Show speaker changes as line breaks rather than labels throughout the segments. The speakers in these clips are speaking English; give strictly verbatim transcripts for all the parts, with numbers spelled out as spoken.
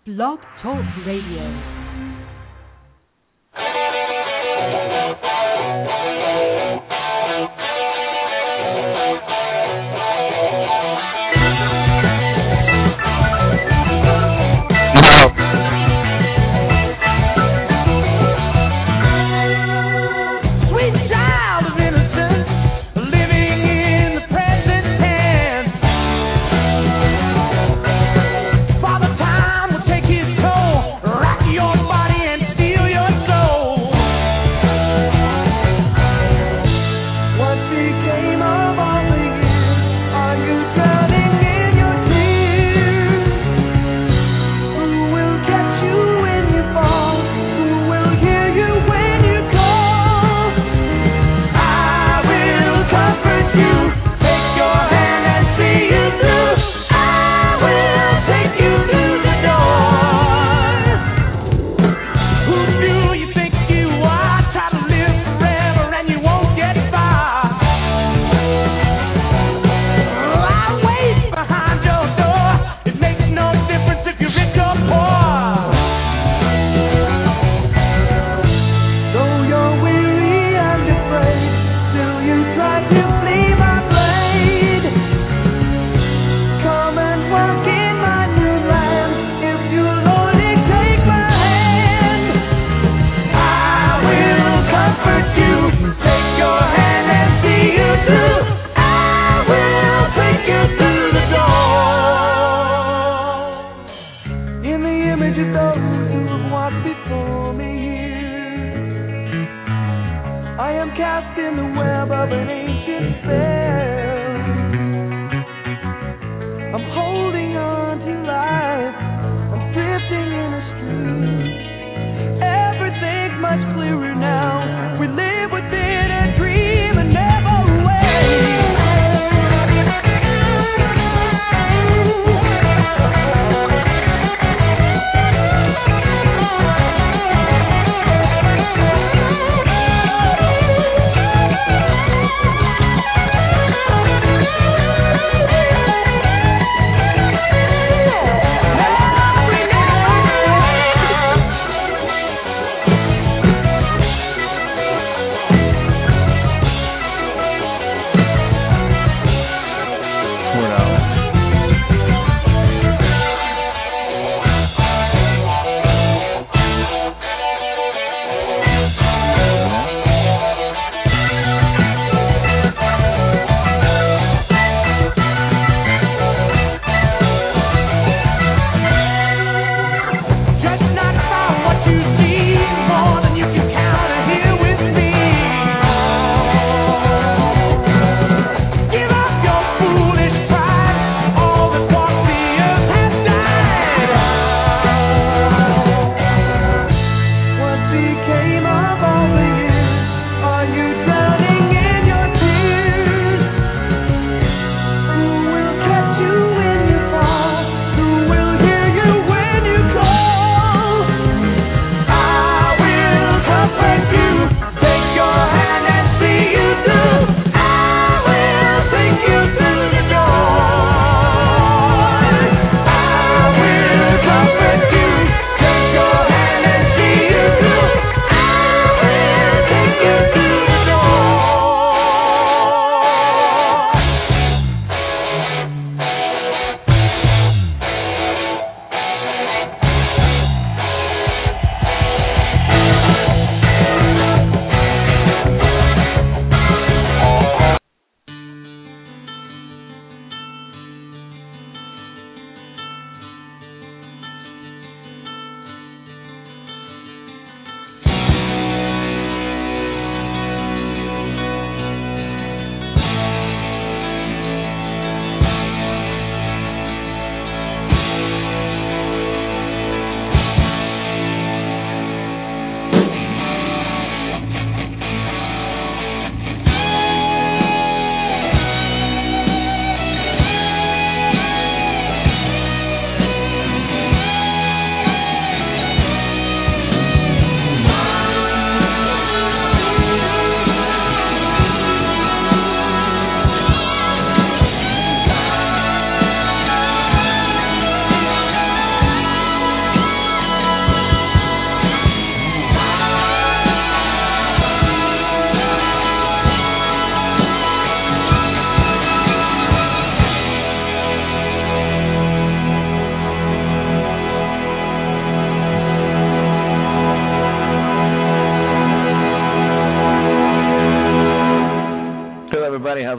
Blog Talk Radio.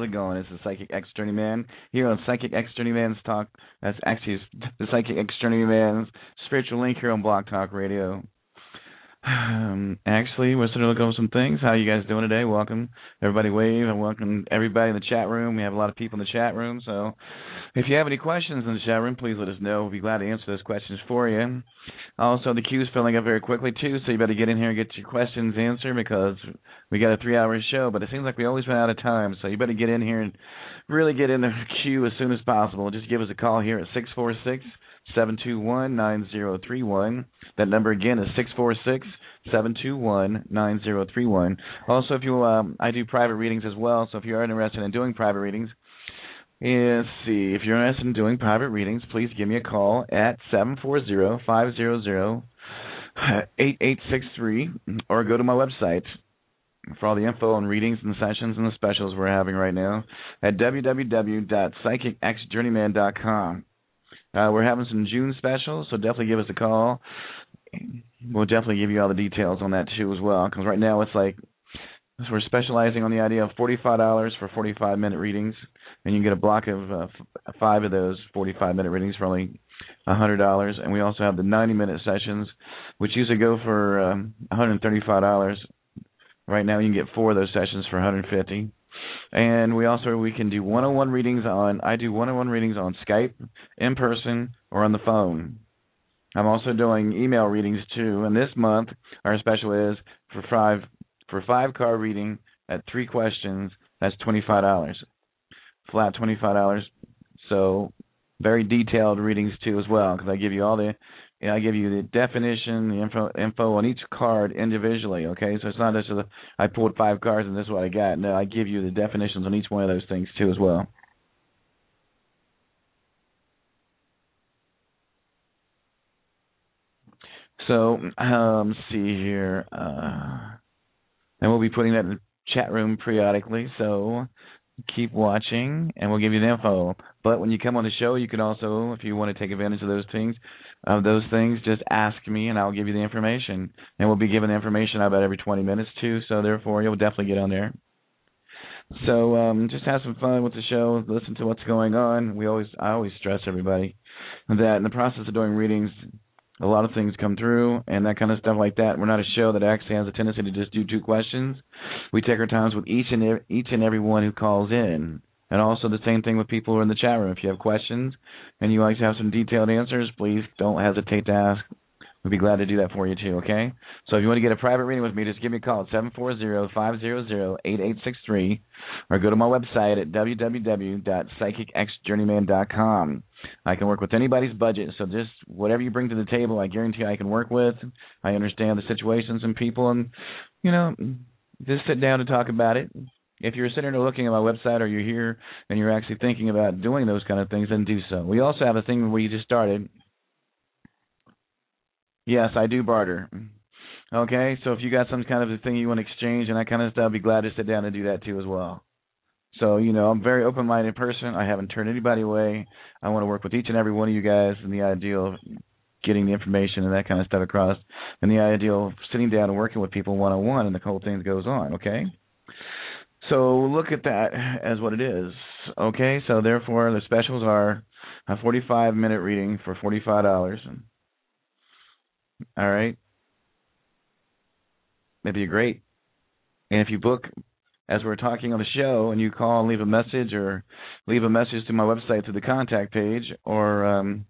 it going? It's the Psychic X Journeyman here on Psychic X Journeyman's Talk. That's actually the Psychic X Journeyman's Spiritual Link here on Blog Talk Radio. Um, actually, we're starting to look over some things. How are you guys doing today? Welcome. Everybody wave, and welcome everybody in the chat room. We have a lot of people in the chat room, so if you have any questions in the chat room, please let us know. We'll be glad to answer those questions for you. Also, the queue's filling up very quickly, too, so you better get in here and get your questions answered because we got a three-hour show, but it seems like we always run out of time, so you better get in here and really get in the queue as soon as possible. Just give us a call here at six four six, seven two one, nine zero three one. That number again is six four six, seven two one, nine zero three one. Also, if you, um, I do private readings as well, so if you are interested in doing private readings, let's see, if you're interested in doing private readings, please give me a call at seven four zero, five zero zero, eight eight six three or go to my website for all the info on readings and sessions and the specials we're having right now at w w w dot psychic x journeyman dot com. Uh, we're having some June specials, so definitely give us a call. We'll definitely give you all the details on that, too, as well, because right now it's like we're specializing on the idea of forty-five dollars for forty-five minute readings, and you can get a block of uh, f- five of those forty-five minute readings for only one hundred dollars. And we also have the ninety minute sessions, which usually go for um, one hundred thirty-five dollars. Right now you can get four of those sessions for one hundred fifty dollars. And we also we can do one-on-one readings on, I do one-on-one readings on Skype, in person, or on the phone. I'm also doing email readings, too. And this month, our special is for five for five card reading at three questions, that's twenty-five dollars. Flat twenty-five dollars. So very detailed readings, too, as well, because I give you all the, you know, I give you the definition, the info, info on each card individually, okay? So it's not just a, I pulled five cards and this is what I got. No, I give you the definitions on each one of those things, too, as well. So, um, let's see here. Uh, and we'll be putting that in the chat room periodically, so keep watching, and we'll give you the info. But when you come on the show, you can also, if you want to take advantage of those things, of those things, just ask me, and I'll give you the information. And we'll be giving the information about every twenty minutes, too, so therefore you'll definitely get on there. So um, just have some fun with the show. Listen to what's going on. We always, I always stress everybody that in the process of doing readings, a lot of things come through and that kind of stuff like that. We're not a show that actually has a tendency to just do two questions. We take our times with each and every, each and every one who calls in. And also the same thing with people who are in the chat room. If you have questions and you like to have some detailed answers, please don't hesitate to ask. We'd be glad to do that for you, too, okay? So if you want to get a private reading with me, just give me a call at seven four zero, five zero zero, eight eight six three or go to my website at w w w dot psychic x journeyman dot com. I can work with anybody's budget, so just whatever you bring to the table, I guarantee I can work with. I understand the situations and people, and, you know, just sit down and talk about it. If you're sitting there looking at my website or you're here and you're actually thinking about doing those kind of things, then do so. We also have a thing where you just started. Yes, I do barter. Okay, so if you got some kind of a thing you want to exchange and that kind of stuff, I'd be glad to sit down and do that too as well. So, you know, I'm a very open-minded person. I haven't turned anybody away. I want to work with each and every one of you guys in the ideal of getting the information and that kind of stuff across, and the ideal of sitting down and working with people one-on-one, and the whole thing goes on, okay? So look at that as what it is, okay? So therefore, the specials are a forty-five minute reading for forty-five dollars. All right? That'd be great. And if you book, as we're talking on the show, and you call and leave a message or leave a message to my website through the contact page, or um,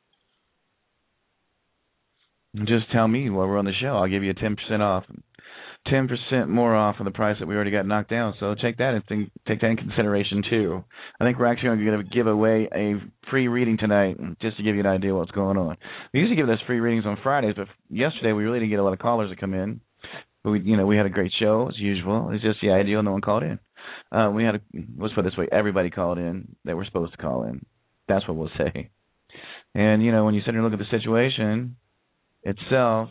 just tell me while we're on the show, I'll give you a ten percent off. ten percent more off of the price that we already got knocked down. So take that and think, take that in consideration, too. I think we're actually going to give away a free reading tonight just to give you an idea of what's going on. We usually give those free readings on Fridays, but yesterday we really didn't get a lot of callers to come in. But we, you know, we had a great show as usual. It's just the ideal. No one called in. Uh, we had, a, let's put it this way, everybody called in that were supposed to call in. That's what we'll say. And, you know, when you sit there and look at the situation itself,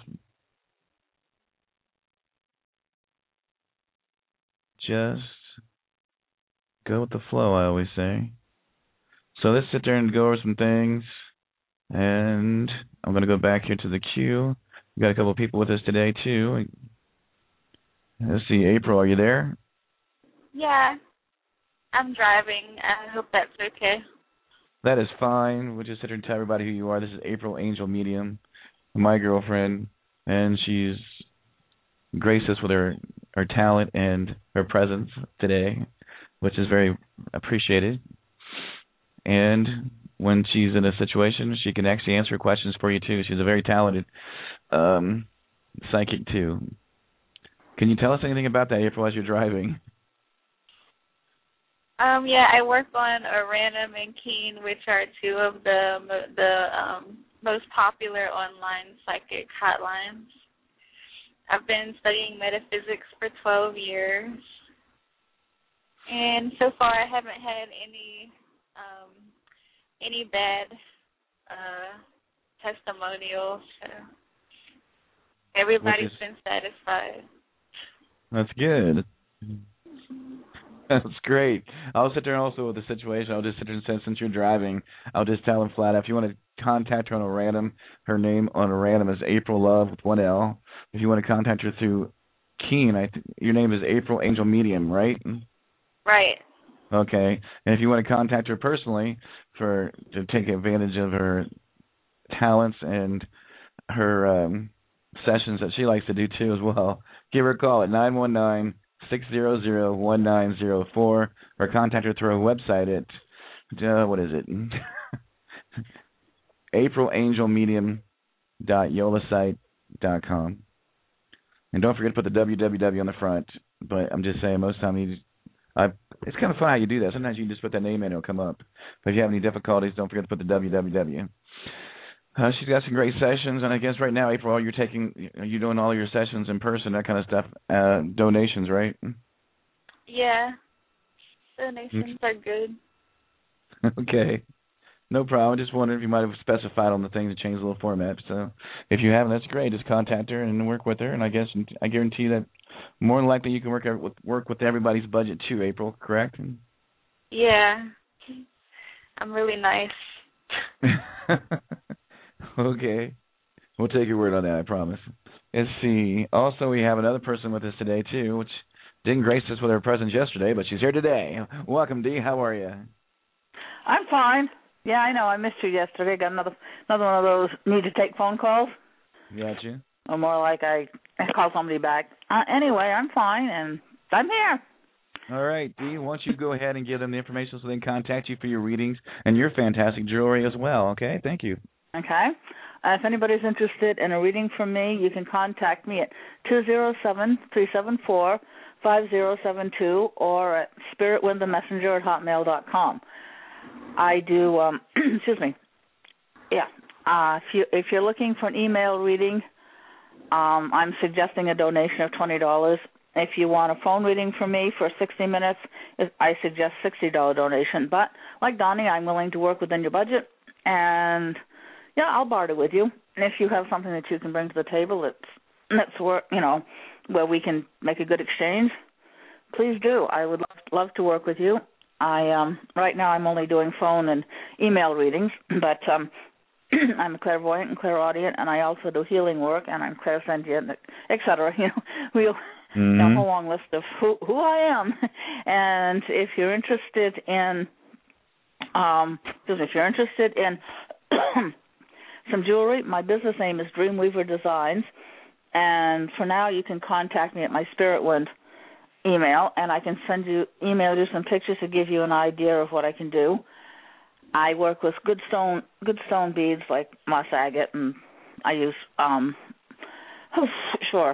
just go with the flow, I always say. So let's sit there and go over some things. And I'm going to go back here to the queue. We've got a couple of people with us today, too. Let's see, April, are you there?
Yeah. I'm driving. I hope that's okay.
That is fine. We'll just sit here and tell everybody who you are. This is April Angel Medium, my girlfriend, and she's graced us with her, her talent and her presence today, which is very appreciated. And when she's in a situation, she can actually answer questions for you, too. She's a very talented um, psychic, too. Can you tell us anything about that, April, as you're driving?
Um, yeah, I work on Random and Keen, which are two of the the um, most popular online psychic hotlines. I've been studying metaphysics for twelve years, and so far I haven't had any um, any bad uh, testimonials. So everybody's is, been satisfied.
That's good. That's great. I'll sit there also with the situation. I'll just sit there and say, since you're driving, I'll just tell him flat out. If you want to contact her on a random, her name on a random is April Love with one L. If you want to contact her through Keen, I th- your name is April Angel Medium, right?
Right.
Okay. And if you want to contact her personally for to take advantage of her talents and her um, sessions that she likes to do too as well, give her a call at nine one nine, six zero zero, one nine zero four or contact her through her website at, uh, what is it, april angel medium dot yola site dot com. And don't forget to put the W W W on the front, but I'm just saying most of the time you just, I, it's kind of fun how you do that. Sometimes you can just put that name in and it'll come up. But if you have any difficulties, don't forget to put the W W W. Uh, she's got some great sessions, and I guess right now, April, you're taking, you're doing all your sessions in person, that kind of stuff, uh, donations, right?
Yeah, donations are good.
Okay, no problem. I just wondered if you might have specified on the thing to change the little format. So if you haven't, that's great. Just contact her and work with her, and I guess I guarantee that more than likely you can work with work with everybody's budget too, April, correct?
Yeah, I'm really nice.
Okay. We'll take your word on that, I promise. Let's see. Also, we have another person with us today, too, which didn't grace us with her presence yesterday, but she's here today. Welcome, Dee. How are you?
I'm fine. Yeah, I know. I missed you yesterday. Got another another one of those need to take phone calls.
Got you.
Or more like I call somebody back. Uh, anyway, I'm fine, and I'm here.
All right, Dee, why don't you go ahead and give them the information so they can contact you for your readings and your fantastic jewelry as well, okay? Thank you.
Okay. Uh, if anybody's interested in a reading from me, you can contact me at two zero seven, three seven four, five zero seven two or at spiritwindthemessenger at hotmail dot com. I do, um, excuse me, yeah. Uh, if, you, if you're looking for an email reading, um, I'm suggesting a donation of twenty dollars. If you want a phone reading from me for sixty minutes, I suggest sixty dollars donation. But like Donnie, I'm willing to work within your budget, and yeah, I'll barter with you. And if you have something that you can bring to the table that's that's where you know where we can make a good exchange, please do. I would love, love to work with you. I um, right now I'm only doing phone and email readings, but um, I'm a clairvoyant and clairaudient, and I also do healing work, and I'm clairsentient, et cetera. You know, we'll mm-hmm. you know, a long list of who who I am. And if you're interested in, um, excuse me, if you're interested in some jewelry, my business name is Dreamweaver Designs, and for now you can contact me at my Spirit Wind email, and I can send you, email you some pictures to give you an idea of what I can do. I work with good stone, good stone beads like moss agate, and I use, um, oh, sure,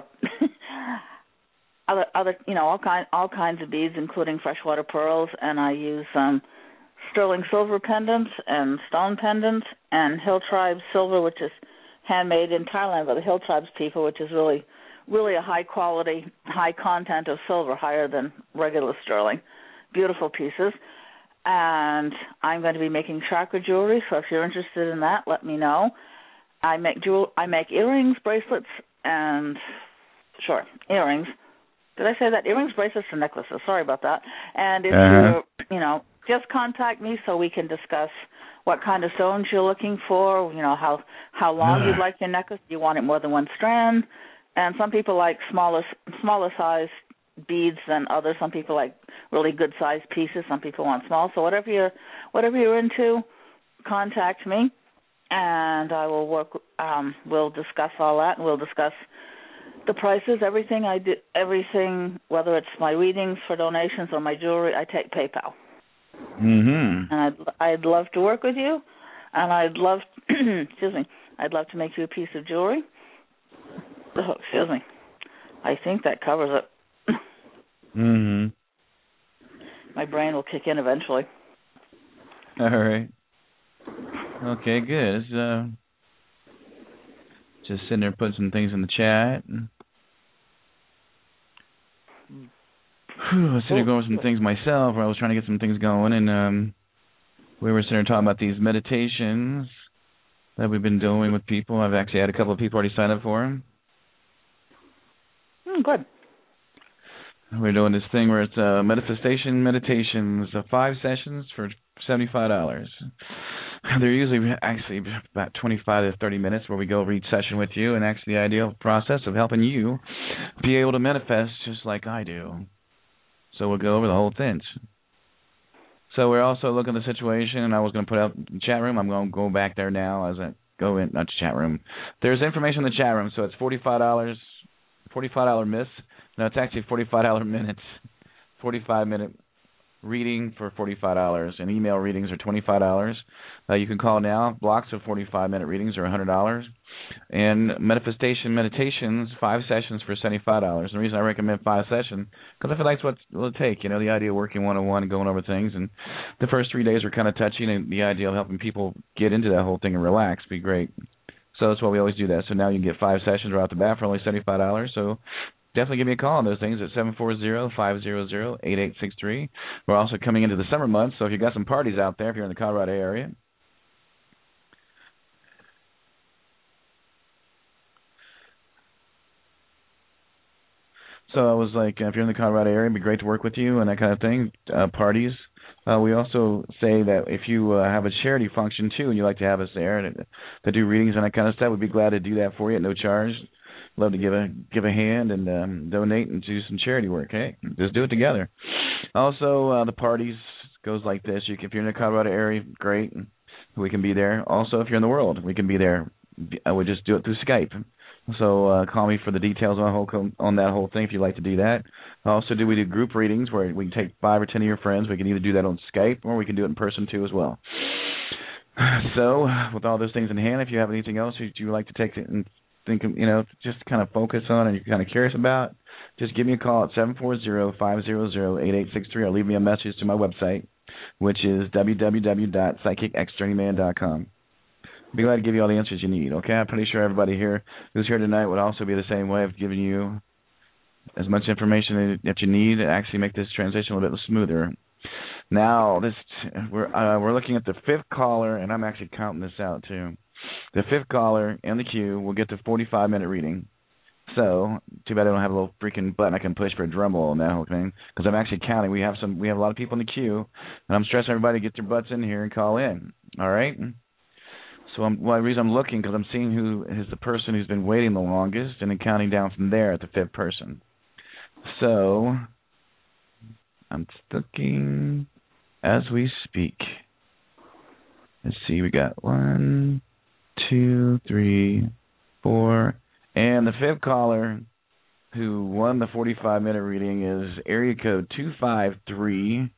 other, other, you know, all kind, all kinds of beads, including freshwater pearls, and I use um, sterling silver pendants and stone pendants, and Hill Tribe silver, which is handmade in Thailand by the Hill Tribes people, which is really, really a high quality, high content of silver, higher than regular sterling. Beautiful pieces. And I'm going to be making chakra jewelry, so if you're interested in that, let me know. I make jewel, I make earrings, bracelets, and sure, earrings. Did I say that? Earrings, bracelets, and necklaces. Sorry about that. And if uh-huh. you, you know, just contact me so we can discuss what kind of stones you're looking for. You know, how how long you'd like your necklace. Do you want it more than one strand? And some people like smaller smaller size beads than others. Some people like really good sized pieces. Some people want small. So whatever you're whatever you're into, contact me, and I will work. Um, we'll discuss all that, and we'll discuss the prices. Everything I do, everything, whether it's my readings for donations or my jewelry, I take PayPal.
Mm-hmm.
And I'd I'd love to work with you, and I'd love excuse me, I'd love to make you a piece of jewelry. Oh, excuse me. I think that covers it.
Mm-hmm.
My brain will kick in eventually.
All right. Okay, good. It's, uh, just sitting there putting some things in the chat. Whew, I was sitting there going over some things myself where I was trying to get some things going, and um, we were sitting there talking about these meditations that we've been doing with people. I've actually had a couple of people already sign up for them.
Mm, good.
We're doing this thing where it's uh, manifestation meditations, uh, five sessions for seventy-five dollars. They're usually actually about twenty-five to thirty minutes where we go over each session with you, and actually the ideal process of helping you be able to manifest just like I do. So we'll go over the whole thing. So we're also looking at the situation, and I was going to put out the chat room. I'm going to go back there now as I go in, not the chat room. There's information in the chat room, so it's forty-five dollars, forty-five dollars miss. No, it's actually forty-five dollars minutes, forty-five minute reading for forty-five dollars, and email readings are twenty-five dollars. Uh, you can call now. Blocks of forty-five minute readings are one hundred dollars. And manifestation meditations, five sessions for seventy-five dollars. And the reason I recommend five sessions, because I feel like that's what it'll take, you know, the idea of working one-on-one and going over things. And the first three days are kind of touching, and the idea of helping people get into that whole thing and relax would be great. So that's why we always do that. So now you can get five sessions right off the bat for only seventy-five dollars. So definitely give me a call on those things at seven four zero, five zero zero, eight eight six three. We're also coming into the summer months, so if you've got some parties out there, if you're in the Colorado area. So I was like, if you're in the Colorado area, it'd be great to work with you and that kind of thing, uh, parties. Uh, we also say that if you uh, have a charity function, too, and you like to have us there and, to do readings and that kind of stuff, we'd be glad to do that for you at no charge. Love to give a give a hand and um, donate and do some charity work. Hey, just do it together. Also, uh, the parties goes like this. You can, if you're in the Colorado area, great. We can be there. Also, if you're in the world, we can be there. I would just do it through Skype. So uh, call me for the details on, whole, on that whole thing if you'd like to do that. Also, do we do group readings where we can take five or ten of your friends. We can either do that on Skype or we can do it in person, too, as well. So with all those things in hand, if you have anything else that you would like to take and think, you know, just kind of focus on and you're kind of curious about, just give me a call at seven four zero, five zero zero, eight eight six three or leave me a message to my website, which is w w w dot psychic x journeyman dot com. I'll be glad to give you all the answers you need, okay? I'm pretty sure everybody here who's here tonight would also be the same way of giving you as much information that you need to actually make this transition a little bit smoother. Now, this we're uh, we're looking at the fifth caller, and I'm actually counting this out, too. The fifth caller in the queue will get the forty-five minute reading. So, too bad I don't have a little freaking button I can push for a drum roll and that whole thing, because I'm actually counting. We have some, we have a lot of people in the queue, and I'm stressing everybody to get their butts in here and call in. All right? So, I'm, well, the reason I'm looking, because I'm seeing who is the person who's been waiting the longest, and then counting down from there at the fifth person. So, I'm looking as we speak. Let's see, we got one, two, three, four, and the fifth caller who won the forty-five minute reading is area code two five three.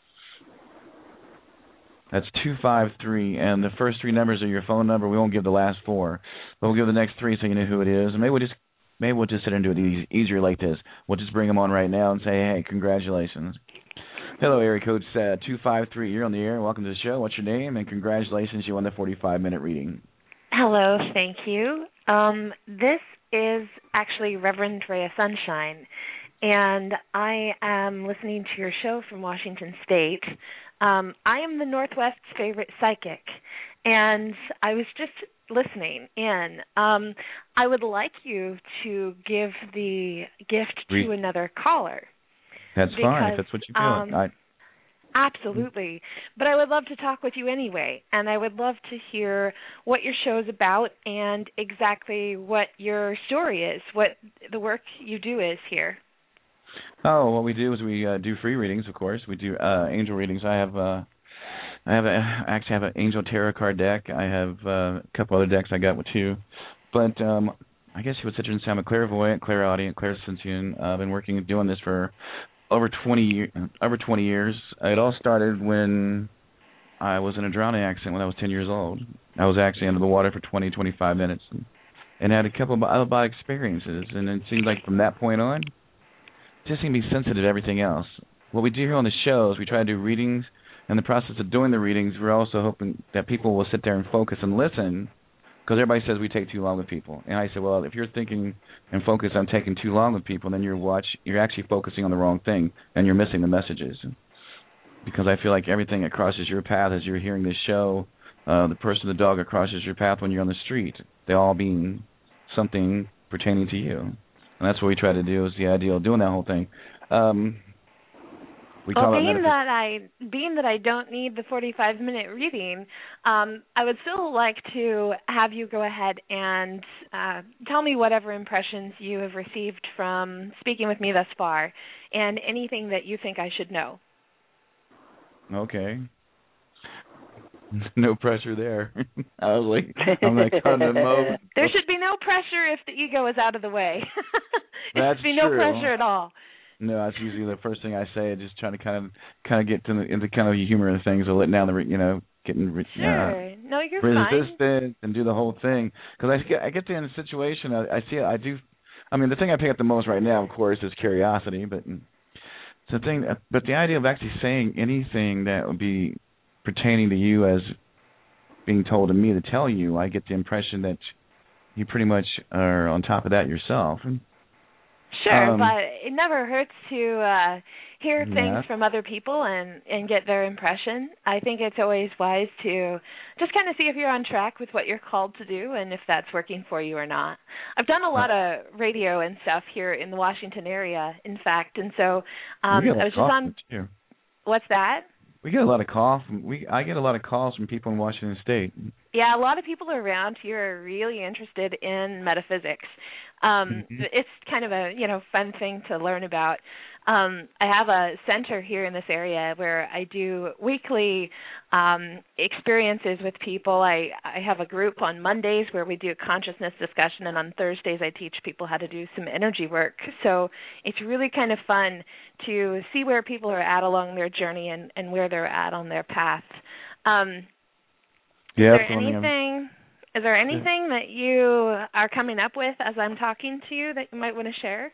That's two five three, and the first three numbers are your phone number. We won't give the last four, but we'll give the next three so you know who it is. And maybe we'll just maybe we'll just sit and do it easy, easier like this. We'll just bring them on right now and say, hey, congratulations. Hello, area code uh, two five three. You're on the air. Welcome to the show. What's your name? And congratulations, you won the forty-five minute reading.
Hello, thank you. Um, this is actually Reverend Rhea Sunshine, and I am listening to your show from Washington State. Um, I am the Northwest's favorite psychic, and I was just listening in. Um, I would like you to give the gift to
Re-
another caller.
That's
because,
fine, if that's what you feel.
Um,
I,
absolutely. But I would love to talk with you anyway, and I would love to hear what your show is about and exactly what your story is, what the work you do is here.
Oh, what we do is we uh, do free readings, of course. We do uh, angel readings. I have, uh, I have, a, I actually have an angel tarot card deck. I have uh, a couple other decks I got with too. But um, I guess you would sit here and say I'm a clairvoyant, clairaudient, clairsentient. Uh, I've been working doing this for over twenty years. Over twenty years. It all started when I was in a drowning accident when I was ten years old. I was actually under the water for twenty, twenty-five minutes, and, and had a couple of out-of-body experiences. And it seemed like from that point on, just seem to be sensitive to everything else. What we do here on the show is we try to do readings. In the process of doing the readings, we're also hoping that people will sit there and focus and listen, because everybody says we take too long with people. And I say, well, if you're thinking and focused on taking too long with people, then you're watch you're actually focusing on the wrong thing, and you're missing the messages. Because I feel like everything that crosses your path as you're hearing this show, uh, the person, the dog that crosses your path when you're on the street, they all mean something pertaining to you. And that's what we try to do, is the idea of doing that whole thing. Um, we
well,
call
being
it
that I being that I don't need the forty-five minute reading, um, I would still like to have you go ahead and uh, tell me whatever impressions you have received from speaking with me thus far, and anything that you think I should know.
Okay. No pressure there. I was like, I'm like, on the moment.
There should be no pressure if the ego is out of the way. There
That's
should be no
true.
pressure at all.
No, that's usually the first thing I say. Just trying to kind of, kind of get to the, into kind of the humor of things, or letting down the, you know, getting
sure.
uh,
no, you're
resistant
fine.
and do the whole thing. Because I get, I get to in a situation, I, I see, I do. I mean, the thing I pick up the most right now, of course, is curiosity. But it's the thing. But the idea of actually saying anything that would be pertaining to you as being told to me to tell you, I get the impression that you pretty much are on top of that yourself.
Sure,
um,
but it never hurts to uh, hear things
yeah.
from other people and, and get their impression. I think it's always wise to just kind of see if you're on track with what you're called to do and if that's working for you or not. I've done a lot of radio and stuff here in the Washington area, in fact, and so um, I was just on.
Too.
What's that?
We get a lot of calls. From, we I get a lot of calls from people in Washington State.
Yeah, a lot of people around here are really interested in metaphysics. Um,
mm-hmm.
It's kind of a you know fun thing to learn about. Um, I have a center here in this area where I do weekly um, experiences with people. I, I have a group on Mondays where we do a consciousness discussion, and on Thursdays I teach people how to do some energy work. So it's really kind of fun to see where people are at along their journey and, and where they're at on their path. Um,
yeah,
is there anything? Is there anything that you are coming up with as I'm talking to you that you might want to share?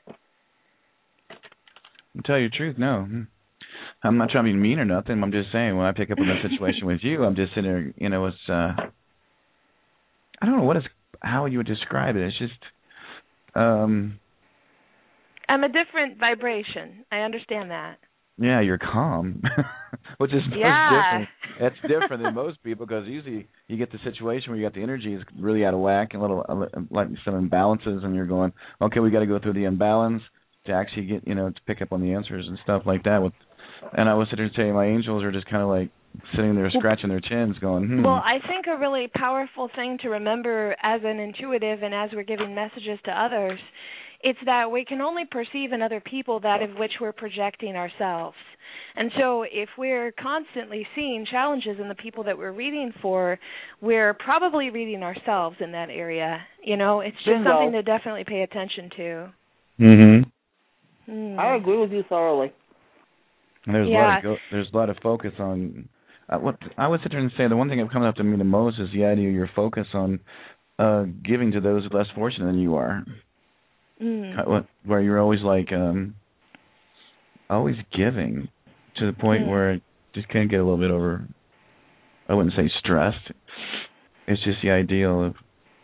To tell you the truth, no. I'm not trying to be mean or nothing. I'm just saying when I pick up on that situation with you, I'm just sitting there, you know, it's, uh, I don't know what is, how you would describe it. It's just, um.
I'm a different vibration. I understand that.
Yeah, you're calm, which is
yeah.
different. That's different than most people, because usually you get the situation where you got the energy is really out of whack and a little, like some imbalances, and you're going, okay, we got to go through the imbalance to actually get, you know, to pick up on the answers and stuff like that. With, and I was sitting there saying my angels are just kind of like sitting there scratching their chins going, hmm.
Well, I think a really powerful thing to remember as an intuitive and as we're giving messages to others, it's that we can only perceive in other people that of which we're projecting ourselves. And so if we're constantly seeing challenges in the people that we're reading for, we're probably reading ourselves in that area. You know, it's just
Bingo.
something to definitely pay attention to.
Mm-hmm.
Mm.
I agree with you thoroughly.
And there's
Yeah.
a lot of go, there's a lot of focus on. Uh, what I would sit there and say the one thing that's coming up to me the most is the idea of your focus on uh, giving to those less fortunate than you are.
Mm.
Where you're always like, um, always giving to the point
mm.
where it just can't get a little bit over. I wouldn't say stressed. It's just the ideal of.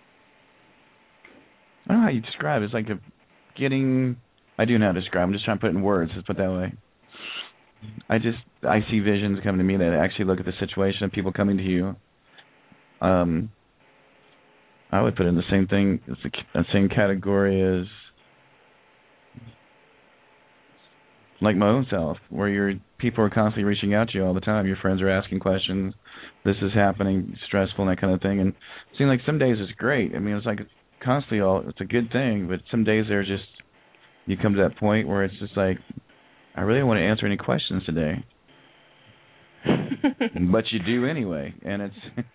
I don't know how you describe it. It's like a getting. I do know how to describe. I'm just trying to put it in words. Let's put it that way. I just I see visions coming to me that actually look at the situation of people coming to you. Um, I would put it in the same thing, it's the same category as like my own self, where your people are constantly reaching out to you all the time. Your friends are asking questions. This is happening, stressful, and that kind of thing. And it seems like some days it's great. I mean, it's like constantly all it's a good thing, but some days they're just. You come to that point where it's just like I really don't want to answer any questions today. But you do anyway, and it's...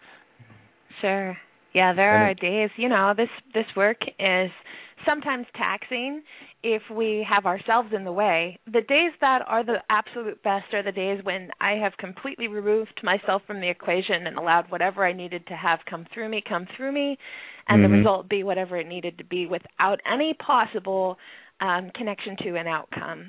Sure. Yeah, there are
it,
days, you know, this, this work is sometimes taxing if we have ourselves in the way. The days that are the absolute best are the days when I have completely removed myself from the equation and allowed whatever I needed to have come through me, come through me, and
mm-hmm.
the result be whatever it needed to be without any possible um, connection to an outcome.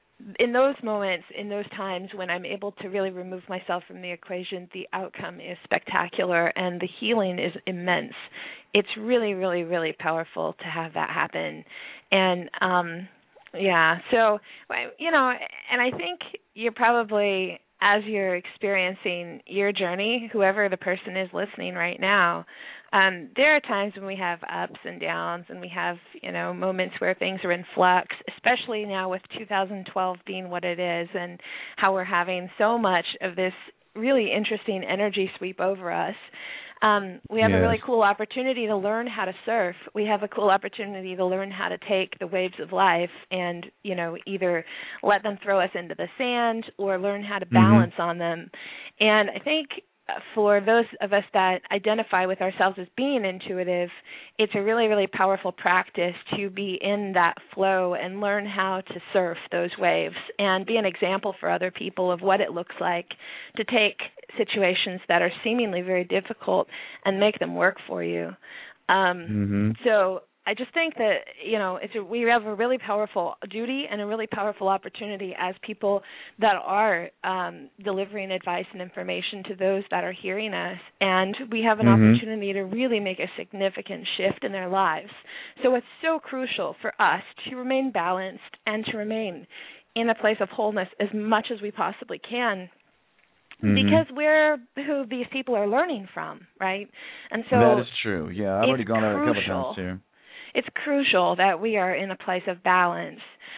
In those moments, in those times when I'm able to really remove myself from the equation, the outcome is spectacular and the healing is immense. It's really, really, really powerful to have that happen. And, um, yeah, so, you know, and I think you're probably, as you're experiencing your journey, whoever the person is listening right now, Um, there are times when we have ups and downs and we have, you know, moments where things are in flux, especially now with two thousand twelve being what it is and how we're having so much of this really interesting energy sweep over us. Um, we have
yes.
a really cool opportunity to learn how to surf. We have a cool opportunity to learn how to take the waves of life and, you know, either let them throw us into the sand or learn how to balance mm-hmm. on them. And I think for those of us that identify with ourselves as being intuitive, it's a really, really powerful practice to be in that flow and learn how to surf those waves and be an example for other people of what it looks like to take situations that are seemingly very difficult and make them work for you. Um,
mm-hmm.
So I just think that, you know, it's a, we have a really powerful duty and a really powerful opportunity as people that are um, delivering advice and information to those that are hearing us, and we have an
mm-hmm.
opportunity to really make a significant shift in their lives. So it's so crucial for us to remain balanced and to remain in a place of wholeness as much as we possibly can. Mm-hmm. Because we're who these people are learning from, right? And so
that is true. Yeah, I've already gone over it a couple times too.
It's crucial that we are in a place of balance.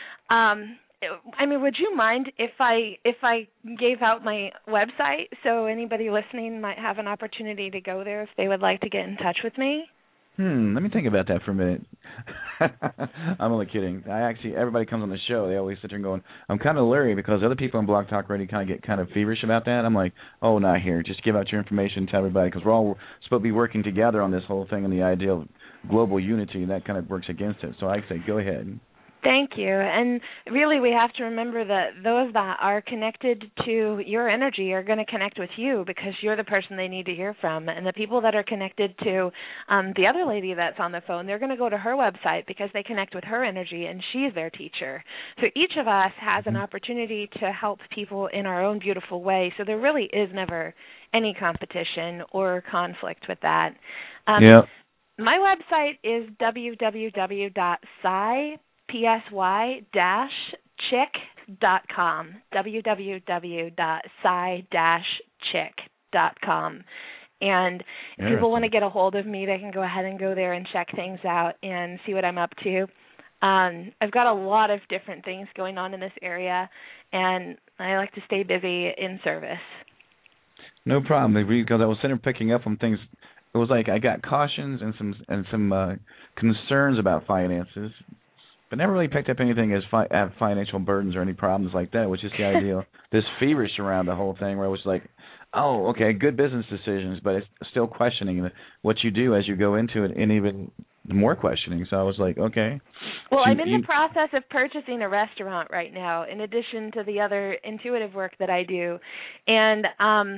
Um, I mean, would you mind if I if I gave out my website so anybody listening might have an opportunity to go there if they would like to get in touch with me?
Hmm, let me think about that for a minute. I'm only kidding. I actually, everybody comes on the show, they always sit there and going, I'm kind of leery because other people on Blog Talk Radio kind of get kind of feverish about that. I'm like, oh, not here. Just give out your information to everybody because we're all supposed to be working together on this whole thing and the idea of global unity, and that kind of works against it. So I say, go ahead.
Thank you. And really, we have to remember that those that are connected to your energy are going to connect with you because you're the person they need to hear from. And the people that are connected to um, the other lady that's on the phone, they're going to go to her website because they connect with her energy, and she's their teacher. So each of us has an opportunity to help people in our own beautiful way. So there really is never any competition or conflict with that. Um,
yeah.
My website is w w w dot psy psy dash chick dot com, w w w dot psy dash chick dot com. And if people want to get a hold of me, they can go ahead and go there and check things out and see what I'm up to. Um, I've got a lot of different things going on in this area, and I like to stay busy in service.
No problem, because I was sitting there picking up on things. It was like I got cautions and some and some uh, concerns about finances, but never really picked up anything as fi- have financial burdens or any problems like that, which is the ideal. This feverish around the whole thing where it was like, oh, okay, good business decisions, but it's still questioning what you do as you go into it, and even more questioning. So I was like, okay.
Well,
you,
I'm in
you,
the process of purchasing a restaurant right now, in addition to the other intuitive work that I do. And um,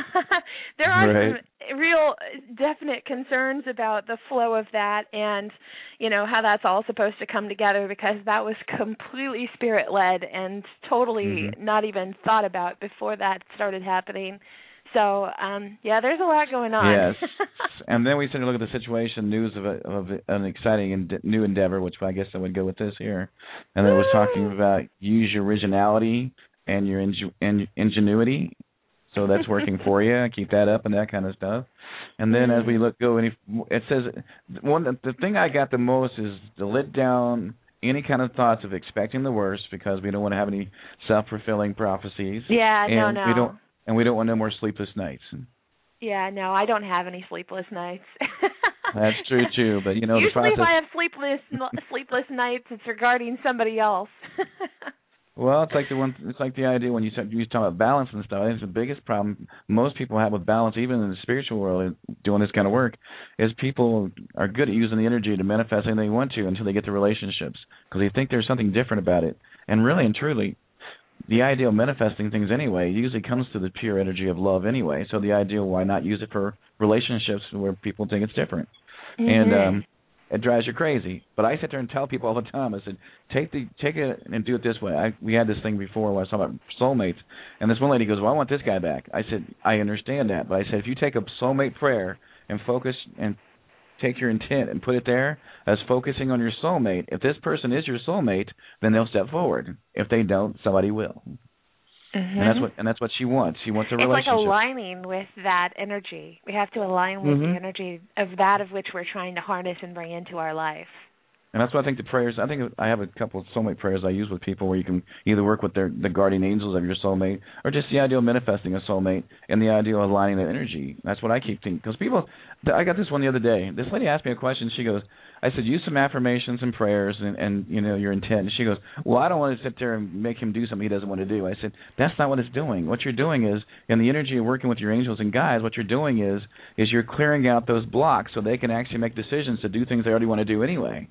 there are
right.
some real definite concerns about the flow of that and, you know, how that's all supposed to come together, because that was completely spirit-led and totally mm-hmm. not even thought about before that started happening. So, um, yeah, there's a lot going on.
Yes. And then we started to look at the situation, news of, a, of an exciting and new endeavor, which I guess I would go with this here. And then it was talking about use your originality and your inge- in- ingenuity. So that's working for you. Keep that up and that kind of stuff. And then as we look, go, any, it says, one the thing I got the most is to let down any kind of thoughts of expecting the worst, because we don't want to have any self-fulfilling prophecies.
Yeah,
and
no, no.
We don't, And we don't want no more sleepless nights.
Yeah, no, I don't have any sleepless nights.
That's true, too. But, you know,
usually
the process...
if I have sleepless sleepless nights, it's regarding somebody else.
Well, it's like the one. It's like the idea when you said you talk about balance and stuff. I think it's the biggest problem most people have with balance, even in the spiritual world, doing this kind of work, is people are good at using the energy to manifest anything they want to until they get to relationships because they think there's something different about it. And really and truly, the idea of manifesting things anyway usually comes to the pure energy of love anyway. So the idea, why not use it for relationships where people think it's different? Mm-hmm. And um, it drives you crazy. But I sit there and tell people all the time, I said, take the take it and do it this way. I, we had this thing before where I was talking about soulmates, and this one lady goes, well, I want this guy back. I said, I understand that. But I said, if you take a soulmate prayer and focus and take your intent and put it there as focusing on your soulmate, if this person is your soulmate, then they'll step forward. If they don't, somebody will. Mm-hmm. And that's what and that's what she wants. She wants a
it's
relationship.
It's like aligning with that energy. We have to align with mm-hmm. the energy of that of which we're trying to harness and bring into our life.
And that's why I think the prayers, I think I have a couple of soulmate prayers I use with people where you can either work with their the guardian angels of your soulmate or just the idea of manifesting a soulmate and the idea of aligning that energy. That's what I keep thinking. Because people, I got this one the other day. This lady asked me a question. She goes, I said, use some affirmations and prayers and, and, you know, your intent. And she goes, well, I don't want to sit there and make him do something he doesn't want to do. I said, that's not what it's doing. What you're doing is, in the energy of working with your angels and guides, what you're doing is, is you're clearing out those blocks so they can actually make decisions to do things they already want to do anyway.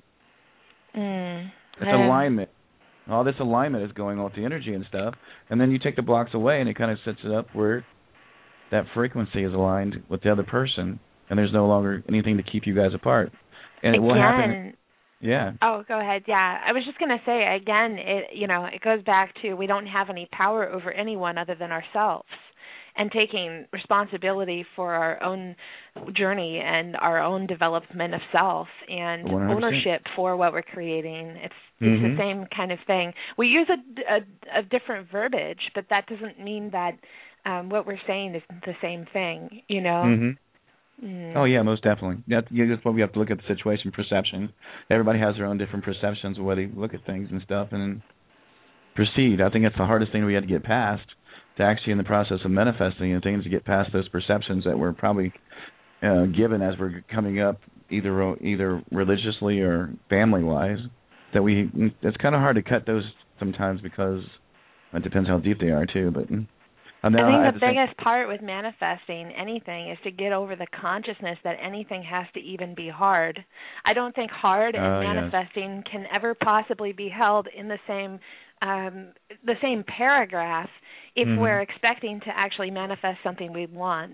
Mm,
it's yeah. alignment. All this alignment is going on with the energy and stuff, and then you take the blocks away, and it kind of sets it up where that frequency is aligned with the other person, and there's no longer anything to keep you guys apart. And
again,
it will happen. Yeah.
Oh, go ahead. Yeah, I was just going to say again. It you know it goes back to we don't have any power over anyone other than ourselves. And taking responsibility for our own journey and our own development of self and
one hundred percent
ownership for what we're creating. It's it's
mm-hmm.
the same kind of thing. We use a, a, a different verbiage, but that doesn't mean that um, what we're saying is the same thing, you know?
Mm-hmm.
Mm.
Oh, yeah, most definitely. That's, that's what we have to look at, the situation perception. Everybody has their own different perceptions of where they look at things and stuff and proceed. I think that's the hardest thing we had to get past. To actually, in the process of manifesting and things, to get past those perceptions that we're probably uh, given as we're coming up, either either religiously or family-wise, that we it's kind of hard to cut those sometimes because it depends how deep they are too. But
I think I the biggest think, part with manifesting anything is to get over the consciousness that anything has to even be hard. I don't think hard and
uh,
manifesting
yes.
can ever possibly be held in the same um, the same paragraph if
mm-hmm.
we're expecting to actually manifest something we want.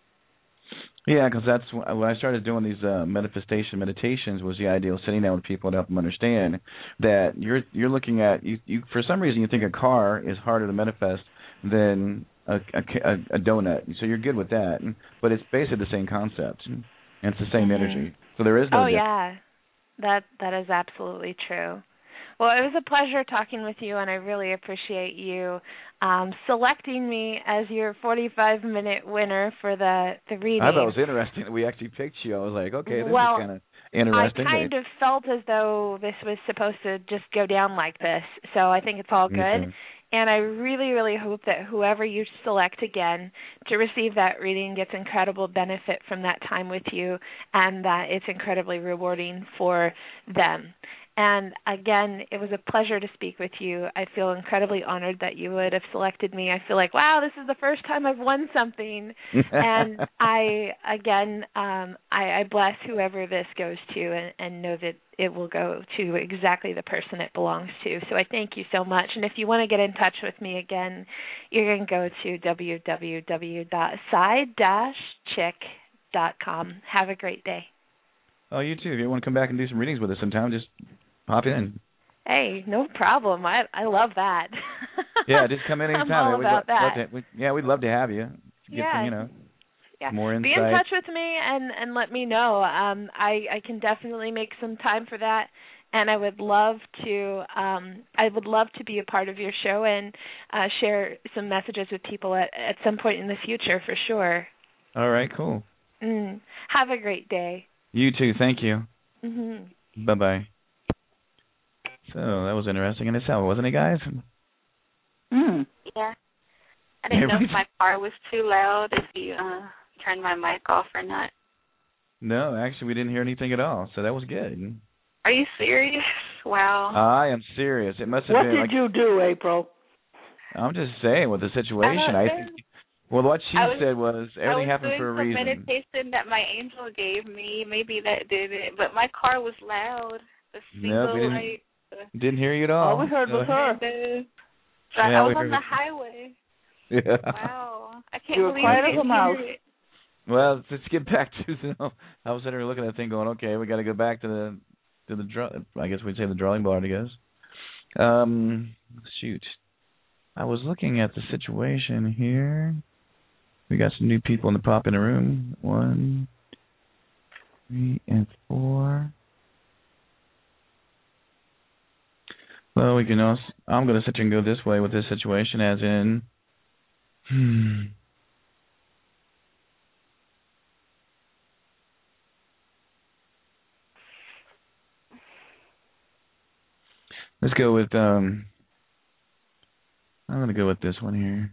Yeah, because that's when I started doing these uh, manifestation meditations. Was the idea of sitting down with people to help them understand that you're you're looking at you, you for some reason you think a car is harder to manifest than a, a, a donut, so you're good with that. But it's basically the same concept, and it's the same
mm-hmm.
energy. So there is no.
Oh
difference.
yeah, that that is absolutely true. Well, it was a pleasure talking with you, and I really appreciate you um, selecting me as your forty-five minute winner for the, the reading.
I thought it was interesting that we actually picked you. I was like, okay, this
well,
is kind of interesting.
I kind of felt as though this was supposed to just go down like this, so I think it's all good.
Okay.
And I really, really hope that whoever you select again to receive that reading gets incredible benefit from that time with you, and that it's incredibly rewarding for them. And again, it was a pleasure to speak with you. I feel incredibly honored that you would have selected me. I feel like, wow, this is the first time I've won something. And I, again, um, I, I bless whoever this goes to and, and know that it will go to exactly the person it belongs to. So I thank you so much. And if you want to get in touch with me again, you're going to go to w w w dot side dash chick dot com. Have a great day.
Oh, you too. If you want to come back and do some readings with us sometime, just pop in.
Hey, no problem. I I love that.
Yeah, just come in anytime.
I'm all
we'd
about
lo-
that.
To, we, yeah, we'd love to have you. Get
yeah.
some, you know,
yeah.
more insight.
Be in touch with me and, and let me know. Um, I, I can definitely make some time for that, and I would love to. Um, I would love to be a part of your show and uh, share some messages with people at, at some point in the future for sure.
All right, cool.
Mm. Have a great day.
You too. Thank you.
Mm-hmm.
Bye bye. So that was interesting in itself, wasn't it, guys?
Mm.
Yeah. I didn't know if my car was too loud, if you uh, turned my mic off or not.
No, actually, we didn't hear anything at all, so that was good.
Are you serious? Wow.
I am serious. It must have
What
been.
did
like,
you do, April?
I'm just saying with the situation. I think. Well, what she
was,
said was everything
I was
happened
doing
for a
some
reason.
meditation that my angel gave me. Maybe that did it, but my car was loud. The single
No, we didn't,
light.
didn't hear you at all.
All we heard was her.
And, uh, so
Yeah,
I was
we
on
heard
the
it.
highway.
Yeah.
Wow. I can't
You were
believe
quiet
I
as a
didn't
mouse.
hear it.
Well, let's get back to the. I was sitting there looking at that thing, going, "Okay, we got to go back to the to the draw. I guess we'd say the drawing board. I guess. Um, shoot, I was looking at the situation here. We got some new people in the pop in the room. One, three, and four. Well, we can also. I'm going to sit here and go this way with this situation, as in. Hmm. Let's go with. Um. I'm going to go with this one here.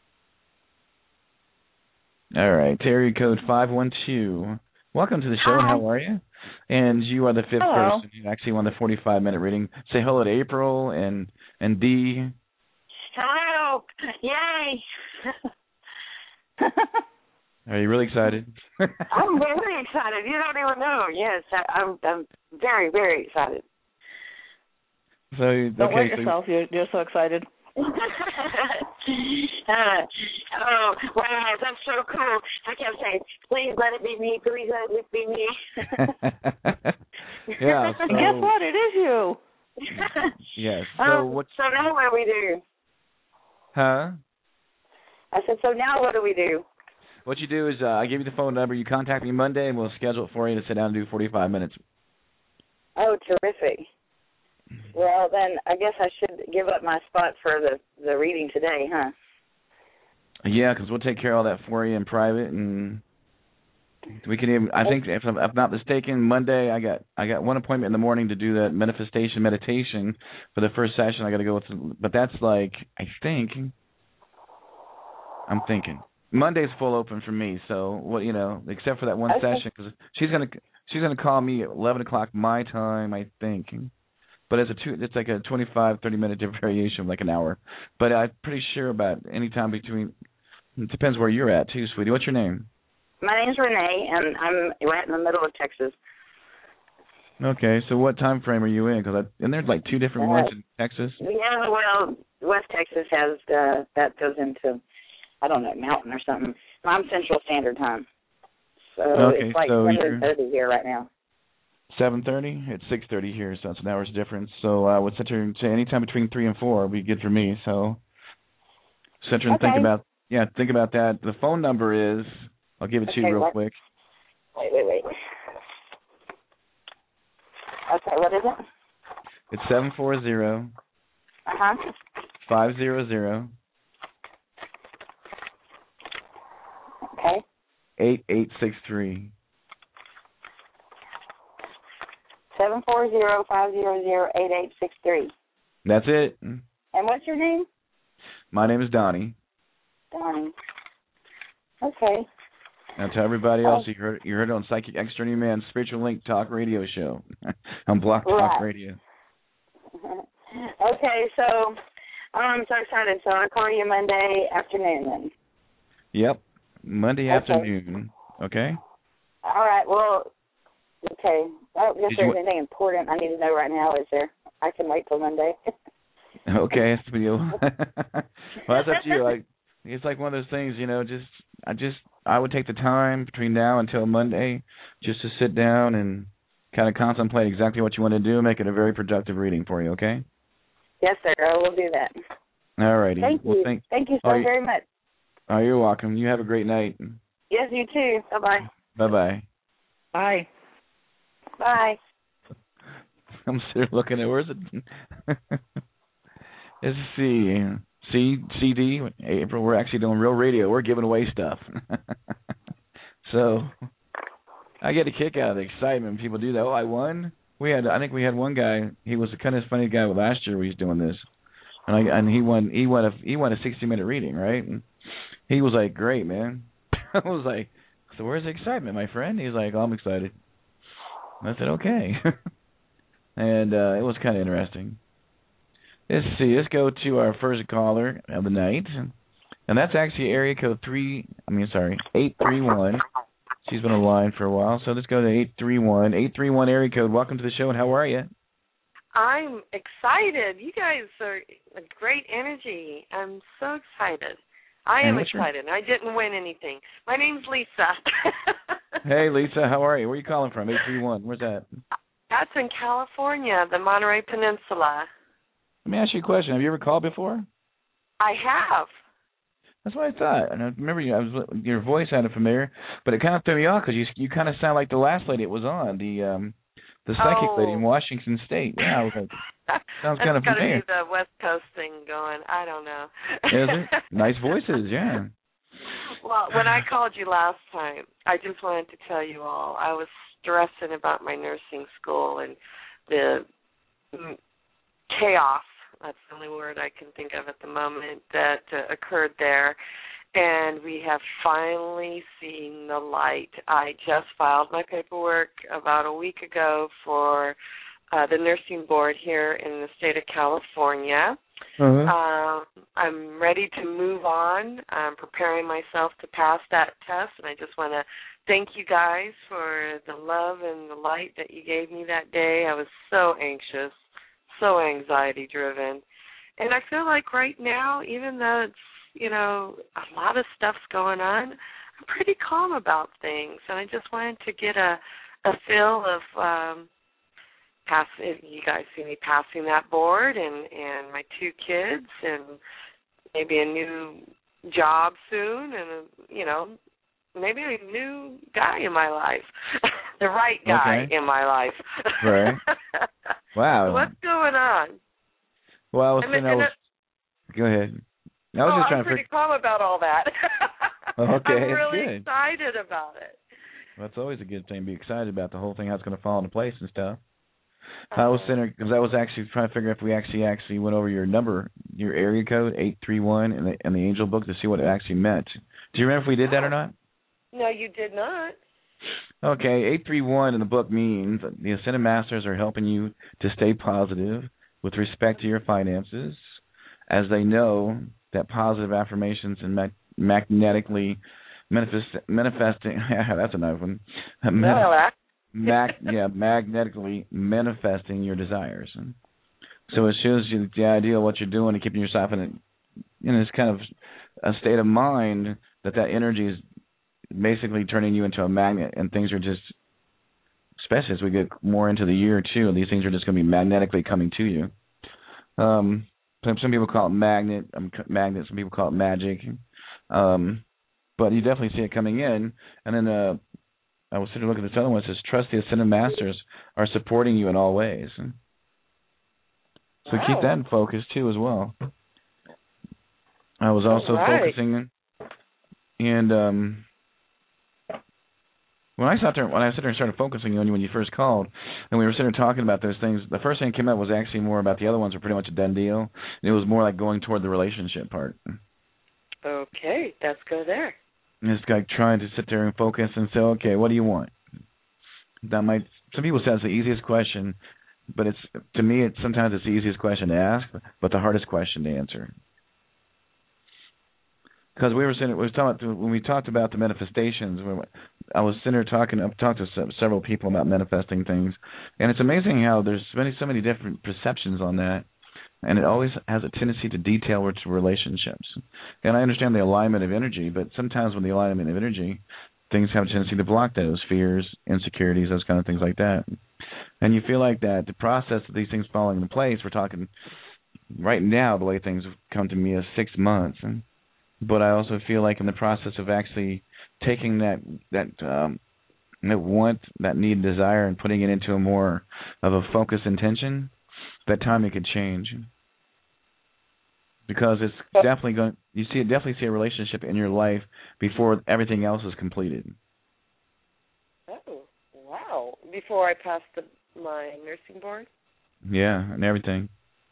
All right, Terry code five one two. Welcome to the show, and how are you? And you are the fifth
Hello.
person who actually won the forty-five minute reading. Say hello to April and and Dee.
Hello! Yay!
Are you really excited?
I'm very excited. You don't even know. Yes, I, I'm. I'm very, very excited.
So
Don't
okay,
wet
so
yourself. You're, you're so excited.
uh, oh, wow, that's so cool. I kept saying, please let it be me, please let it be me.
yeah. So,
And guess what? It is you.
yes. So
um,
what?
So now what do we do?
Huh?
I said, so now what do we do?
What you do is uh, I give you the phone number. You contact me Monday, and we'll schedule it for you to sit down and do forty-five minutes.
Oh, terrific. Well, then I guess I should give up my spot for the, the reading today, huh?
Yeah, because we'll take care of all that for you in private, and we can even. I think if I'm, if I'm not mistaken, Monday I got I got one appointment in the morning to do that manifestation meditation for the first session. I got to go with, but that's like I think. I'm thinking Monday's full open for me, so what you know, except for that one
Okay.
session, because she's gonna she's gonna call me at eleven o'clock my time, I think. But it's a two, it's like a twenty-five, thirty minute variation of like an hour. But I'm pretty sure about any time between. It depends where you're at too, sweetie. What's your name?
My name's Renee, and I'm right in the middle of Texas.
Okay, so what time frame are you in? Because and there's like two different
Uh,
ones in Texas.
Yeah, well, West Texas has uh, that goes into, I don't know, mountain or something. I'm Central Standard Time, so
Okay,
it's like
so
seven thirty here right now.
seven thirty. It's six thirty here, so it's an hour's difference. So I uh, would sit here and say any time between three and four would be good for me. So sit here and
Okay.
think about yeah, think about that. The phone number is. I'll give it to
Okay,
you real
what?
quick.
Wait, wait, wait. Okay, what is it?
It's seven four zero
Uh-huh.
five zero zero
Okay.
eight eight six three.
seven four zero, five zero zero, eight eight six three.
That's it.
And what's your name?
My name is Donnie.
Donnie. Okay.
Now to everybody else, you heard you heard it on Psychic X Journeyman Spiritual Link Talk Radio Show on Block Talk
Right.
Radio.
Okay, so I'm so excited. So I'll call you Monday afternoon then.
Yep, Monday
Okay.
afternoon. Okay.
All right, well, okay. I don't guess
Did
there's
you-
anything important I need to know right now, is there? I can wait till Monday.
Okay, that's for you. Well, that's up to you. Like it's like one of those things, you know. Just I just I would take the time between now until Monday just to sit down and kind of contemplate exactly what you want to do, make it a very productive reading for you. Okay.
Yes, sir. I will do that.
All righty.
Thank
well,
you.
Thank,
Thank you so
oh, you-
very much.
oh, you're welcome. You have a great night.
Yes, you too. Bye-bye.
Bye bye.
Bye.
Bye.
I'm still looking at where's it. Let's see. C C D April. We're actually doing real radio. We're giving away stuff. So I get a kick out of the excitement when people do that. Oh, I won. We had. I think we had one guy. He was the kind of funny guy last year. We was doing this, and I and he won. He won a he won a sixty minute reading, right? And he was like, "Great, man." I was like, "So where's the excitement, my friend?" He's like, oh, "I'm excited." And I said, "Okay." and uh, it was kind of interesting. Let's see. Let's go to our first caller of the night, and that's actually area code three. I mean, sorry, eight three one. She's been on the line for a while, so let's go to eight three one. eight three one area code. Welcome to the show, and how are you?
I'm excited. You guys are a great energy. I'm so excited. I am excited. I didn't win anything. My name's Lisa.
Hey, Lisa, how are you? Where are you calling from? eight three one. Where's that?
That's in California, the Monterey Peninsula.
Let me ask you a question. Have you ever called before?
I have.
That's what I thought. And I remember you, I was, your voice sounded familiar, but it kind of threw me off because you you kind of sound like the last lady it was on, the um, the psychic
oh.
lady in Washington State. Yeah, I was like, sounds kind of familiar.
That's got to be the West Coast thing going. I don't know.
Is it? Nice voices, yeah.
Well, when I called you last time, I just wanted to tell you all I was stressing about my nursing school and the chaos. That's the only word I can think of at the moment that uh, occurred there. And we have finally seen the light. I just filed my paperwork about a week ago for uh, the nursing board here in the state of California.
Uh-huh.
Um, I'm ready to move on. I'm preparing myself to pass that test, and I just want to thank you guys for the love and the light that you gave me that day. I was so anxious, so anxiety-driven. And I feel like right now, even though it's, you know, a lot of stuff's going on, I'm pretty calm about things. And I just wanted to get a, a feel of um, pass. You guys see me passing that board, and, and my two kids, and maybe a new job soon, and, you know, maybe a new guy in my life, the right guy
okay.
in my life.
Right. Wow.
So what's going on?
Well, I was,
and,
saying, I was
and,
go ahead. I was
oh,
just trying
I'm
to
pretty
figure.
calm about all that.
Okay,
I'm really
good.
excited about it.
Well, that's always a good thing. Be excited about the whole thing, how it's going to fall into place and stuff. Uh-huh. I was sitting because I was actually trying to figure if we actually actually went over your number, your area code eight three one, in the in the angel book to see what it actually meant. Do you remember if we did that or not?
No, you did not.
Okay, eight three one in the book means the Ascended Masters are helping you to stay positive with respect to your finances, as they know that positive affirmations and mag- magnetically manifest, manifesting, that's another one,
Manif-
mag, yeah, magnetically manifesting your desires. So it shows you the idea of what you're doing and keeping yourself in, a, in this kind of a state of mind that that energy is basically turning you into a magnet, and things are just, especially as we get more into the year too, these things are just going to be magnetically coming to you. Um, some, some people call it magnet, um, magnet. Some people call it magic. Um, but you definitely see it coming in. And then uh, I was sitting and looking at this other one. It says, "Trust the Ascended Masters are supporting you in all ways." So wow. Keep that in focus too as well. I was also
right.
focusing, and um, when I sat there, when I sat there and started focusing on you when you first called, and we were sitting there talking about those things, the first thing that came up was actually more about the other ones were pretty much a done deal. It was more like going toward the relationship part.
Okay, let's go there.
And it's like trying to sit there and focus and say, okay, what do you want? That might, some people say it's the easiest question, but it's, to me, it's sometimes it's the easiest question to ask, but the hardest question to answer. Because we were sitting, we was talking about, when we talked about the manifestations, I was sitting there talking, I've talked to some, several people about manifesting things, and it's amazing how there's so many, so many different perceptions on that, and it always has a tendency to detail its relationships. And I understand the alignment of energy, but sometimes with the alignment of energy, things have a tendency to block those fears, insecurities, those kind of things like that. And you feel like that the process of these things falling into place, we're talking right now, the way things have come to me is six months, and but I also feel like in the process of actually taking that that um, that want, that need, desire, and putting it into a more of a focused intention, that time it could change. Because it's definitely going. You see, it definitely see a relationship in your life before everything else is completed.
Oh, wow! Before I pass the, my nursing board.
Yeah, and everything.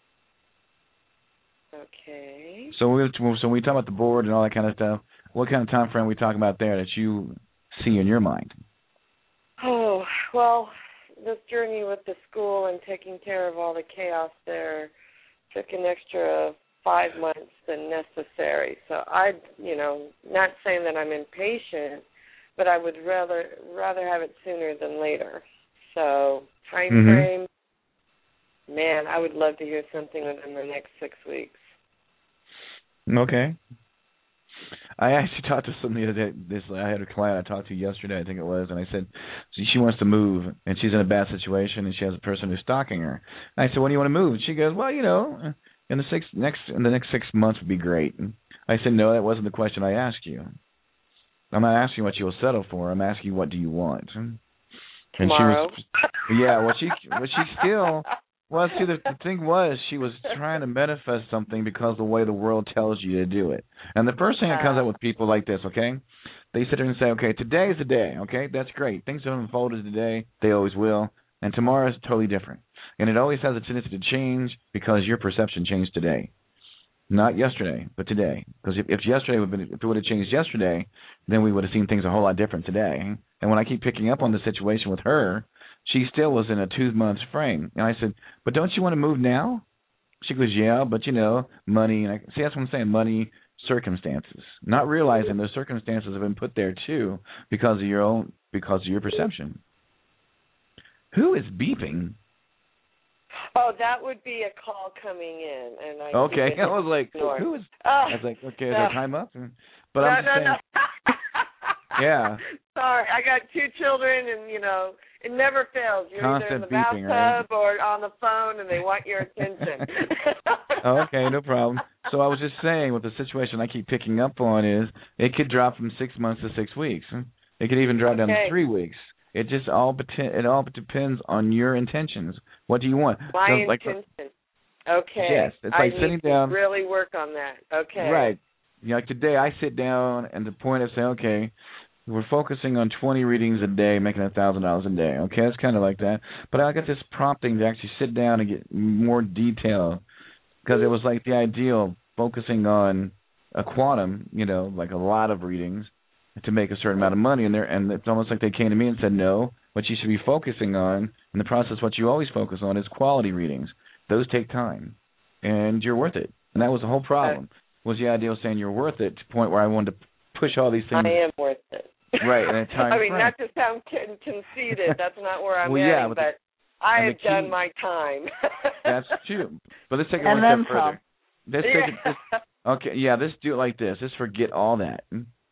Okay.
So we so when we talk about the board and all that kind of stuff, what kind of time frame are we talking about there that you see in your mind?
Oh, well, this journey with the school and taking care of all the chaos there took an extra five months than necessary. So I, you know, not saying that I'm impatient, but I would rather rather have it sooner than later. So time
mm-hmm.
frame, man, I would love to hear something within the next six weeks.
Okay. I actually talked to somebody the other day. This I had a client I talked to yesterday, I think it was, and I said she wants to move, and she's in a bad situation, and she has a person who's stalking her. And I said, "When do you want to move?" And she goes, "Well, you know, in the six next in the next six months would be great." And I said, "No, that wasn't the question I asked you. I'm not asking what you'll settle for. I'm asking you what do you want." And
Tomorrow.
she was, yeah, well, she, well, she still. Well, see, the, the thing was, she was trying to manifest something because of the way the world tells you to do it. And the first thing that comes up with people like this, okay, they sit there and say, okay, today's the day, okay, that's great. Things have unfolded today. They always will. And tomorrow is totally different. And it always has a tendency to change because your perception changed today. Not yesterday, but today. Because if, if yesterday would have been, if it would have changed yesterday, then we would have seen things a whole lot different today. And when I keep picking up on the situation with her, she still was in a two-month frame. And I said, but don't you want to move now? She goes, yeah, but, you know, money. And I, see, that's what I'm saying, money, circumstances. Not realizing those circumstances have been put there, too, because of your own, because of your perception. Who is beeping?
Oh, that would be a call coming in. And I
okay, I was like, who is?
Uh,
I was like, okay, is
no.
our time up? But
no,
I'm just
no,
saying,
no.
yeah.
Sorry, I got two children, and, you know, it never fails. You're
Constant
either in the
beeping,
bathtub
right?
or on the phone, and they want your attention.
Okay, no problem. So I was just saying, with the situation I keep picking up on is it could drop from six months to six weeks. It could even drop
okay.
down to three weeks. It just all it all depends on your intentions. What do you want?
My
so, like,
intention. Okay.
Yes, it's
I
like sitting
need
down.
To really work on that. Okay.
Right. You know, like today, I sit down and the point of saying, okay, we're focusing on twenty readings a day, making a thousand dollars a day. Okay, it's kind of like that. But I got this prompting to actually sit down and get more detail because it was like the ideal focusing on a quantum, you know, like a lot of readings to make a certain amount of money in there. And it's almost like they came to me and said, no, what you should be focusing on in the process, what you always focus on is quality readings. Those take time, and you're worth it. And that was the whole problem, was the idea of saying you're worth it to the point where I wanted to push all these things.
I am worth it.
Right, in a time
I mean,
frame.
not to sound con- conceited, that's not where I'm
well,
heading,
yeah, but,
but
the,
I have
key,
done my time.
That's true. But let's take it
and
one step
some.
further. Let's
yeah.
take it, this, okay, yeah, let's do it like this. Let's forget all that.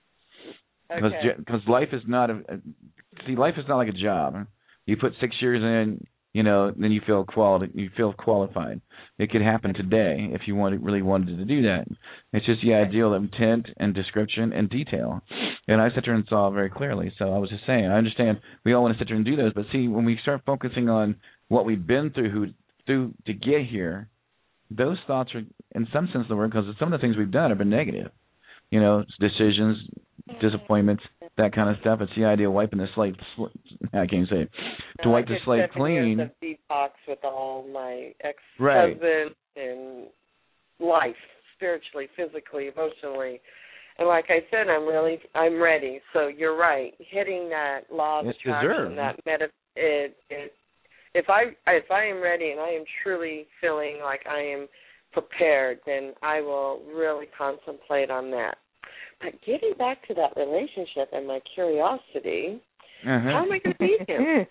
Because
okay.
life is not a see life is not like a job. You put six years in, you know, then you feel quali- you feel qualified. It could happen today if you wanted really wanted to do that. It's just the ideal of intent and description and detail. And I sit there and saw it very clearly. So I was just saying, I understand we all want to sit there and do those, but see, when we start focusing on what we've been through, who through to get here, those thoughts are, in some sense of the word, because some of the things we've done have been negative. You know, decisions, disappointments, that kind of stuff. It's the idea of wiping the slate. I can't say it. To
no,
wipe the slate clean.
Years of detox with all my ex-husband
right.
and life, spiritually, physically, emotionally. And like I said, I'm really, I'm ready. So you're right. Hitting that law of
it's
attraction,
deserved.
that meta, it, it, if I, if I am ready and I am truly feeling like I am prepared, then I will really contemplate on that. But getting back to that relationship and my curiosity,
uh-huh.
how am I going to meet him?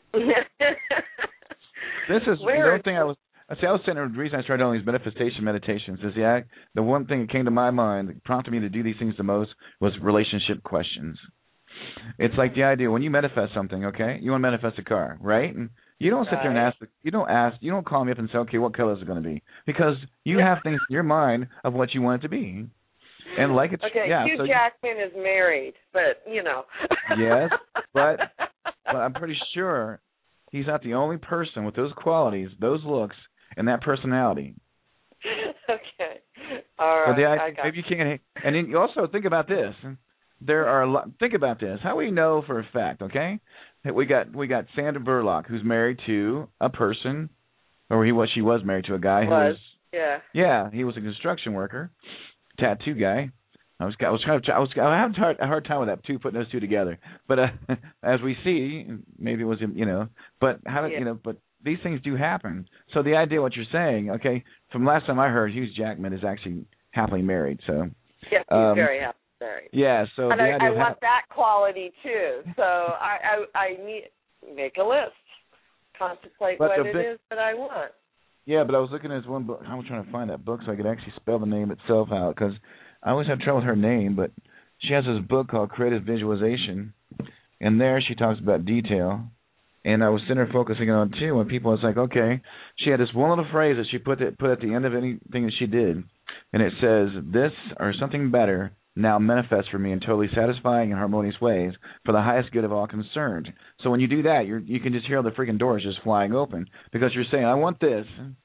This is
Where
the one thing I was. I see. I was saying the reason I started doing these manifestation meditations is the act. The one thing that came to my mind that prompted me to do these things the most was relationship questions. It's like the idea when you manifest something, okay? You want to manifest a car, right? And you don't sit
right.
there and ask. You don't ask. You don't call me up and say, okay, what color is it going to be? Because you have things in your mind of what you want it to be. And like it's
okay,
yeah,
Hugh
so
Jackman is married, but you know.
Yes, but but I'm pretty sure he's not the only person with those qualities, those looks, and that personality.
Okay, all right.
But the,
I got
maybe you can't. And then you also think about this. There are a lot. Think about this. How we know for a fact? Okay, we got we got Sandra Burlock, who's married to a person, or he was she was married to a guy who
was
was
yeah
yeah he was a construction worker. Tattoo guy, I was I was trying to I was I had a hard, a hard time with that too, putting those two together. But uh, as we see, maybe it was you know. But how did
yeah.
you know? But these things do happen. So the idea, what you're saying, okay, from last time I heard, Hugh Jackman is actually happily married. So
yes, he's
um,
very happily married.
Yeah. So
and
the
I,
idea
I want
ha-
that quality too. So I I, I need make a list, contemplate
but
what
the
it
big,
is that I want.
Yeah, but I was looking at this one book. I was trying to find that book so I could actually spell the name itself out because I always have trouble with her name, but she has this book called Creative Visualization, and there she talks about detail. And I was sitting there focusing on too when people was like, okay, she had this one little phrase that she put it, put at the end of anything that she did, and it says, "This or something better now manifests for me in totally satisfying and harmonious ways for the highest good of all concerned." So when you do that, you you can just hear all the freaking doors just flying open because you're saying, "I want this,"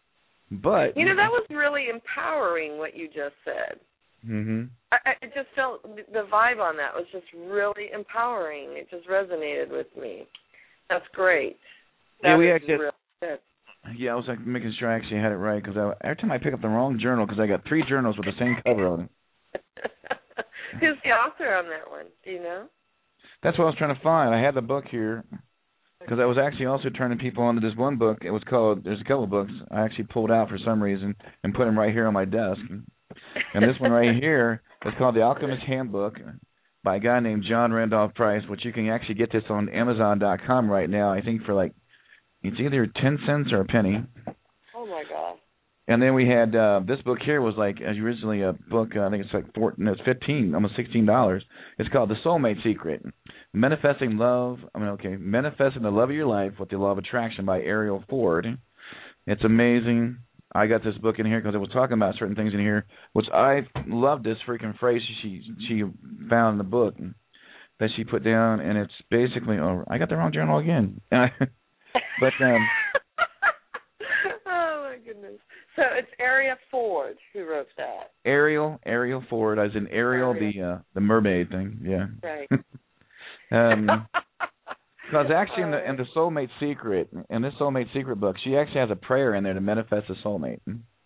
but
you know that was really empowering what you just said.
Mm-hmm.
I, I just felt the vibe on that was just really empowering. It just resonated with me. That's great. That
yeah, we
is
actually.
really good.
Yeah, I was like making sure I actually had it right because every time I pick up the wrong journal because I got three journals with the same cover on it.
Who's the author on that one? Do you know?
That's what I was trying to find. I had the book here because I was actually also turning people onto this one book. It was called. There's a couple of books I actually pulled out for some reason and put them right here on my desk. And this one right here is called The Alchemist Handbook by a guy named John Randolph Price, which you can actually get this on Amazon dot com right now. I think for like it's either ten cents or a penny.
Oh my God.
And then we had uh, this book here was like originally a book. Uh, I think it's like four, no, it's fifteen, almost sixteen dollars. It's called The Soulmate Secret: Manifesting Love. I mean, okay, Manifesting the Love of Your Life with the Law of Attraction by Ariel Ford. It's amazing. I got this book in here because it was talking about certain things in here, which I love this freaking phrase she she found in the book that she put down, and it's basically. Oh, I got the wrong journal again. But um.
Oh my goodness. So it's Ariel Ford who wrote that.
Ariel, Ariel Ford, as in Ariel,
Ariel.
the uh, the mermaid thing, yeah.
Right.
um, because actually in the in the Soulmate Secret, in this Soulmate Secret book, she actually has a prayer in there to manifest a soulmate.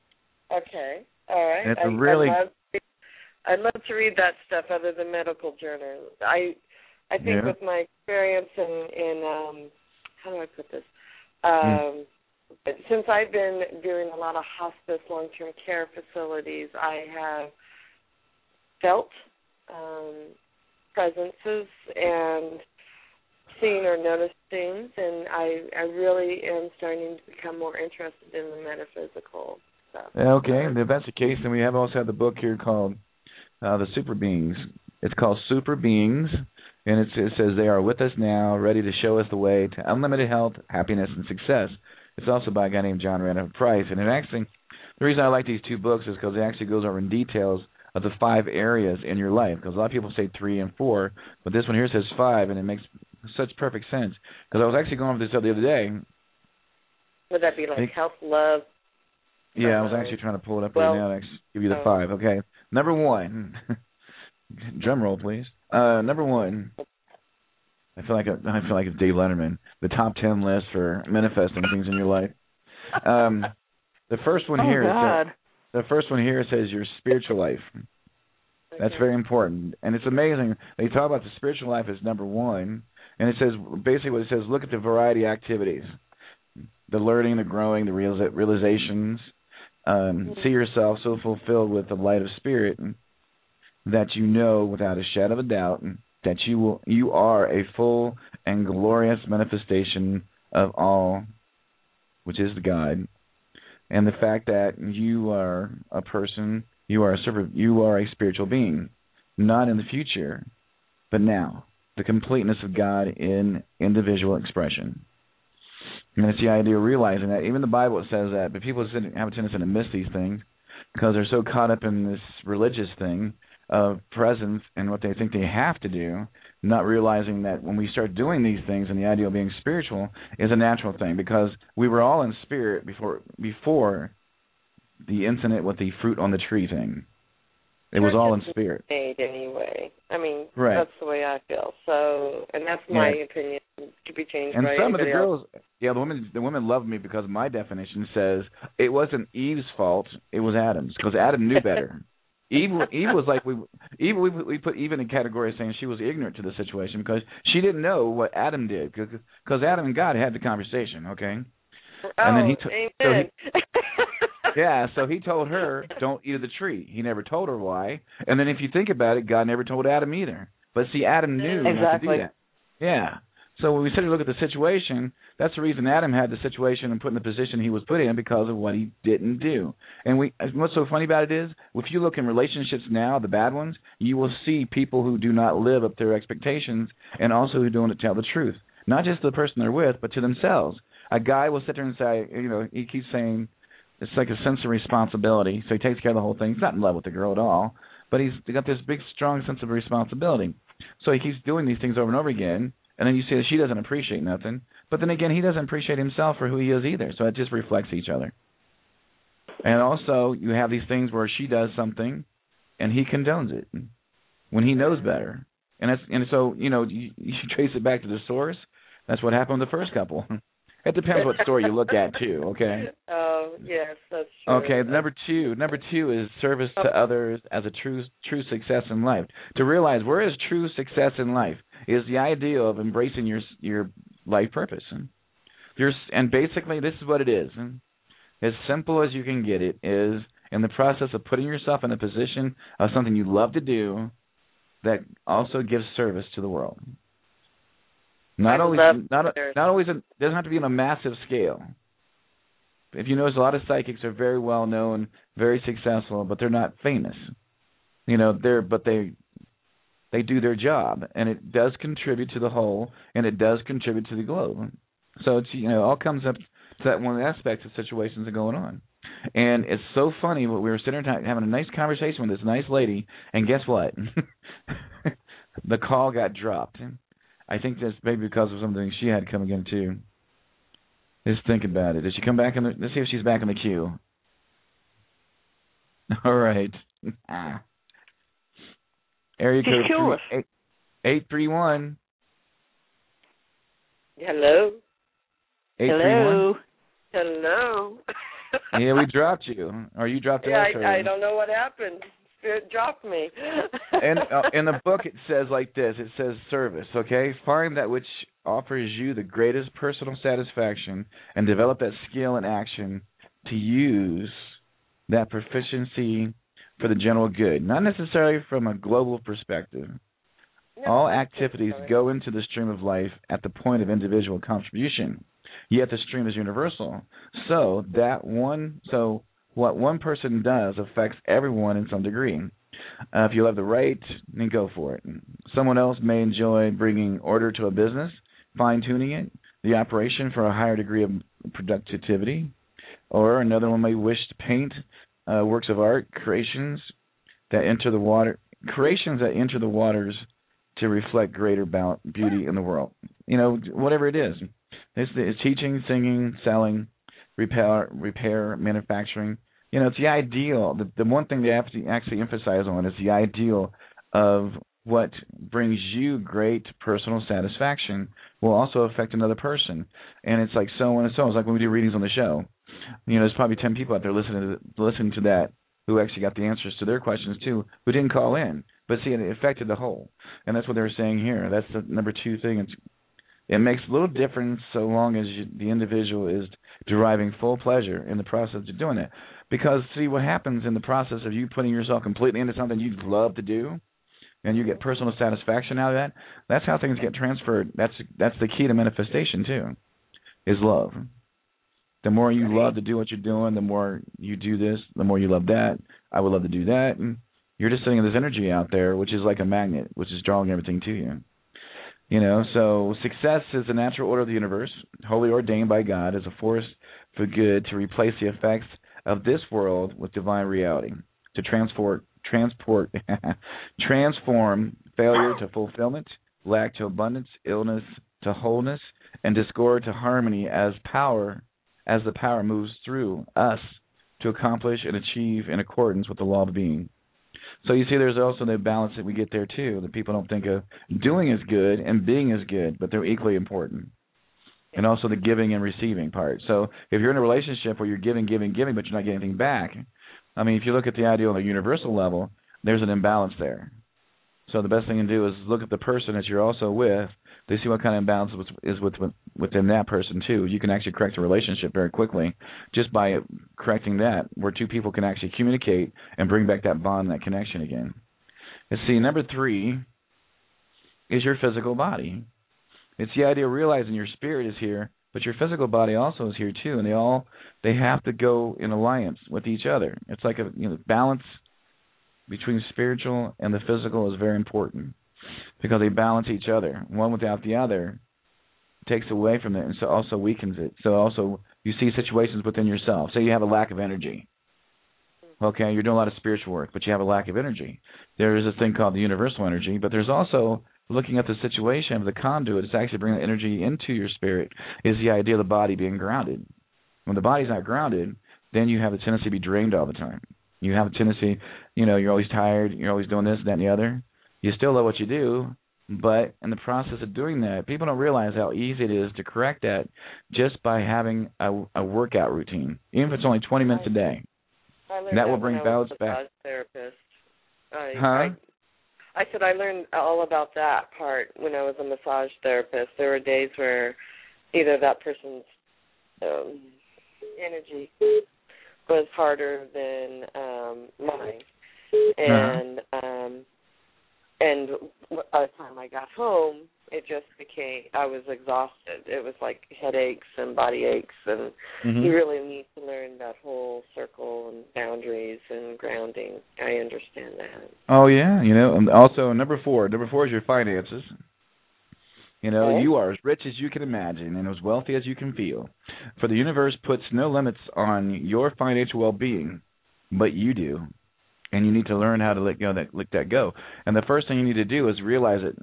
Okay. All right.
And it's
I,
a really.
I love, I'd love to read that stuff other than medical journals. I I think
Yeah.
with my experience in in um how do I put this? Um.
Mm.
But since I've been doing a lot of hospice, long-term care facilities, I have felt um, presences and seen or noticed things, and I, I really am starting to become more interested in the metaphysical stuff.
Okay, and if that's the case, then we have also have the book here called uh, The Super Beings. It's called Super Beings, and it, it says they are with us now, ready to show us the way to unlimited health, happiness, and success. It's also by a guy named John Randolph Price. And it actually, the reason I like these two books is because it actually goes over in details of the five areas in your life. Because a lot of people say three and four, but this one here says five, and it makes such perfect sense. Because I was actually going over this the other day.
Would that be like
think,
health, love?
Yeah, I was actually trying to pull it up
well,
right now and give you the
oh.
five. Okay, number one. Drum roll, please. Uh, number one. I feel like a, I feel like it's Dave Letterman. The top ten list for manifesting things in your life. Um, the first one
oh,
here.
God.
Is the, the first one here says your spiritual life. That's very important, and it's amazing. They talk about the spiritual life as number one, and it says basically what it says. Look at the variety of activities, the learning, the growing, the realiza- realizations. Um, see yourself so fulfilled with the light of spirit that you know without a shadow of a doubt that you will, you are a full and glorious manifestation of all, which is the God, and the fact that you are a person, you are a servant, you are a spiritual being, not in the future, but now, the completeness of God in individual expression. And it's the idea of realizing that. Even the Bible says that, but people have a tendency to miss these things because they're so caught up in this religious thing of presence and what they think they have to do, not realizing that when we start doing these things and the idea of being spiritual is a natural thing, because we were all in spirit before before the incident with the fruit on the tree thing. It was all in spirit.
Made anyway. I mean,
right.
That's the way I feel. So, and that's my
yeah.
opinion. To be changed
and
by
some of the girls,
else.
yeah, the women, the women loved me because my definition says it wasn't Eve's fault, it was Adam's, because Adam knew better. Eve, Eve was like we Eve we we put Eve in a category of saying she was ignorant to the situation because she didn't know what Adam did because Adam and God had the conversation, okay?
Oh,
and then he t-
amen.
So he, yeah, so he told her don't eat of the tree. He never told her why. And then if you think about it, God never told Adam either. But see, Adam knew
exactly.
not to do that. Yeah. So when we sit and look at the situation, that's the reason Adam had the situation and put in the position he was put in because of what he didn't do. And we, what's so funny about it is, if you look in relationships now, the bad ones, you will see people who do not live up to their expectations and also who don't tell the truth. Not just the person they're with, but to themselves. A guy will sit there and say, you know, he keeps saying it's like a sense of responsibility. So he takes care of the whole thing. He's not in love with the girl at all, but he's got this big, strong sense of responsibility. So he keeps doing these things over and over again. And then you say that she doesn't appreciate nothing. But then again, he doesn't appreciate himself for who he is either. So it just reflects each other. And also, you have these things where she does something and he condones it when he knows better. And that's, and so, you know, you, you should trace it back to the source. That's what happened with the first couple. It depends what story you look at, too, okay?
Oh, yes, that's true.
Okay, number two. Number two is service to others as a true true success in life. To realize where is true success in life is the idea of embracing your your life purpose. Your, and basically, this is what it is. As simple as you can get it is in the process of putting yourself in a position of something you love to do that also gives service to the world. Not always, not not always. It doesn't have to be on a massive scale. If you notice, a lot of psychics are very well known, very successful, but they're not famous. You know, they're but they they do their job, and it does contribute to the whole, and it does contribute to the globe. So it's, you know, it all comes up to that one aspect of situations that are going on. And it's so funny. We were sitting there having a nice conversation with this nice lady, and guess what? The call got dropped. I think that's maybe because of something she had coming in too. Just think about it. Did she come back in the? Let's see if she's back in the queue. All right. Ah. Area code three, eight, eight three one.
Hello.
Eight
Hello.
three one.
Hello.
Yeah, we dropped you, or you dropped
yeah,
us.
I,
or...
I don't know what happened. Spirit dropped me.
And uh, in the book, it says like this. It says service, okay? Find that which offers you the greatest personal satisfaction and develop that skill and action to use that proficiency for the general good, not necessarily from a global perspective.
No,
all activities go into the stream of life at the point of individual contribution, yet the stream is universal. So that one, so what one person does affects everyone in some degree. Uh, if you have the right, then go for it. Someone else may enjoy bringing order to a business, fine-tuning it, the operation for a higher degree of productivity, or another one may wish to paint uh, works of art, creations that enter the water, creations that enter the waters to reflect greater beauty in the world. You know, whatever it is. It's, it's teaching, singing, selling, repair, repair, manufacturing. You know, it's the ideal. The, the one thing they have to actually emphasize on is the ideal of what brings you great personal satisfaction will also affect another person. And it's like so on and so on. It's like when we do readings on the show. You know, there's probably ten people out there listening to, listening to that who actually got the answers to their questions too, who didn't call in. But see, it affected the whole. And that's what they were saying here. That's the number two thing. It's, it makes little difference so long as you, the individual is deriving full pleasure in the process of doing it. Because, see, what happens in the process of you putting yourself completely into something you love to do, and you get personal satisfaction out of that, that's how things get transferred. That's that's the key to manifestation, too, is love. The more you love to do what you're doing, the more you do this, the more you love that. I would love to do that. And you're just sending this energy out there, which is like a magnet, which is drawing everything to you. You know, so success is the natural order of the universe, wholly ordained by God as a force for good to replace the effects of this world with divine reality, to transport, transport, transform failure to fulfillment, lack to abundance, illness to wholeness, and discord to harmony as power, as the power moves through us to accomplish and achieve in accordance with the law of being. So you see, there's also the balance that we get there too, that people don't think of doing is good and being is good, but they're equally important. And also the giving and receiving part. So if you're in a relationship where you're giving, giving, giving, but you're not getting anything back, I mean, if you look at the idea on a universal level, there's an imbalance there. So the best thing to do is look at the person that you're also with to see what kind of imbalance is with, with, within that person, too. You can actually correct a relationship very quickly just by correcting that, where two people can actually communicate and bring back that bond, that connection again. And see, number three is your physical body. It's the idea of realizing your spirit is here, but your physical body also is here, too, and they all they have to go in alliance with each other. It's like a you know balance between spiritual and the physical is very important because they balance each other. One without the other takes away from it and so also weakens it. So also you see situations within yourself. Say you have a lack of energy. Okay, you're doing a lot of spiritual work, but you have a lack of energy. There is a thing called the universal energy, but there's also looking at the situation of the conduit. It's actually bringing energy into your spirit is the idea of the body being grounded. When the body's not grounded, then you have a tendency to be drained all the time. You have a tendency, you know, you're always tired, you're always doing this, that, and the other. You still love what you do, but in the process of doing that, people don't realize how easy it is to correct that just by having a, a workout routine, even if it's only twenty minutes a day.
I learned
that,
that
will bring balance back.
Massage therapist. I,
huh?
I, I said I learned all about that part when I was a massage therapist. There were days where either that person's um, energy was harder than um, mine, and
uh-huh.
um, and by the time I got home, it just became I was exhausted. It was like headaches and body aches, and
mm-hmm.
you really need to learn that whole circle and boundaries and grounding. I understand that.
Oh yeah, you know, and also number four. Number four is your finances. You know,
okay.
You are as rich as you can imagine and as wealthy as you can feel. For the universe puts no limits on your financial well-being, but you do. And you need to learn how to let go that let that go. And the first thing you need to do is realize it.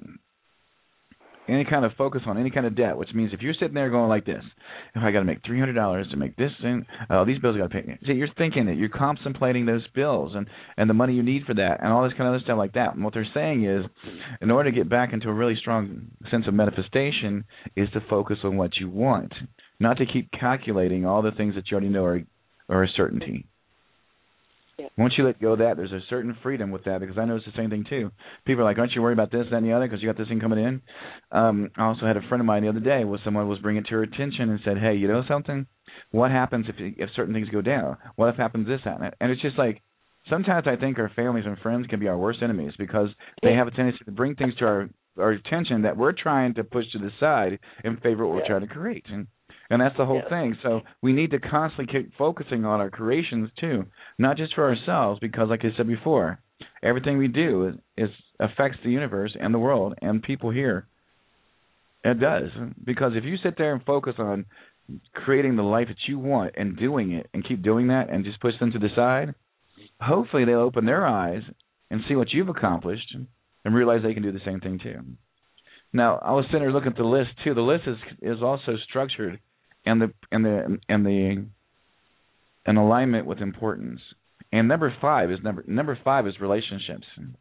Any kind of focus on any kind of debt, which means if you're sitting there going like this, if I got to make three hundred dollars to make this thing, oh, these bills I got to pay. See, you're thinking that you're contemplating those bills and, and the money you need for that and all this kind of other stuff like that. And what they're saying is, in order to get back into a really strong sense of manifestation, is to focus on what you want, not to keep calculating all the things that you already know are, are a certainty.
Yeah.
Once you let go of that, there's a certain freedom with that, because I noticed the same thing too. People are like, aren't you worried about this, that, and the other because you got this thing coming in? Um, I also had a friend of mine the other day where someone was bringing it to her attention and said, hey, you know something? What happens if if certain things go down? What if happens this, that, and that? And it's just like, sometimes I think our families and friends can be our worst enemies because they have a tendency to bring things to our, our attention that we're trying to push to the side in favor of what we're trying to create. And And that's the whole
yes.
thing. So we need to constantly keep focusing on our creations too, not just for ourselves, because like I said before, everything we do is, is affects the universe and the world and people here. It does. Because if you sit there and focus on creating the life that you want and doing it and keep doing that and just push them to the side, hopefully they'll open their eyes and see what you've accomplished and realize they can do the same thing too. Now, I was sitting there looking at the list too. The list is is also structured and the and the and the an alignment with importance. And number five is number number five is relationships.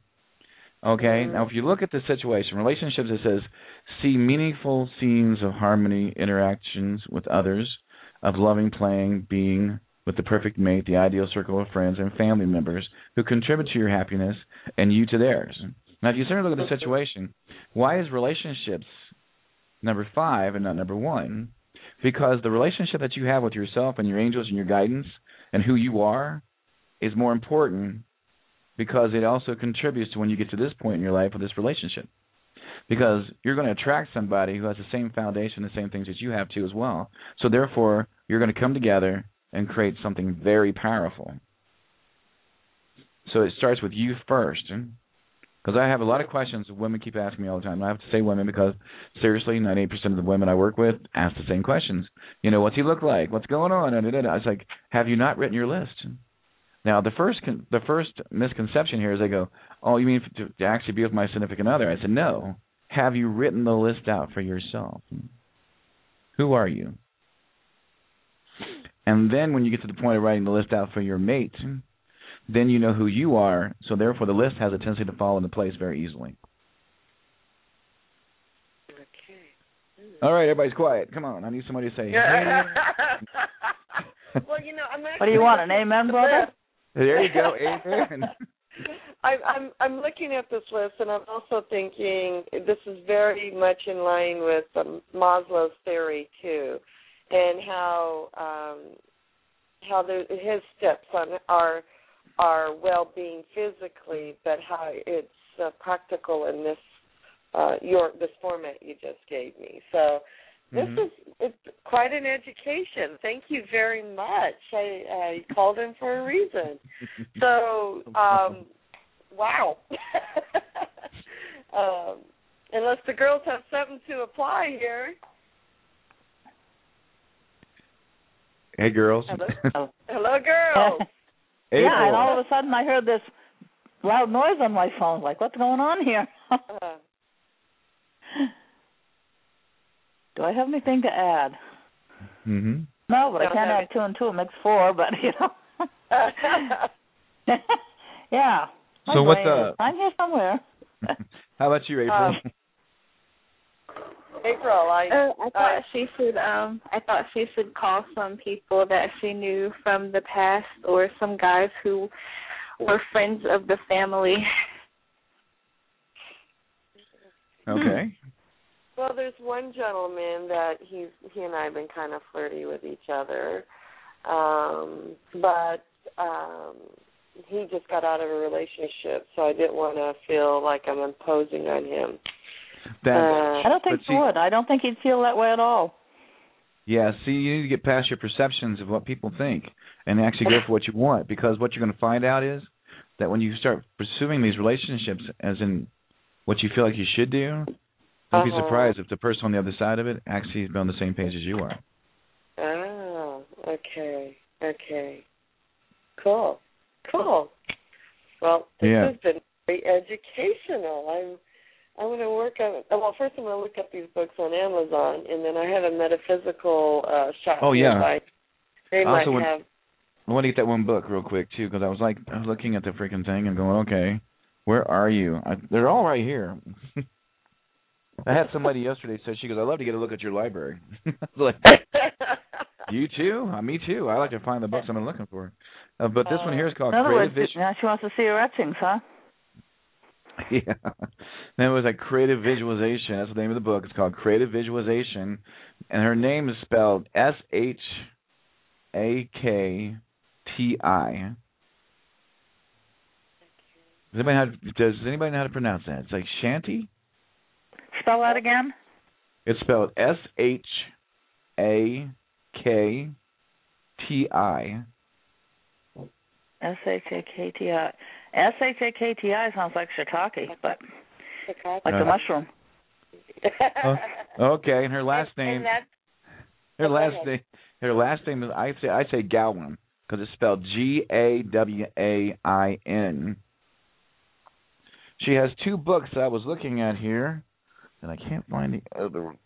Okay? Mm-hmm. Now if you look at the situation, relationships, it says see meaningful scenes of harmony, interactions with others, of loving, playing, being with the perfect mate, the ideal circle of friends and family members who contribute to your happiness and you to theirs. Now if you start to look at the situation, why is relationships number five and not number one? Because the relationship that you have with yourself and your angels and your guidance and who you are is more important, because it also contributes to when you get to this point in your life with this relationship. Because you're going to attract somebody who has the same foundation, the same things that you have too as well. So therefore, you're going to come together and create something very powerful. So it starts with you first. Because I have a lot of questions that women keep asking me all the time. And I have to say women because, seriously, ninety-eight percent of the women I work with ask the same questions. You know, what's he look like? What's going on? And I was like, have you not written your list? Now, the first con- the first misconception here is they go, oh, you mean to, to actually be with my significant other? I said, no. Have you written the list out for yourself? Who are you? And then when you get to the point of writing the list out for your mate, then you know who you are, so therefore the list has a tendency to fall into place very easily.
Okay.
All right, everybody's quiet. Come on, I need somebody to say, hey.
Well, you know, I'm actually...
What do you want, an amen, brother?
There you go, amen.
I, I'm I'm looking at this list, and I'm also thinking this is very much in line with um, Maslow's theory too, and how um, how the, his steps on are are well-being physically, but how it's uh, practical in this uh, your this format you just gave me. So this mm-hmm. is it's quite an education. Thank you very much. I, I called in for a reason. So. Um, Wow. um, unless the girls have something to apply here.
Hey, girls.
Hello, Hello girls.
Yeah, and all of a sudden I heard this loud noise on my phone. Like, what's going on here? uh, Do I have anything to add?
Mm-hmm.
No, but I can't add two and two. It makes four, but, you know. Yeah.
So what's up?
I'm here somewhere.
How about you, April?
Um, April, I
uh, I thought I, she should um I thought she should call some people that she knew from the past, or some guys who were friends of the family.
Okay.
Well, there's one gentleman that he's he and I have been kind of flirty with each other, um, but. Um, He just got out of a relationship, so I didn't want to feel like I'm imposing on him.
That,
uh, I don't think he would. I don't think he'd feel that way at all.
Yeah, see, you need to get past your perceptions of what people think and actually go for what you want, because what you're going to find out is that when you start pursuing these relationships as in what you feel like you should do, don't uh-huh. be surprised if the person on the other side of it actually is on the same page as you are.
Oh, okay, okay. Cool. Cool. Well, this
yeah.
has been very educational. I'm I'm going to work on it. Well, first I'm going to look up these books on Amazon, and then I have a metaphysical uh, shop.
Oh, yeah.
Nearby. They
I
might
also
have.
I want to get that one book real quick, too, because I was like, I was looking at the freaking thing and going, okay, where are you? I, they're all right here. I had somebody yesterday say, she goes, I'd love to get a look at your library. I was like, you too? Uh, me too. I like to find the books I'm looking for. Uh, but this uh, one here is called
in other
Creative
words,
Vision.
Now she wants to see her etchings, huh?
Yeah. And it was like Creative Visualization. That's the name of the book. It's called Creative Visualization. And her name is spelled S H A K T I. Does anybody, know, does anybody know how to pronounce that? It's like Shanti?
Spell that again?
It's spelled S H A K T I.
S H A K T I. S H A K T I sounds like shiitake, but like
uh,
the mushroom.
Oh, okay, and her last name,
and
her last name, her last name is I say I say Gawain because it's spelled G A W A I N. She has two books that I was looking at here, and I can't find the other one.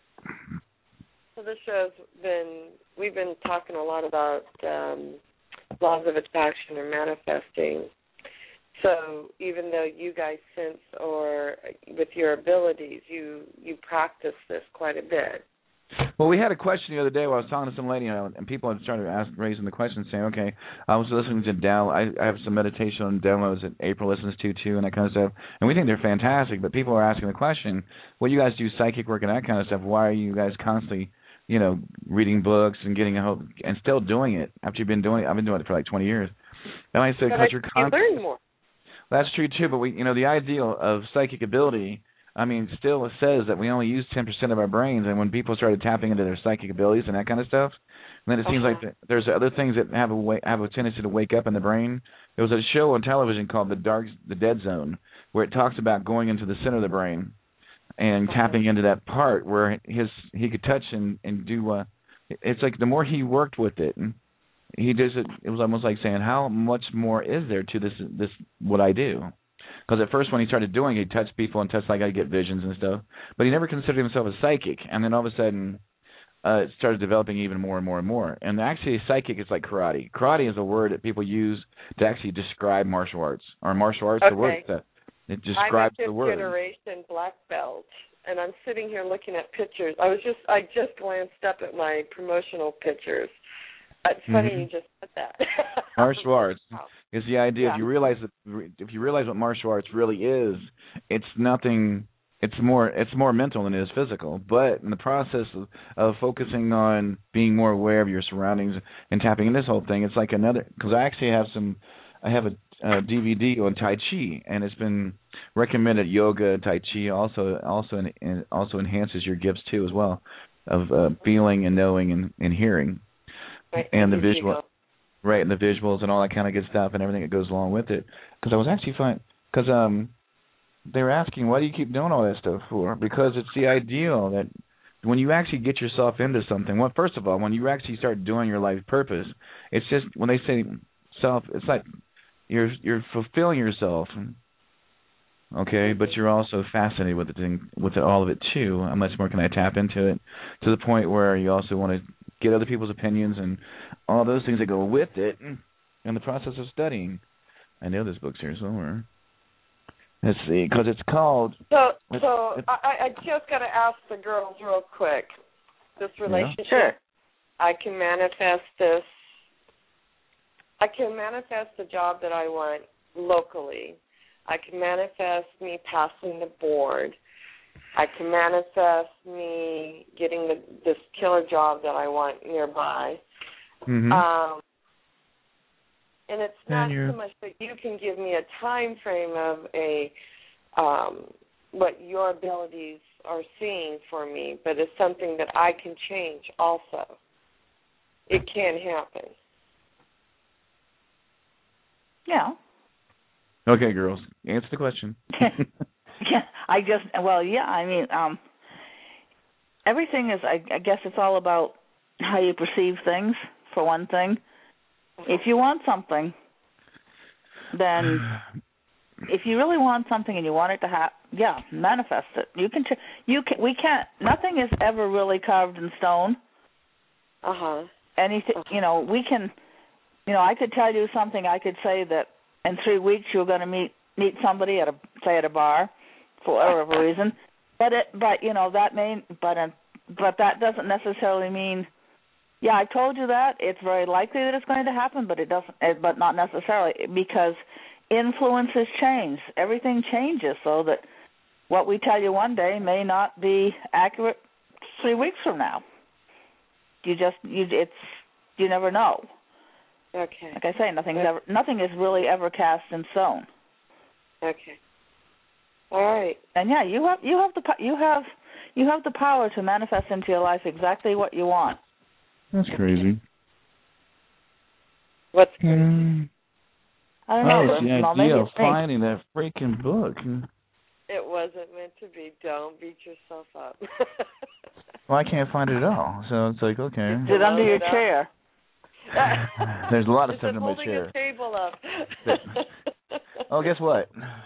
So this show's been we've been talking a lot about um, laws of attraction or manifesting. So even though you guys sense or with your abilities, you, you practice this quite a bit.
Well, we had a question the other day where I was talking to some lady, and people had started ask, raising the question, saying, okay, I was listening to download. I, I have some meditation on downloads that April listens to, too, and that kind of stuff. And we think they're fantastic, but people are asking the question, well, you guys do psychic work and that kind of stuff. Why are you guys constantly, you know, reading books and getting a whole, and still doing it after you've been doing it? I've been doing it for like twenty years. And I said, because you're constantly.
You learn more.
That's true, too, but we, you know, the ideal of psychic ability, I mean, still it says that we only use ten percent of our brains, and when people started tapping into their psychic abilities and that kind of stuff, then it uh-huh. seems like there's other things that have a way, have a tendency to wake up in the brain. There was a show on television called The Dark, The Dead Zone, where it talks about going into the center of the brain and uh-huh. tapping into that part where his he could touch and, and do, uh, it's like the more he worked with it, and he does it, it was almost like saying, how much more is there to this, this what I do? Because at first when he started doing it, he touched people and touched like I get visions and stuff. But he never considered himself a psychic. And then all of a sudden, uh, it started developing even more and more and more. And actually, psychic is like karate. Karate is a word that people use to actually describe martial arts. Or martial arts,
okay.
the word that it describes
the word. I'm a fifth generation black belt, and I'm sitting here looking at pictures. I was just I just glanced up at my promotional pictures. It's funny mm-hmm. you just said that.
Martial arts. Is the idea
Yeah.
if you realize that if you realize what martial arts really is, it's nothing. It's more it's more mental than it is physical. But in the process of, of focusing on being more aware of your surroundings and tapping in this whole thing, it's like another. Because I actually have some. I have a, a D V D on Tai Chi, and it's been recommended. Yoga, Tai Chi also also in, in, also enhances your gifts too as well, of uh, feeling and knowing and, and hearing,
Right.
and the visual. Right, and the visuals and all that kind of good stuff and everything that goes along with it. Because I was actually fine. Because um, they were asking, why do you keep doing all that stuff for? Because it's the ideal that when you actually get yourself into something, well, first of all, when you actually start doing your life purpose, it's just, when they say self, it's like you're you're fulfilling yourself, okay, but you're also fascinated with the thing, with it, all of it too. How much more can I tap into it to the point where you also want to get other people's opinions and all those things that go with it in the process of studying. I know this book's here somewhere. Let's see, because it's called...
So,
it's,
so
it's,
I, I just got to ask the girls real quick. This relationship,
yeah. Sure.
I can manifest this. I can manifest the job that I want locally. I can manifest me passing the board. I can manifest me getting the, this killer job that I want nearby.
mm-hmm.
Um, and it's not
and
so much that you can give me a time frame of a um, what your abilities are seeing for me, but it's something that I can change also. It can happen.
Yeah.
Okay, girls, answer the question.
Yeah, I just, well, yeah, I mean, um, everything is, I, I guess it's all about how you perceive things, for one thing. If you want something, then if you really want something and you want it to happen, yeah, manifest it. You can, ch- you can, we can't, nothing is ever really carved in stone.
Uh-huh.
Anything,
uh-huh.
you know, we can, you know, I could tell you something, I could say that in three weeks you're going to meet, meet somebody at a, say at a bar, for whatever reason, but it, but you know that may, but uh, but that doesn't necessarily mean, yeah, I told you that. It's very likely that it's going to happen, but it doesn't, it, but not necessarily, because influences change. Everything changes, so that what we tell you one day may not be accurate three weeks from now. You just, you, it's, you never know.
Okay.
Like I say, nothing's ever, nothing is really ever cast in stone.
Okay. All right.
And yeah, you have you have the you have you have the power to manifest into your life exactly what you want.
That's crazy.
What's crazy?
Mm.
I don't know.
Oh,
But,
the
well,
idea
maybe
of
it's me.
finding that freaking book.
It wasn't meant to be. Don't beat yourself up.
Well, I can't find it at all, so it's like, okay.
Is it under your chair?
There's a lot of
It's
stuff in my
holding
chair.
a table up.
Oh, guess what?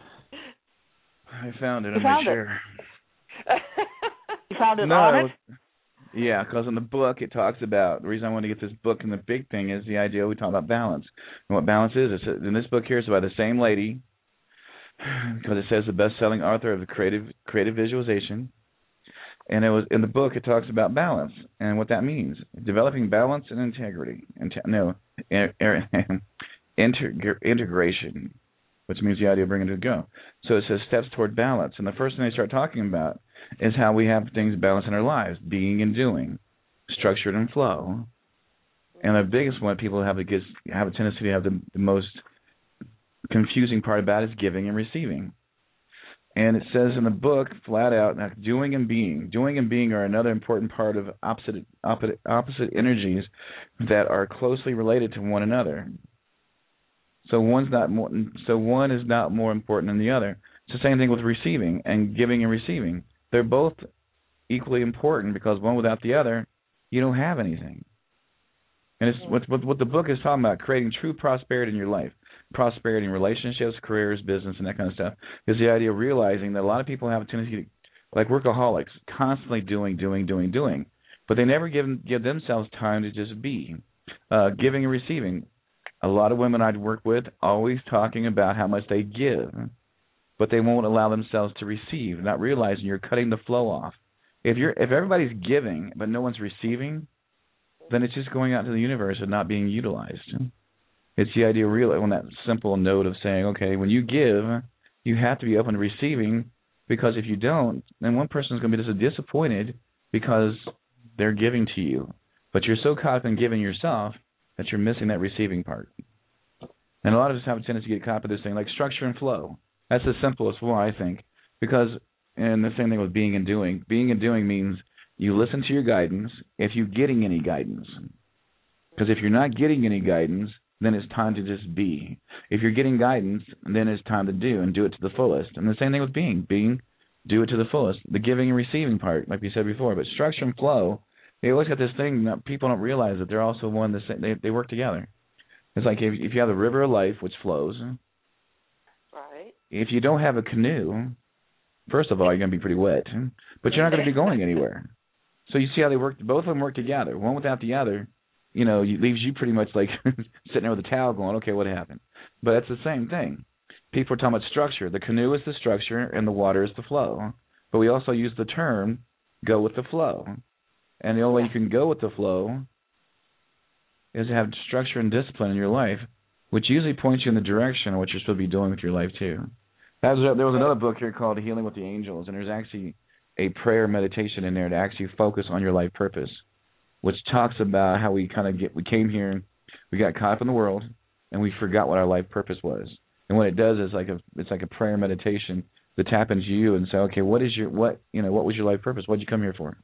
I found it
You
in
found
my
it.
chair.
You found it
no,
on
it
it?
was, yeah, because in the book it talks about, the reason I wanted to get this book, and the big thing is the idea we talk about balance. And what balance is, it's, in this book here, it's about the same lady, because it says the best-selling author of the creative creative visualization. And it was in the book. It talks about balance and what that means: developing balance and integrity. Inte- no, er, er, integ- integration, which means the idea of bringing it to go. So it says steps toward balance, and the first thing they start talking about is how we have things balanced in our lives: being and doing, structured and flow. And the biggest one people have a have a tendency to have the, the most confusing part about is giving and receiving. And it says in the book, flat out, that doing and being. Doing and being are another important part of opposite, opposite, opposite energies that are closely related to one another. So one's not more, so one is not more important than the other. It's the same thing with receiving and giving and receiving. They're both equally important, because one without the other, you don't have anything. And it's what, what, what the book is talking about: creating true prosperity in your life. Prosperity in relationships, careers, business, and that kind of stuff, is the idea of realizing that a lot of people have a tendency to, like workaholics, constantly doing, doing, doing, doing, but they never give give themselves time to just be. Uh, giving and receiving. A lot of women I'd work with always talking about how much they give, but they won't allow themselves to receive, not realizing you're cutting the flow off. If you're if everybody's giving but no one's receiving, then it's just going out to the universe and not being utilized. It's the idea, really, on that simple note of saying, okay, when you give, you have to be open to receiving, because if you don't, then one person's going to be just disappointed because they're giving to you. But you're so caught up in giving yourself that you're missing that receiving part. And a lot of us have a tendency to get caught up in this thing, like structure and flow. That's the simplest one, I think, because, and the same thing with being and doing. Being and doing means you listen to your guidance if you're getting any guidance. Because if you're not getting any guidance, then it's time to just be. If you're getting guidance, then it's time to do, and do it to the fullest. And the same thing with being. Being, do it to the fullest. The giving and receiving part, like we said before. But structure and flow, they always got this thing that people don't realize that they're also one the same. They, they work together. It's like if, if you have the river of life, which flows.
Right.
If you don't have a canoe, first of all, you're going to be pretty wet. But you're not going to be going anywhere. So you see how they work. Both of them work together. One without the other, you know, leaves you pretty much like sitting there with a towel going, okay, what happened? But it's the same thing. People are talking about structure. The canoe is the structure and the water is the flow. But we also use the term go with the flow. And the only way you can go with the flow is to have structure and discipline in your life, which usually points you in the direction of what you're supposed to be doing with your life too. That was, there was another book here called Healing with the Angels, and there's actually a prayer meditation in there to actually focus on your life purpose, which talks about how we kind of get, we came here, we got caught up in the world, and we forgot what our life purpose was. And what it does is like a, it's like a prayer meditation to tap into you and say, okay, what is your, what, you know, what was your life purpose? What did you come here for?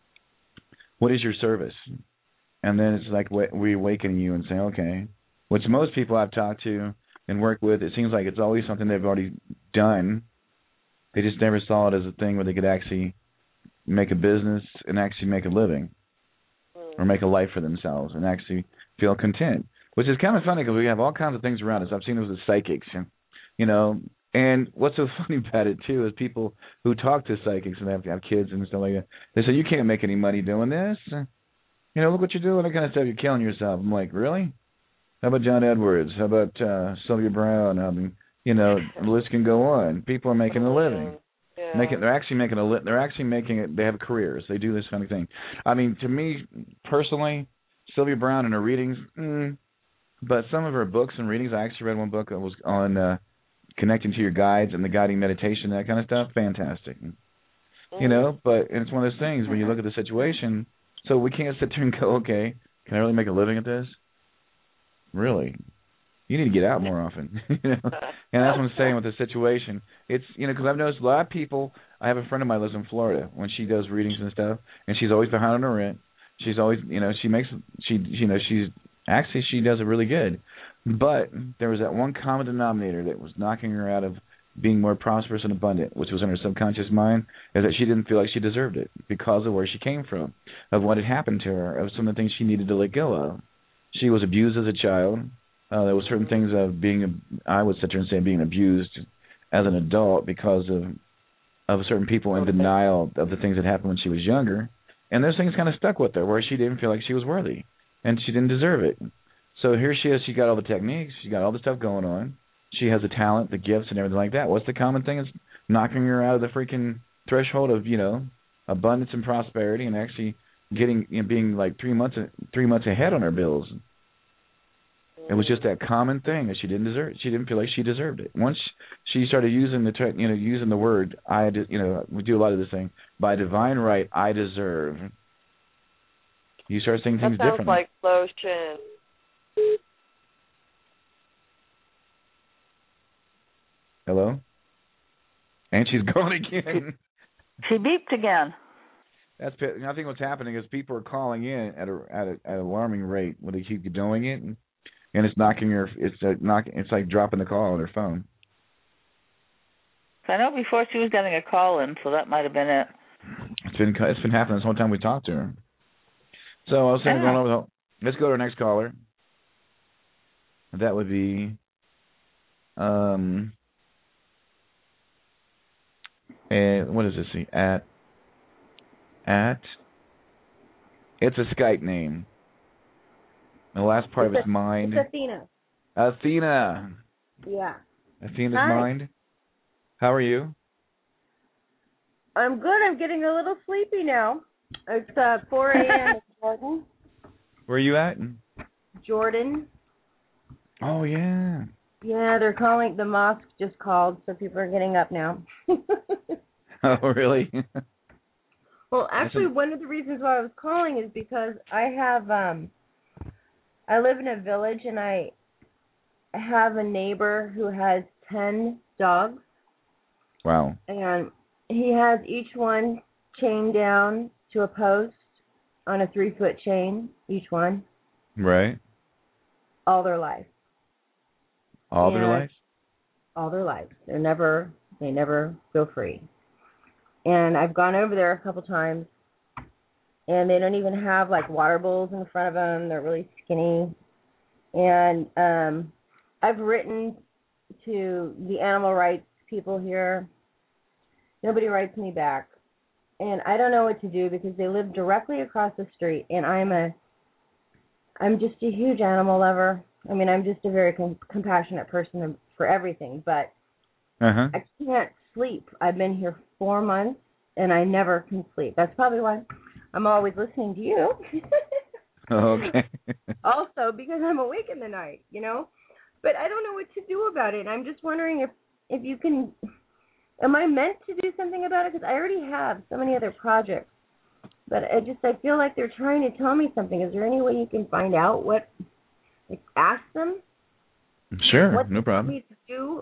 What is your service? And then it's like reawakening you and saying, okay, which most people I've talked to and worked with, it seems like it's always something they've already done. They just never saw it as a thing where they could actually make a business and actually make a living or make a life for themselves and actually feel content, which is kind of funny because we have all kinds of things around us. I've seen this with psychics, you know, and what's so funny about it, too, is people who talk to psychics and they have, have kids and stuff like that, they say, you can't make any money doing this. You know, look what you're doing, that kind of stuff. You're killing yourself. I'm like, really? How about John Edwards? How about uh, Sylvia Brown? I mean, you know, the list can go on. People are making a living.
Yeah.
Making, they're actually making a li- they're actually making it. They have careers. They do this kind of thing. I mean, to me personally, Sylvia Brown and her readings, mm, but some of her books and readings. I actually read one book that was on uh, connecting to your guides and the guiding meditation, that kind of stuff. Fantastic. Mm. You know, but and it's one of those things when you look at the situation. So we can't sit there and go, okay, can I really make a living at this? Really? You need to get out more often. You know? And that's what I'm saying with the situation. It's, you know, because I've noticed a lot of people, I have a friend of mine who lives in Florida when she does readings and stuff, and she's always behind on her rent. She's always, you know, she makes, she, you know, she's, actually she does it really good. But there was that one common denominator that was knocking her out of being more prosperous and abundant, which was in her subconscious mind, is that she didn't feel like she deserved it because of where she came from, of what had happened to her, of some of the things she needed to let go of. She was abused as a child. Uh, there were certain things of being, I would sit there and say being abused as an adult because of of certain people in denial of the things that happened when she was younger. And those things kind of stuck with her where she didn't feel like she was worthy and she didn't deserve it. So here she is. She got all the techniques. She got all the stuff going on. She has the talent, the gifts, and everything like that. What's the common thing? It's knocking her out of the freaking threshold of, you know, abundance and prosperity, and actually getting, you know, being like three months three months ahead on her bills. It was just that common thing that she didn't deserve. She didn't feel like she deserved it. Once she started using the, you know, using the word, I, you know, we do a lot of this thing. By divine right, I deserve. You start seeing things differently.
That sounds like lotion.
Hello? And she's gone again.
She beeped again.
That's I think what's happening is people are calling in at a at, a, at an alarming rate when they keep doing it, and, and it's knocking her. It's like knocking. It's like dropping the call on her phone.
I know before she was getting a call in, so that might have been it.
It's been it's been happening this whole time we talked to her. So I was saying,
yeah.
going over the, let's go to our next caller. That would be. Um. And what does this see? At, at, it's a Skype name. The last part
it's
of its
a,
mind.
It's Athena.
Athena.
Yeah.
Athena's
Hi.
mind. How are you?
I'm good. I'm getting a little sleepy now. It's uh, four a.m. in Jordan.
Where are you at?
Jordan.
Oh, yeah.
Yeah, they're calling. The mosque just called, so people are getting up now.
Oh, really?
Well, actually, one of the reasons why I was calling is because I have, um, I live in a village, and I have a neighbor who has ten dogs.
Wow.
And he has each one chained down to a post on a three-foot chain, each one.
Right.
All their life.
All
and
their life?
All their life. They're never, they never go free. And I've gone over there a couple times, and they don't even have, like, water bowls in front of them. They're really skinny. And um, I've written to the animal rights people here. Nobody writes me back. And I don't know what to do because they live directly across the street, and I'm a, I'm just a huge animal lover. I mean, I'm just a very com- compassionate person for everything, but
uh-huh.
I can't sleep. I've been here four months, and I never can sleep. That's probably why I'm always listening to you.
Okay.
Also, because I'm awake in the night, you know? But I don't know what to do about it. I'm just wondering if, if you can, am I meant to do something about it? Because I already have so many other projects. But I just, I feel like they're trying to tell me something. Is there any way you can find out what, like, ask them?
Sure,
what
no problem.
What need to do?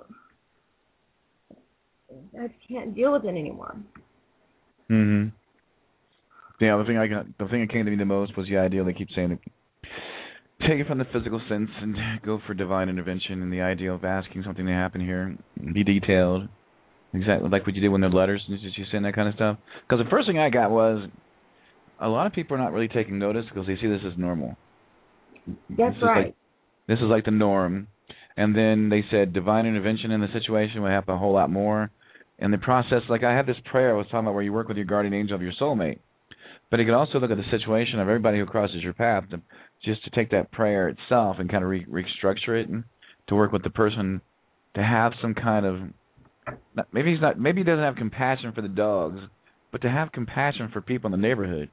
I can't deal with it anymore.
Mm-hmm. Yeah, the thing I got, the thing that came to me the most was the idea they keep saying, take it from the physical sense and go for divine intervention, and the idea of asking something to happen here, be detailed, exactly like what you did when the letters, did you send that kind of stuff? Because the first thing I got was, a lot of people are not really taking notice because they see this as normal.
That's
this
right.
Is like, this is like the norm. And then they said divine intervention in the situation would happen a whole lot more. And the process, like I had this prayer I was talking about where you work with your guardian angel of your soulmate. But you can also look at the situation of everybody who crosses your path, to, just to take that prayer itself and kind of re- restructure it and to work with the person to have some kind of, maybe he's not, maybe he doesn't have compassion for the dogs, but to have compassion for people in the neighborhood.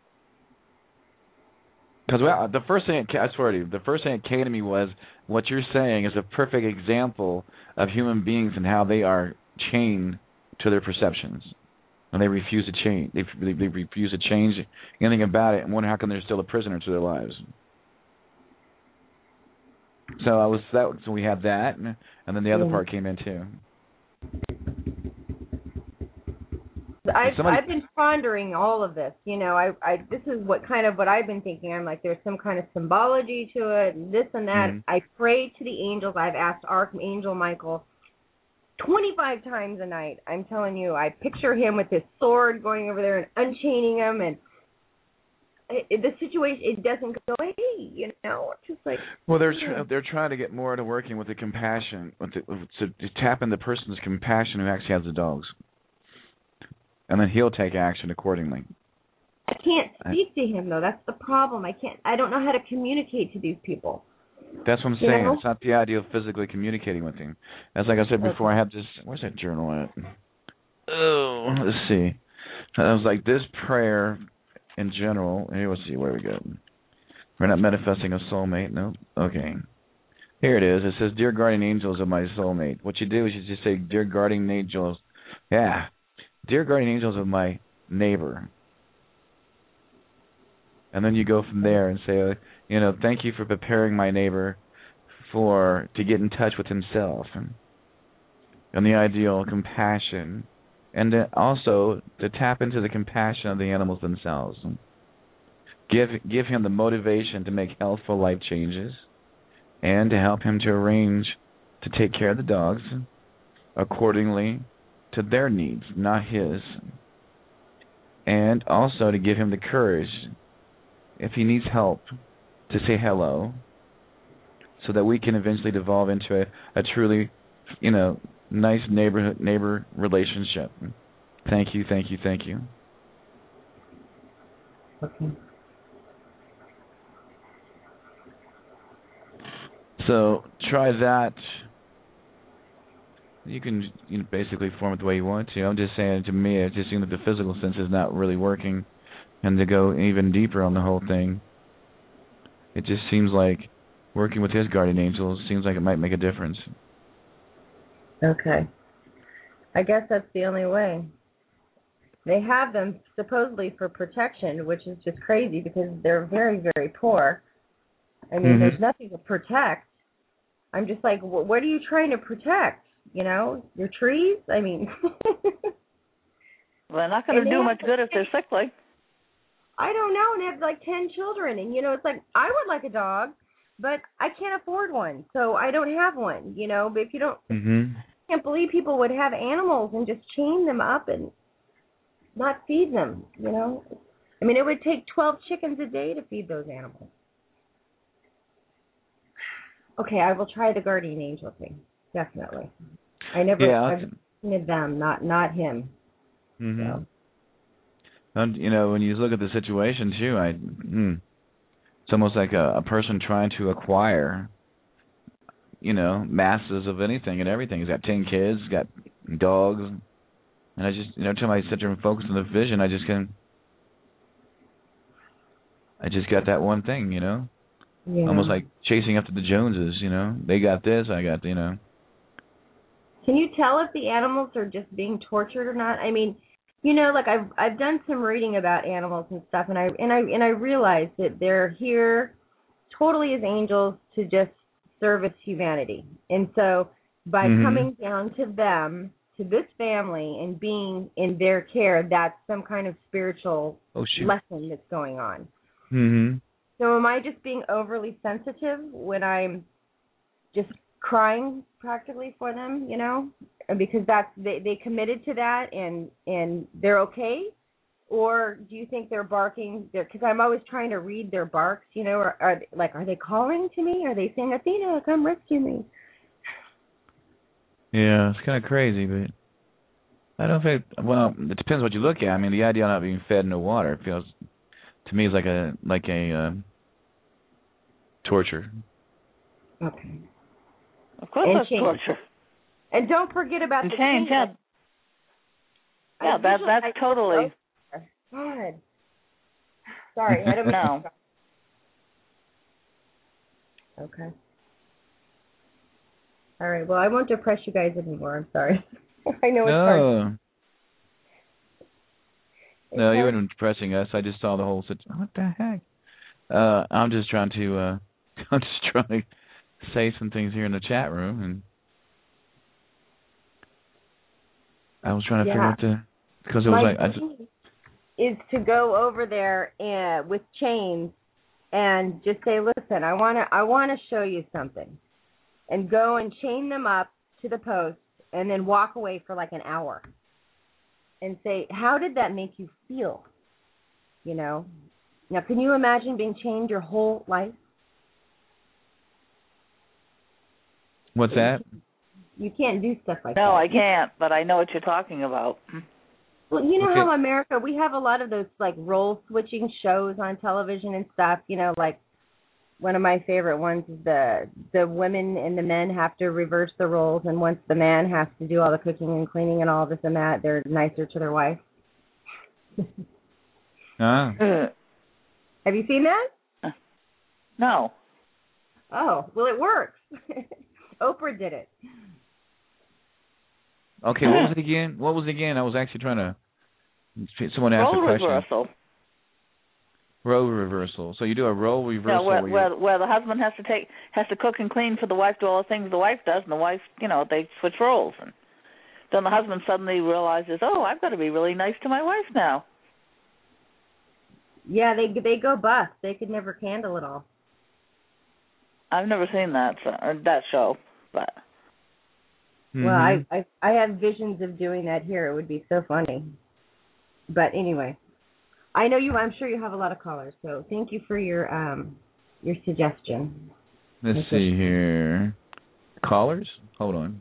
Because well, the first thing, it, I swear to you, the first thing that came to me was what you're saying is a perfect example of human beings and how they are chained to their perceptions, and they refuse to change. They, they, they refuse to change anything about it, and wonder how come they're still a prisoner to their lives. So I was that. So we had that, and, and then the other
mm.
part came in too.
I've
Somebody,
I've been pondering all of this. You know, I I this is what kind of what I've been thinking. I'm like, there's some kind of symbology to it, and this and that.
Mm-hmm.
I pray to the angels. I've asked Archangel Michael twenty-five times a night. I'm telling you, I picture him with his sword going over there and unchaining him, and it, the situation, it doesn't go away. You know, it's just like.
Well, they're tr- they're trying to get more into working with the compassion, with the, to, to tap in the person's compassion who actually has the dogs. And then he'll take action accordingly.
I can't speak to him, though. That's the problem. I can't. I don't know how to communicate to these people.
That's what I'm
you
saying.
know?
It's not the idea of physically communicating with him. As like I said before, I have this. Where's that journal at? Oh, let's see. I was like this prayer in general. Here, let's see where we go. We're not manifesting a soulmate. No. Okay. Here it is. It says, "Dear guardian angels of my soulmate." What you do is you just say, "Dear guardian angels." Yeah. Dear guardian angels of my neighbor. And then you go from there and say, uh, you know, thank you for preparing my neighbor for to get in touch with himself and, and the ideal compassion, and to also to tap into the compassion of the animals themselves. Give give him the motivation to make healthful life changes, and to help him to arrange to take care of the dogs accordingly to their needs, not his. And also to give him the courage, if he needs help, to say hello, so that we can eventually devolve into a, a truly, you know, nice neighborhood neighbor relationship. Thank you, thank you, thank you.
Okay.
So try that. You can you know, basically form it the way you want to. I'm just saying, to me, it just seems that the physical sense is not really working. And to go even deeper on the whole thing, it just seems like working with his guardian angels seems like it might make a difference.
Okay. I guess that's the only way. They have them supposedly for protection, which is just crazy because they're very, very poor. I mean, mm-hmm. there's nothing to protect. I'm just like, what are you trying to protect? You know, your trees? I mean.
Well, they're not going to do much good if they're sickly.
I don't know. And they have like ten children. And, you know, it's like, I would like a dog, but I can't afford one. So I don't have one, you know. But if you don't,
mm-hmm.
I can't believe people would have animals and just chain them up and not feed them, you know. I mean, it would take twelve chickens a day to feed those animals. Okay, I will try the guardian angel thing, definitely. I never,
yeah,
I've seen them, not not him.
Mm-hmm.
So.
And, you know, when you look at the situation, too, I, mm, it's almost like a, a person trying to acquire, you know, masses of anything and everything. He's got ten kids, got dogs, and I just, you know, every time I sit there and focus on the vision, I just can, I just got that one thing, you know?
Yeah.
Almost like chasing after the Joneses, you know? They got this, I got, you know.
Can you tell if the animals are just being tortured or not? I mean, you know, like I've I've done some reading about animals and stuff, and I and I and I realized that they're here totally as angels to just service humanity. And so by
mm-hmm.
coming down to them, to this family, and being in their care, that's some kind of spiritual
oh,
lesson that's going on.
Mm-hmm.
So am I just being overly sensitive when I'm just crying practically for them, you know? Because that's they, they committed to that and, and they're okay? Or do you think they're barking? Because I'm always trying to read their barks, you know? Or are like, are they calling to me? Are they saying, Athena, come rescue me?
Yeah, it's kind of crazy, but I don't think. Well, it depends what you look at. I mean, the idea of not being fed no water it feels to me is like a like a uh, torture.
Okay.
Of course,
and
that's
change.
torture.
And don't forget about
and
the
change. Yeah, yeah, that that's I totally.
God. Sorry, I don't
know.
Okay. All right. Well, I won't depress you guys anymore. I'm sorry. I know it's
no.
hard.
No, you weren't depressing us. I just saw the whole situation. What the heck? Uh, I'm just trying to. Uh, I'm just trying to say some things here in the chat room, and I was trying to
yeah.
figure out the because it was
My
like I just,
is to go over there and with chains and just say, listen, I want to. I want to show you something. And go and chain them up to the post and then walk away for like an hour and say, how did that make you feel? You know? Now, can you imagine being chained your whole life?
What's that?
You can't do stuff like
no,
that.
No, I can't, but I know what you're talking about.
Well, you know
okay.
how America, we have a lot of those like role switching shows on television and stuff, you know, like one of my favorite ones is the the women and the men have to reverse the roles, and once the man has to do all the cooking and cleaning and all this and that, they're nicer to their wife.
Ah.
Have you seen that?
No.
Oh, well, it works. Oprah did it.
Okay, what was it again? What was it again? I was actually trying to. Someone asked
Role
a question.
reversal.
Role reversal. So you do a role reversal.
Yeah, where,
where,
where, where the husband has to take has to cook and clean for the wife, do all the things the wife does, and the wife, you know, they switch roles, and then the husband suddenly realizes, oh, I've got to be really nice to my wife now.
Yeah, they they go bust. They could never handle it all.
I've never seen that so, or that show, but.
Mm-hmm.
Well, I, I I have visions of doing that here. It would be so funny. But anyway. I know you. I'm sure you have a lot of callers, so thank you for your um your suggestion.
Let's
That's
see
it.
here. Callers? Hold on.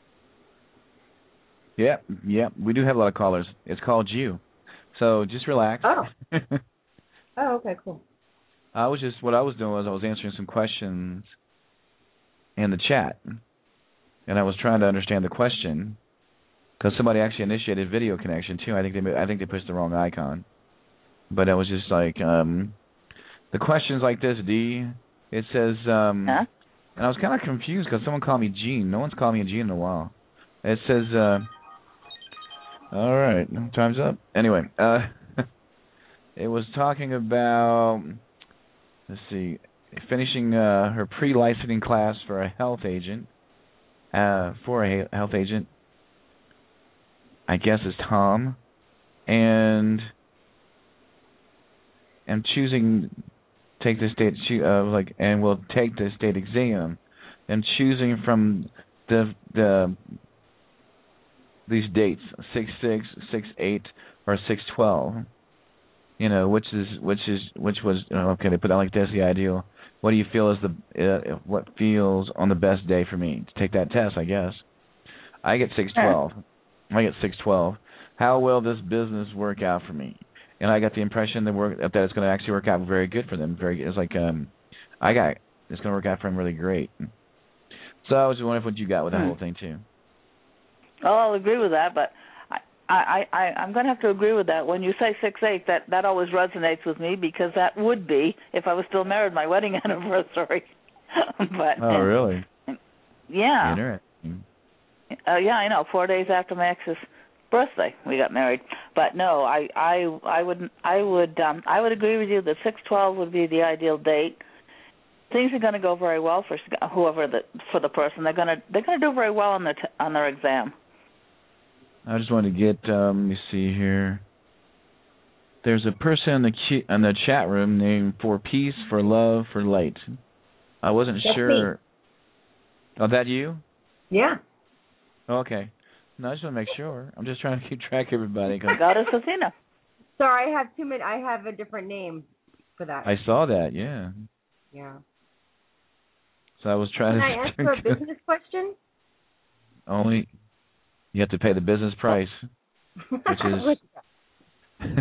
Yep, yep. We do have a lot of callers. It's called you. So just relax.
Oh. Oh, okay, cool.
I was just what I was doing was I was answering some questions in the chat, and I was trying to understand the question because somebody actually initiated video connection too. I think they I think they pushed the wrong icon. But I was just like, um, the questions like this, D, It says, um,
huh?
and I was kind of confused because someone called me Gene. No one's called me a Gene in a while. It says, uh, all right, time's up. Anyway, uh, it was talking about, let's see, finishing uh, her pre-licensing class for a health agent, uh, for a health agent, I guess is Tom, and and choosing take the state uh, like and will take the state exam, and choosing from the the these dates six six, six eight, or six twelve. You know, which is which is which was okay. They put out like this the ideal. What do you feel is the uh, what feels on the best day for me to take that test? I guess I get six twelve. I get six twelve. How will this business work out for me? And I got the impression that work that it's going to actually work out very good for them. Very, it's like um, I got it's going to work out for them really great. So I was just wondering what you got with that
hmm.
whole thing too.
Oh, I'll agree with that, but I, I, I, I'm going to have to agree with that. When you say six eight, that that always resonates with me because that would be, if I was still married, my wedding anniversary. But
oh, really?
Yeah.
Interesting.
Uh, yeah, I know. Four days after my ex's birthday, we got married. But no, I, I, I would, I would, um, I would agree with you that six twelve would be the ideal date. Things are going to go very well for whoever the for the person. They're going to they're going to do very well on their t- on their exam.
I just wanted to get. Um, let me see here. There's a person in the ch- in the chat room named For Peace, For Love, For Light. I wasn't
That's
sure.
Me.
Oh, that you?
Yeah.
Okay. No, I just want to make sure. I'm just trying to keep track of everybody.
Goddess Athena.
Sorry, I have too many. I have a different name for that.
I saw that. Yeah.
Yeah.
So I was trying
Can
to.
I ask for a business question?
Only you have to pay the business price, which is.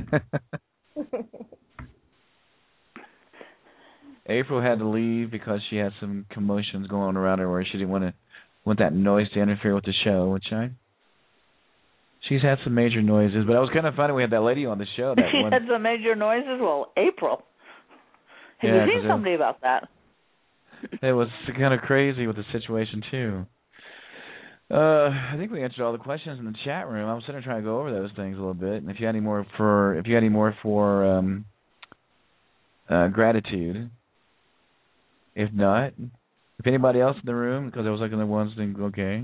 April had to leave because she had some commotions going on around her where she didn't want to want that noise to interfere with the show, which I. She's had some major noises, but it was kind of funny. We had that lady on the show. That
she
one.
had some major noises. Well, April. Have
yeah,
you seen somebody it, about that?
It was kind of crazy with the situation too. Uh, I think we answered all the questions in the chat room. I was sitting there trying to go over those things a little bit, and if you had any more for, if you had any more for um, uh, gratitude, if not, if anybody else in the room, because I was looking at the ones think okay.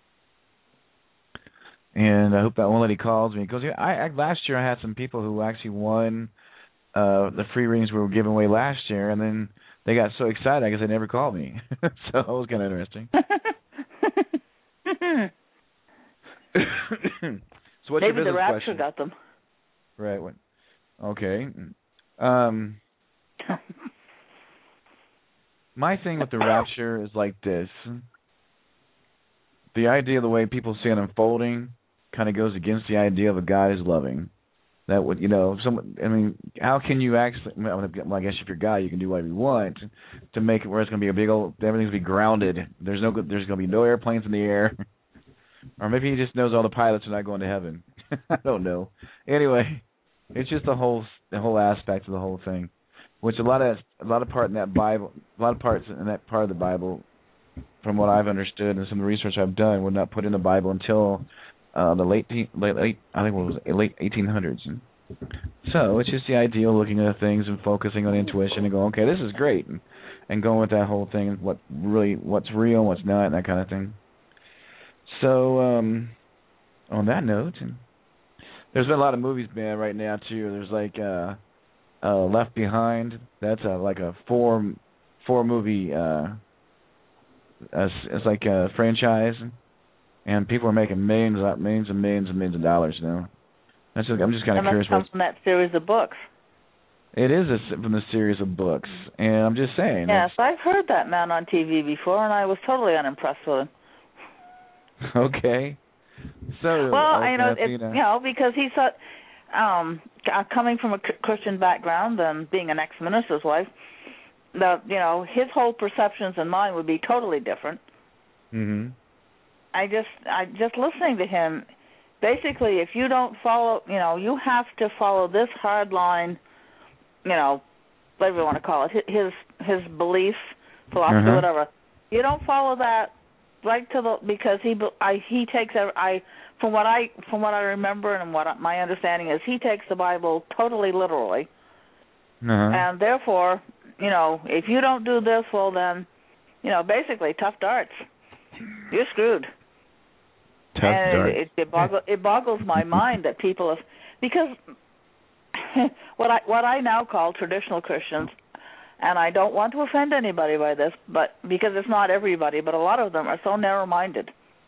And I hope that one lady calls me because I, I last year I had some people who actually won uh, the free readings we were giving away last year, and then they got so excited I guess they never called me. So it was kind of interesting. So what's
Maybe
your business
the rapture
question?
got them.
Right. What? Okay. Um, my thing with the rapture is like this. The idea of the way people see it unfolding kind of goes against the idea of a God is loving. That would, you know, some. I mean, how can you actually? Well, I guess if you're God, you can do whatever you want to make it where it's going to be a big old. Everything's going to be grounded. There's no. There's going to be no airplanes in the air. Or maybe he just knows all the pilots are not going to heaven. I don't know. Anyway, it's just the whole the whole aspect of the whole thing, which a lot of a lot of part in that Bible, a lot of parts in that part of the Bible, from what I've understood and some of the research I've done, were not put in the Bible until uh, the late late late I think it was late eighteen hundreds. So it's just the idea of looking at things and focusing on intuition and going, okay, this is great, and, and going with that whole thing and what really what's real and what's not and that kind of thing. So, um, on that note, there's been a lot of movies banned right now too. There's like uh, uh, Left Behind. That's a, like a four four movie. Uh, it's like a franchise, and people are making millions, millions and millions and millions of dollars now. That's just, I'm just kind of curious.
That must come from that series of books.
It is a, from the series of books, and I'm just saying.
Yes, I've heard that man on T V before, and I was totally unimpressed with him.
Okay. So
well,
uh,
you know, it, you know, because he's uh, um, coming from a Christian background and being an ex-minister's wife, the you know his whole perceptions and mine would be totally different.
Mhm.
I just, I just listening to him. Basically, if you don't follow, you know, you have to follow this hard line, you know, whatever you want to call it, his his belief philosophy,
Uh-huh.
whatever. You don't follow that right to the because he I he takes every, I from what I from what I remember and what my understanding is he takes the Bible totally literally,
Uh-huh.
and therefore, you know, if you don't do this, well then, you know, basically tough darts. You're screwed.
Tough
and
darts.
It, it, it, boggles, it boggles my mind that people have because what I what I now call traditional Christians, and I don't want to offend anybody by this, but because it's not everybody, but a lot of them are so narrow-minded.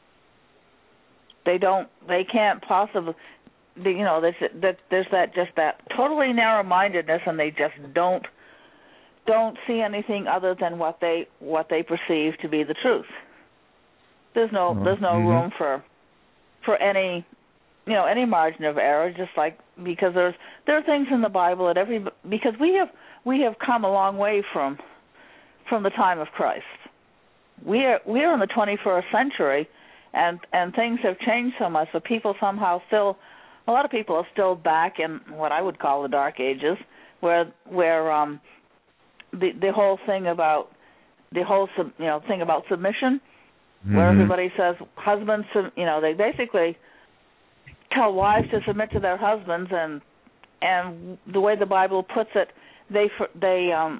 They don't, they can't possibly, they, you know, there's that there's that just that totally narrow-mindedness, and they just don't don't see anything other than what they what they perceive to be the truth. There's no
Mm-hmm.
there's no room for for any you know any margin of error. Just like because there's there are things in the Bible that every because we have we have come a long way from from the time of Christ. We are we are in the twenty-first century, and and things have changed so much. So people somehow still a lot of people are still back in what I would call the Dark Ages, where where um the the whole thing about the whole sub, you know thing about submission. Where
Mm-hmm.
everybody says husbands, you know, they basically tell wives to submit to their husbands, and and the way the Bible puts it, they they um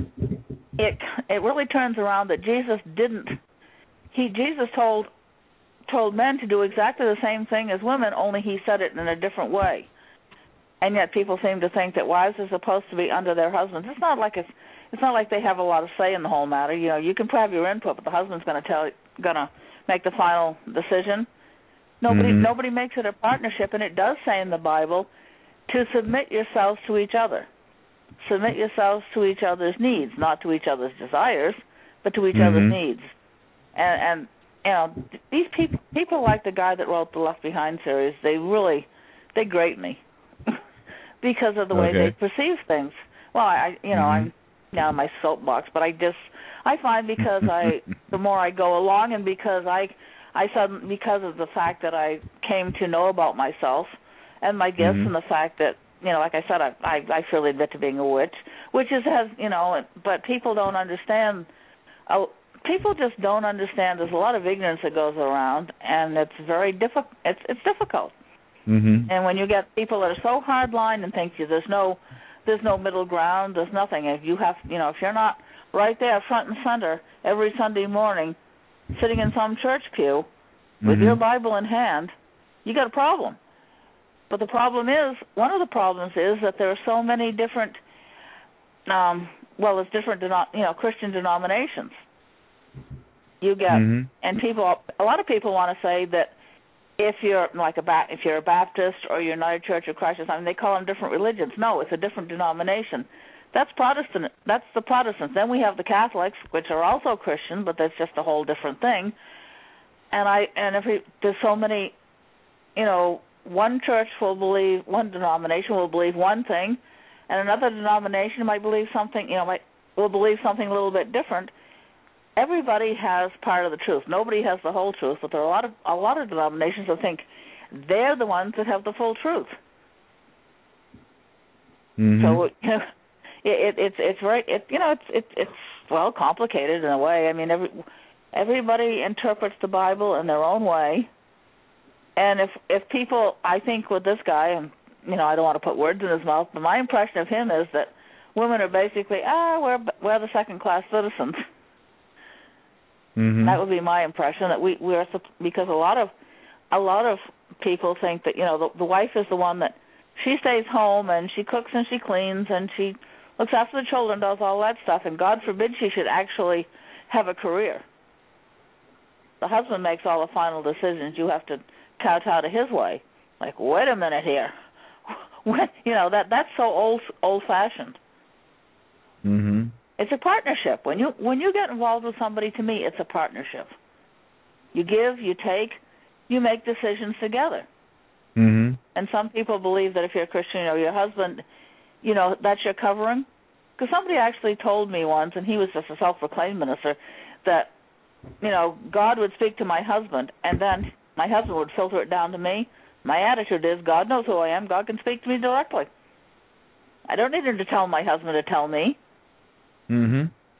it it really turns around that Jesus didn't. He Jesus told told men to do exactly the same thing as women, only he said it in a different way. And yet people seem to think that wives are supposed to be under their husbands. It's not like it's it's not like they have a lot of say in the whole matter. You know, you can have your input, but the husband's going to tell going to make the final decision. Nobody
Mm-hmm.
nobody makes it a partnership, and it does say in the Bible to submit yourselves to each other. Submit yourselves to each other's needs, not to each other's desires, but to each
Mm-hmm.
other's needs. And and you know, these people people like the guy that wrote the Left Behind series, they really they grate me because of the way
Okay.
they perceive things. Well, I you know,
Mm-hmm.
I'm now in my soapbox, but I just I find because I the more I go along, and because I I suddenly because of the fact that I came to know about myself and my gifts,
Mhm.
and the fact that you know, like I said, I I, I freely admit to being a witch, which is has you know, but people don't understand. Uh, people just don't understand. There's a lot of ignorance that goes around, and it's very difficult. It's it's difficult.
Mm-hmm.
And when you get people that are so hardline and think you there's no there's no middle ground, there's nothing. If you have you know if you're not right there front and center every Sunday morning, sitting in some church pew with
Mm-hmm.
your Bible in hand, you got a problem. But the problem is one of the problems is that there are so many different um, well, it's different deno- you know Christian denominations. You get
Mm-hmm.
and people a lot of people want to say that if you're like a ba- if you're a Baptist or you're United Church of Christ or something, they call them different religions. No, it's a different denomination. That's Protestant. That's the Protestants. Then we have the Catholics, which are also Christian, but that's just a whole different thing. And I and if we, there's so many, you know, one church will believe one denomination will believe one thing, and another denomination might believe something. You know, might will believe something a little bit different. Everybody has part of the truth. Nobody has the whole truth, but there are a lot of a lot of denominations that think they're the ones that have the full truth.
Mm-hmm.
So you know, it, it, it's it's very it you know it's it, it's well complicated in a way. I mean, every everybody interprets the Bible in their own way, and if if people, I think with this guy, and you know, I don't want to put words in his mouth, but my impression of him is that women are basically ah we're we're the second class citizens.
Mm-hmm.
That would be my impression, that we we're because a lot of a lot of people think that you know the, the wife is the one that she stays home and she cooks and she cleans and she looks after the children, does all that stuff, and God forbid she should actually have a career. The husband makes all the final decisions. You have to kowtow to his way. Like, wait a minute here, when, you know that that's so old old fashioned.
Mm-hmm.
It's a partnership. When you when you get involved with somebody, to me, it's a partnership. You give, you take, you make decisions together.
Mm-hmm.
And some people believe that if you're a Christian, you know, your husband, you know, that's your covering. Because somebody actually told me once, and he was just a self-proclaimed minister, that, you know, God would speak to my husband, and then my husband would filter it down to me. My attitude is, God knows who I am. God can speak to me directly. I don't need him to tell my husband to tell me.
Mm-hmm.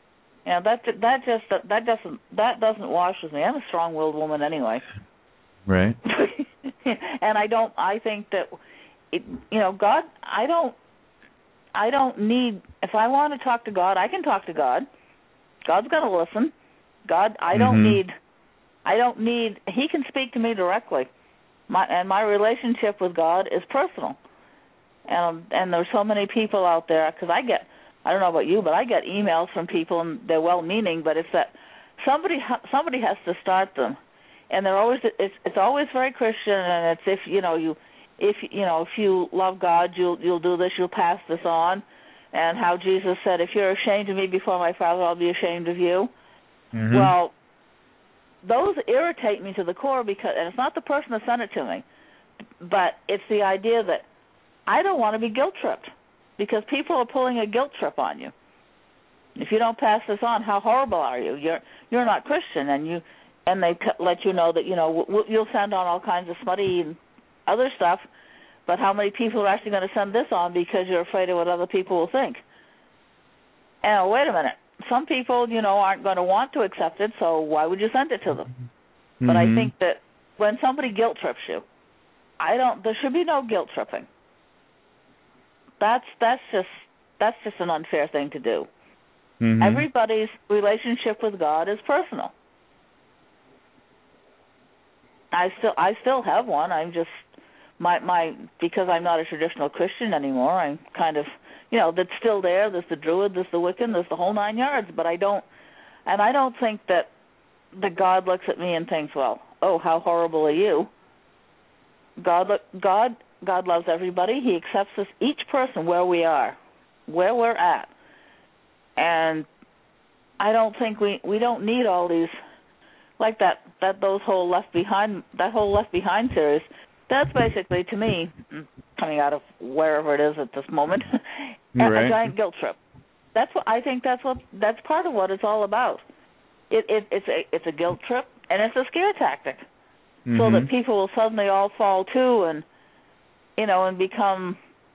You know, that that just that doesn't that doesn't wash with me. I'm a strong-willed woman anyway.
Right.
And I don't. I think that, it, you know, God. I don't. I don't need. If I want to talk to God, I can talk to God. God's going to listen. God. I don't
mm-hmm.
need. I don't need. He can speak to me directly. My and my relationship with God is personal. And and there's so many people out there, because I get. I don't know about you, but I get emails from people, and they're well-meaning, but it's that somebody somebody has to start them, and they're always it's it's always very Christian, and it's if you know you if you know if you love God, you'll you'll do this, you'll pass this on, and how Jesus said, if you're ashamed of me before my Father, I'll be ashamed of you.
Mm-hmm.
Well, those irritate me to the core, because and it's not the person that sent it to me, but it's the idea that I don't want to be guilt-tripped. Because people are pulling a guilt trip on you. If you don't pass this on, how horrible are you? You're you're not Christian, and you and they t- let you know that you know w- you'll send on all kinds of smutty and other stuff. But how many people are actually going to send this on because you're afraid of what other people will think? And oh, wait a minute, some people you know aren't going to want to accept it, so why would you send it to them? Mm-hmm. But I think that when somebody guilt trips you, I don't. There should be no guilt tripping. That's that's just that's just an unfair thing to do. Mm-hmm. Everybody's relationship with God is personal. I still I still have one. I'm just my my because I'm not a traditional Christian anymore. I'm kind of you know that's still there. There's the Druid, there's the Wiccan, there's the whole nine yards. But I don't and I don't think that that God looks at me and thinks, well, oh, how horrible are you? God God. God loves everybody. He accepts us, each person where we are, where we're at. And I don't think we, we don't need all these, like that, that those whole Left Behind, that whole Left Behind series. That's basically, to me, coming out of wherever it is at this moment, right. a giant guilt trip. That's what I think. That's what that's part of what it's all about. It, it it's a it's a guilt trip, and it's a scare tactic, mm-hmm. so that people will suddenly all fall to and. You know, and become,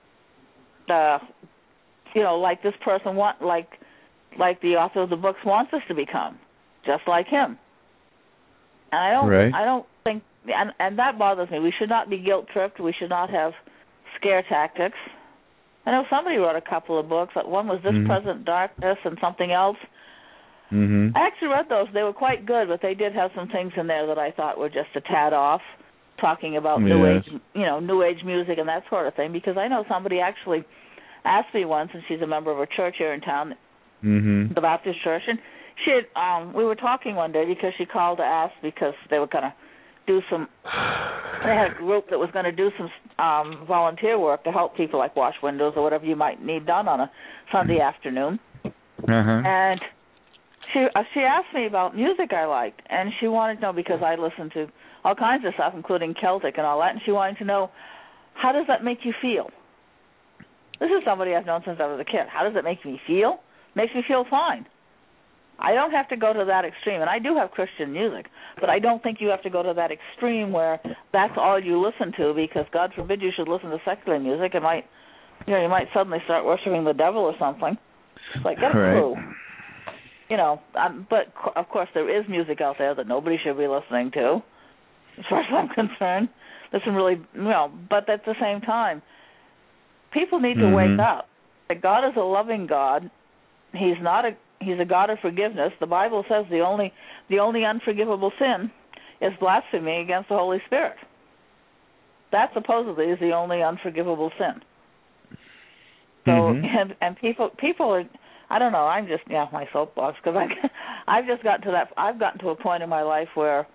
uh, you know, like this person want, like, like the author of the books wants us to become, just like him. And I don't, right. I don't think, and and that bothers me. We should not be guilt tripped. We should not have scare tactics. I know somebody wrote a couple of books. One was This mm-hmm. Present Darkness and something else. Mm-hmm. I actually read those. They were quite good, but they did have some things in there that I thought were just a tad off. Talking about yes. new age, you know, new age music and that sort of thing, because I know somebody actually asked me once, and she's a member of a church here in town, mm-hmm. the Baptist Church, and she had, um, we were talking one day because she called to ask because they were going to do some, they had a group that was going to do some um, volunteer work to help people like wash windows or whatever you might need done on a Sunday afternoon, uh-huh. and she uh, she asked me about music I liked, and she wanted to know because I listened to all kinds of stuff, including Celtic and all that, and she wanted to know, how does that make you feel? This is somebody I've known since I was a kid. How does it make me feel? Makes me feel fine. I don't have to go to that extreme, and I do have Christian music, but I don't think you have to go to that extreme where that's all you listen to, because God forbid you should listen to secular music. It might, you know, you might suddenly start worshiping the devil or something. It's like, get a
right.
clue. You know, um, but of course there is music out there that nobody should be listening to. As far as I'm concerned, there's some really, you know, but at the same time, people need
mm-hmm.
to wake up. That God is a loving God. He's not a, he's a God of forgiveness. The Bible says the only, the only unforgivable sin is blasphemy against the Holy Spirit. That supposedly is the only unforgivable sin. So, mm-hmm. and and people, people are, I don't know. I'm just, yeah, my soapbox, because I, I've just gotten to that. I've gotten to a point in my life where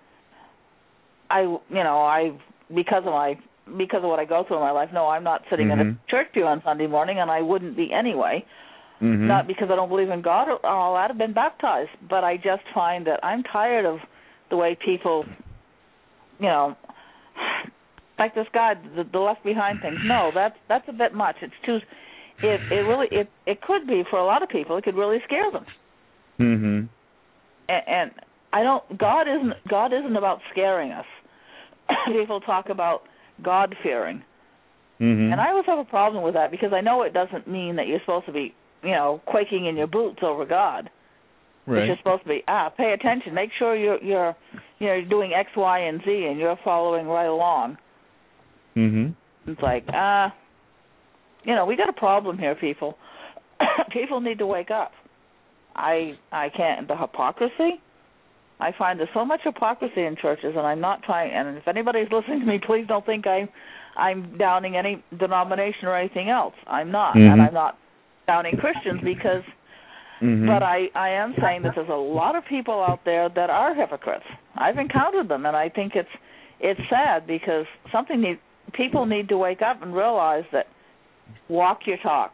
I, you know, I because of my because of what I go through in my life. No, I'm not sitting mm-hmm. in a church pew on Sunday morning, and I wouldn't be anyway. Mm-hmm. Not because I don't believe in God or all that. I've been baptized, but I just find that I'm tired of the way people, you know, like this guy, the, the Left Behind things. No, that's that's a bit much. It's too. It it really it it could be for a lot of people. It could really scare them.
Mm-hmm.
And, and I don't. God isn't God isn't about scaring us. People talk about God fearing, mm-hmm. and I always have a problem with that because I know it doesn't mean that you're supposed to be, you know, quaking in your boots over God.
Right.
Which is supposed to be, ah, pay attention. Make sure you're, you're, you know, you're doing X, Y, and Z, and you're following right along.
Mhm.
It's like, ah, uh, you know, we got a problem here, people. People need to wake up. I I can't, the hypocrisy, I find there's so much hypocrisy in churches, and I'm not trying, and if anybody's listening to me, please don't think I'm, I'm downing any denomination or anything else. I'm not,
mm-hmm.
and I'm not downing Christians because,
mm-hmm.
but I, I am saying that there's a lot of people out there that are hypocrites. I've encountered them, and I think it's it's sad because something need, people need to wake up and realize that walk your talk.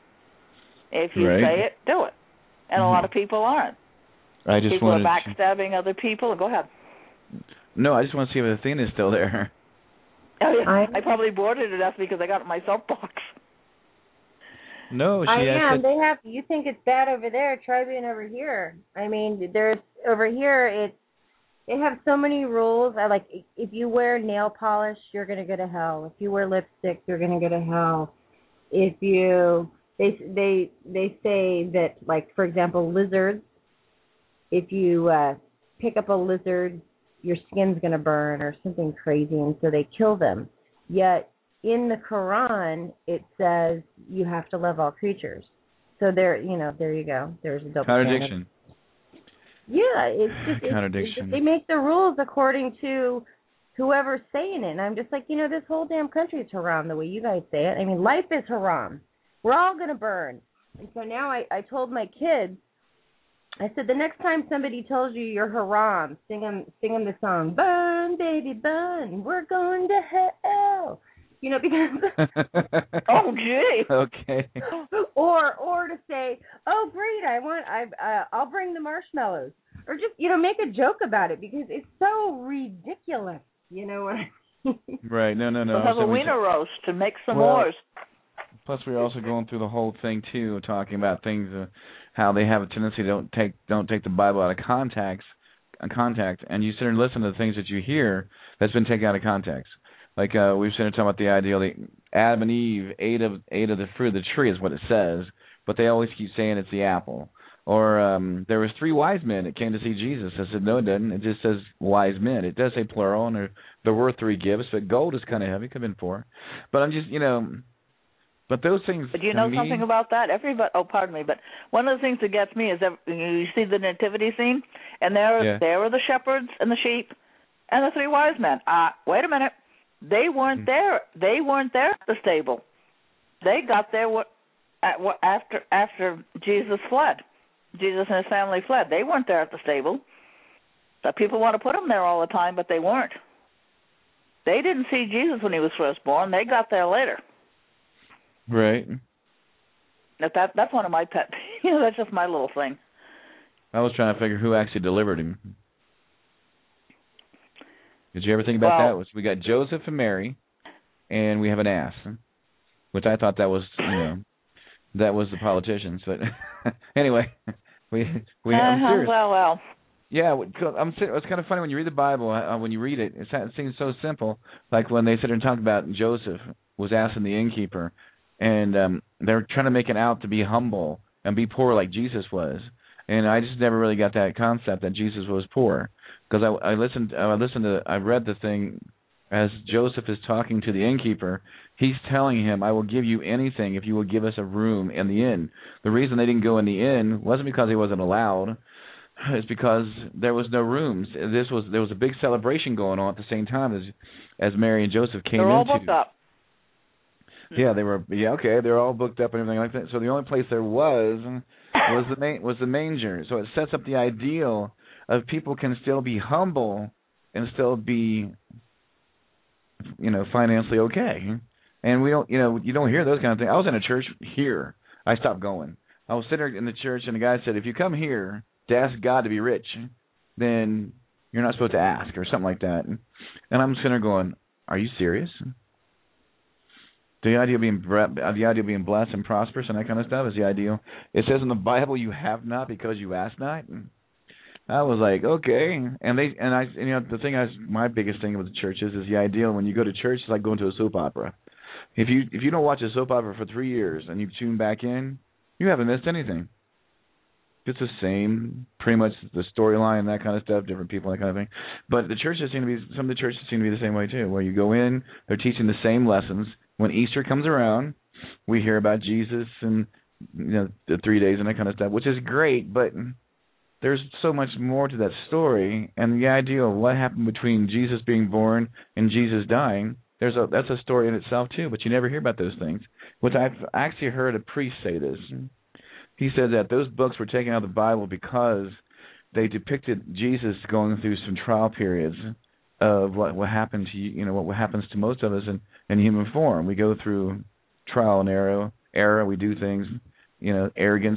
If you
right.
say it, do it. And
mm-hmm.
a lot of people aren't.
I just
people
wanted
are backstabbing other people. Go ahead.
No, I just want to see if Athena's still there.
Oh, yeah. I, I probably bored her to death because I got my soapbox.
No, she
I am.
said...
They have. You think it's bad over there? Try being over here. I mean, there's over here. It's they have so many rules. I like if you wear nail polish, you're gonna go to hell. If you wear lipstick, you're gonna go to hell. If you they they they say that, like, for example, lizards. If you uh, pick up a lizard, your skin's going to burn or something crazy, and so they kill them. Yet in the Quran, it says you have to love all creatures. So there, you know, there you go. There's a double
contradiction.
Standard. Yeah, it's just it's,
contradiction.
It's, they make the rules according to whoever's saying it. And I'm just like, you know, this whole damn country is haram the way you guys say it. I mean, life is haram. We're all going to burn. And so now I, I told my kids, I said, the next time somebody tells you you're haram, sing them, sing them the song, burn, baby, burn, we're going to hell. You know, because...
oh, gee.
Okay.
Or or to say, oh, great, I want, I, uh, I'll bring the marshmallows. Or just, you know, make a joke about it because it's so ridiculous, you know what I mean?
Right, no, no, no.
We'll have
so
a wiener we roast and make some
well,
more.
Plus, we're also going through the whole thing, too, talking about things... Uh, how they have a tendency to don't take don't take the Bible out of context, contact, and you sit and listen to the things that you hear that's been taken out of context. Like uh, we've seen it talking about the idea that Adam and Eve ate of ate of the fruit of the tree is what it says, but they always keep saying it's the apple. Or um, there was three wise men that came to see Jesus. I said, no, it doesn't. It just says wise men. It does say plural, and there, there were three gifts, but gold is kind of heavy. Could have been four. But I'm just, you know... But those things.
But do you know
me,
something about that? Everybody. Oh, pardon me. But one of the things that gets me is that you see the nativity scene, and there,
yeah.
there are the shepherds and the sheep, and the three wise men. Uh, wait a minute. They weren't mm. there. They weren't there at the stable. They got there what, at, what after after Jesus fled. Jesus and his family fled. They weren't there at the stable. So people want to put them there all the time, but they weren't. They didn't see Jesus when he was first born. They got there later.
Right.
That, that that's one of my pet. You know, that's just my little thing.
I was trying to figure who actually delivered him. Did you ever think about
well,
that? We got Joseph and Mary, and we have an ass, which I thought that was, you know, that was the politicians. But anyway, we we.
Uh-huh,
I'm serious.
Well, well.
Yeah, I'm. It's kind of funny when you read the Bible. Uh, when you read it, it seems so simple. Like when they sit there and talk about Joseph was asking the innkeeper. And um, they're trying to make it out to be humble and be poor like Jesus was. And I just never really got that concept that Jesus was poor. Because I, I listened, I listened to, I read the thing as Joseph is talking to the innkeeper. He's telling him, I will give you anything if you will give us a room in the inn. The reason they didn't go in the inn wasn't because he wasn't allowed. It's because there was no rooms. This was there was a big celebration going on at the same time as as Mary and Joseph came
They're all
into.
booked up.
Yeah, they were. Yeah, okay, they were all booked up and everything like that. So the only place there was was the ma- was the manger. So it sets up the ideal of people can still be humble and still be, you know, financially okay. And we don't, you know, you don't hear those kind of things. I was in a church here. I stopped going. I was sitting in the church, and the guy said, "If you come here to ask God to be rich, then you're not supposed to ask," or something like that. And I'm sitting there going, "Are you serious?" The idea of being the idea of being blessed and prosperous and that kind of stuff is the ideal. It says in the Bible, "You have not because you ask not." And I was like, okay, and they and I, and, you know, the thing I, my biggest thing with the churches is the idea when you go to church, it's like going to a soap opera. If you if you don't watch a soap opera for three years and you tune back in, you haven't missed anything. it's the same, pretty much the storyline, that kind of stuff, different people, that kind of thing. But the churches seem to be, some of the churches seem to be the same way too, where you go in, they're teaching the same lessons. When Easter comes around, we hear about Jesus and, you know, the three days and that kind of stuff, which is great, but there's so much more to that story, and the idea of what happened between Jesus being born and Jesus dying, there's a that's a story in itself too, but you never hear about those things. Which I've actually heard a priest say this. He said that those books were taken out of the Bible because they depicted Jesus going through some trial periods of what what happened to you, you know, what happens to most of us in, in human form. We go through trial and error, error. We do things, you know, arrogance,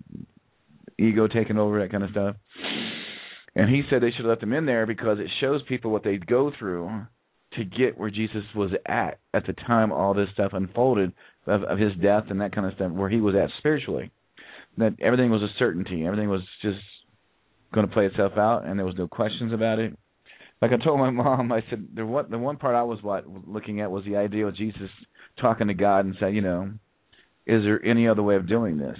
ego taking over, that kind of stuff. And he said they should have left them in there because it shows people what they'd go through to get where Jesus was at at the time all this stuff unfolded of, of his death and that kind of stuff, where he was at spiritually. That everything was a certainty. Everything was just going to play itself out, and there was no questions about it. Like I told my mom, I said, the one, the one part I was what, looking at was the idea of Jesus talking to God and saying, you know, is there any other way of doing this?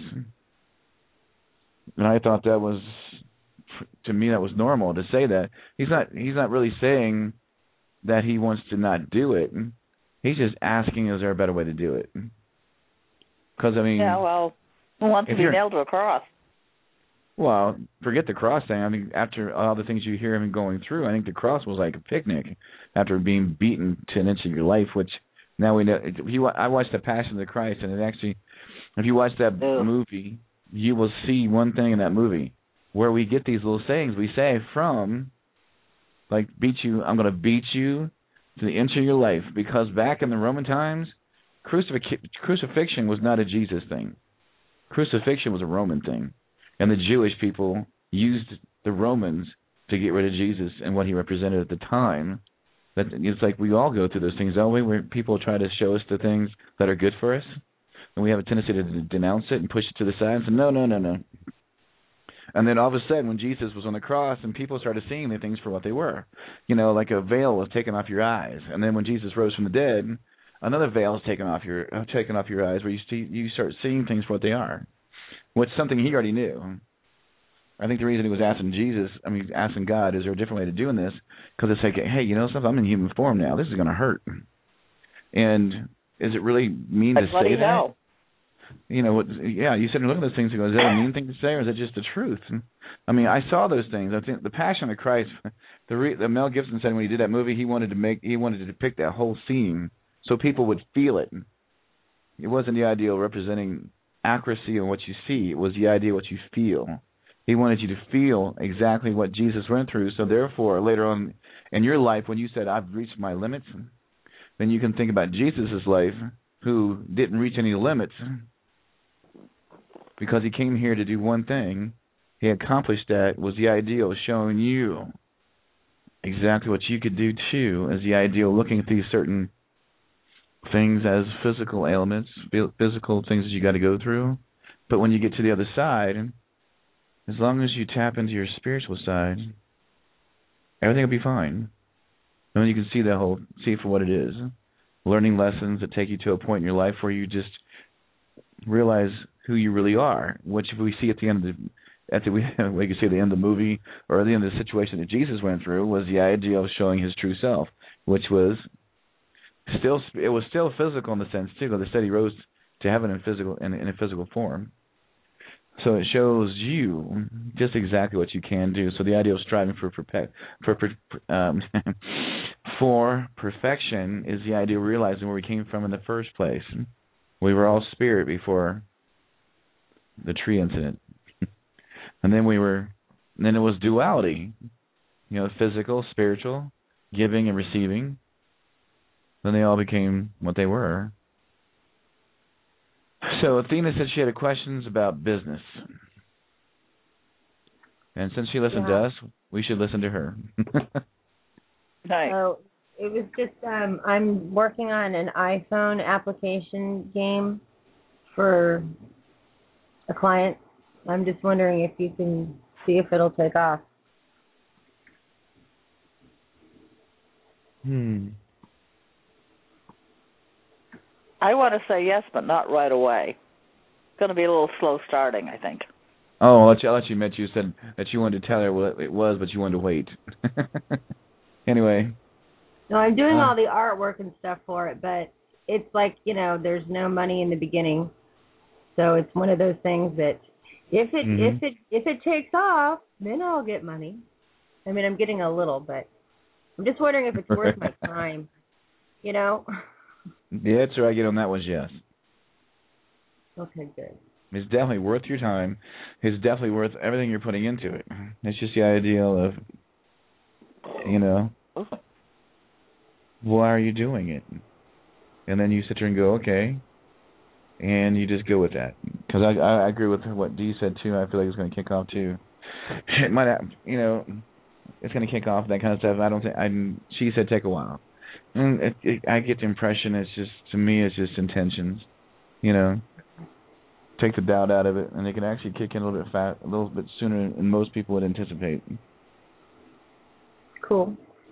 And I thought that was, to me, that was normal to say that. He's not. He's not really saying that he wants to not do it. He's just asking, is there a better way to do it? Because I mean,
yeah, well, who wants to be nailed to a cross?
Well, forget the cross thing. I mean, after all the things you hear him going through, I think the cross was like a picnic after being beaten to an inch of your life. Which now we know. If you, I watched The Passion of the Christ, and it actually, if you watch that Ew. movie, you will see one thing in that movie where we get these little sayings we say from, like, beat you, I'm going to beat you to the inch of your life. Because back in the Roman times, crucif- crucifixion was not a Jesus thing. Crucifixion was a Roman thing. And the Jewish people used the Romans to get rid of Jesus and what he represented at the time. That it's like we all go through those things, don't we, where people try to show us the things that are good for us. And we have a tendency to denounce it and push it to the side and say, no, no, no, no. And then all of a sudden, when Jesus was on the cross and people started seeing the things for what they were, you know, like a veil was taken off your eyes. And then when Jesus rose from the dead, another veil is taken off your uh, taken off your eyes, where you see you start seeing things for what they are, which is something he already knew. I think the reason he was asking Jesus, I mean, asking God, is there a different way to doing this? Because it's like, hey, you know something? I'm in human form now. This is going to hurt. And is it really mean
like,
to say that?
Know.
You know, what, yeah, you sit and look at those things and go, is that a mean thing to say, or is it just the truth? I mean, I saw those things. I think the Passion of Christ, the, re, the Mel Gibson said when he did that movie, he wanted to make, he wanted to depict that whole scene so people would feel it. It wasn't the idea of representing accuracy on what you see. It was the idea of what you feel. He wanted you to feel exactly what Jesus went through. So therefore, later on in your life, when you said, I've reached my limits, then you can think about Jesus' life, who didn't reach any limits because he came here to do one thing. He accomplished that, was the idea of showing you exactly what you could do too, as the idea of looking at these certain things as physical ailments, physical things that you got to go through. But when you get to the other side, as long as you tap into your spiritual side, everything will be fine. And then you can see the whole, see it for what it is. Learning lessons that take you to a point in your life where you just realize who you really are, which we see at the end of the, at the we can see at the end of the movie or at the end of the situation that Jesus went through, was the idea of showing his true self, which was still, it was still physical in the sense too, because they said he rose to heaven in physical in, in a physical form. So it shows you just exactly what you can do. So the idea of striving for for for, um, for perfection is the idea of realizing where we came from in the first place. We were all spirit before the tree incident, and then we were. And then it was duality, you know, physical, spiritual, giving and receiving. Then they all became what they were. So Athena said she had questions about business. And since she listened yeah. to us, we should listen to her.
Nice.
So it was just, um, I'm working on an iPhone application game for a client. I'm just wondering if you can see if it'll take off.
Hmm.
I want to say yes, but not right away. It's going to be a little slow starting, I think.
Oh, I'll let you, I'll let you admit you said that you wanted to tell her what it was, but you wanted to wait. Anyway.
No, I'm doing
uh,
all the artwork and stuff for it, but it's like, you know, there's no money in the beginning. So it's one of those things that if it
mm-hmm.
if it if it takes off, then I'll get money. I mean, I'm getting a little, but I'm just wondering if it's worth my time. You know?
The answer I get on that was yes.
Okay, good.
It's definitely worth your time. It's definitely worth everything you're putting into it. It's just the ideal of, you know, why are you doing it? And then you sit there and go, okay, and you just go with that. Because I, I agree with what Dee said, too. I feel like it's going to kick off, too. It might have, you know, it's going to kick off, that kind of stuff. I don't think, I, she said take a while. And it, it, I get the impression it's just, to me, it's just intentions, you know. Take the doubt out of it, and it can actually kick in a little bit fast, a little bit sooner than most people would anticipate.
Cool.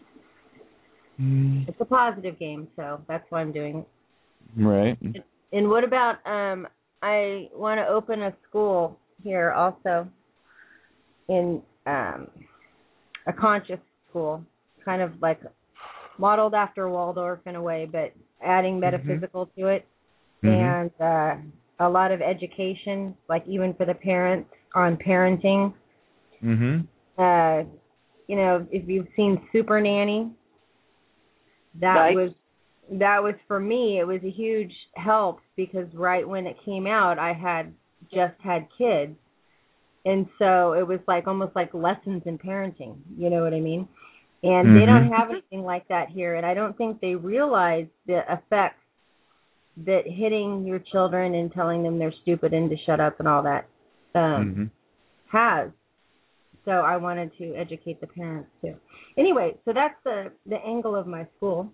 Mm.
It's a positive game, so that's why I'm doing it.
Right.
And what about, um, I want to open a school here also, in um, a conscious school, kind of like modeled after Waldorf in a way, but adding metaphysical mm-hmm. to it,
mm-hmm.
and uh, a lot of education, like even for the parents on parenting.
Mm-hmm.
Uh, you know, if you've seen Super Nanny, that
right.
was that was for me. It was a huge help because right when it came out, I had just had kids, and so it was like almost like lessons in parenting. You know what I mean? And
mm-hmm.
they don't have anything like that here, and I don't think they realize the effects that hitting your children and telling them they're stupid and to shut up and all that um, mm-hmm. has. So I wanted to educate the parents too. Anyway, so that's the, the angle of my school.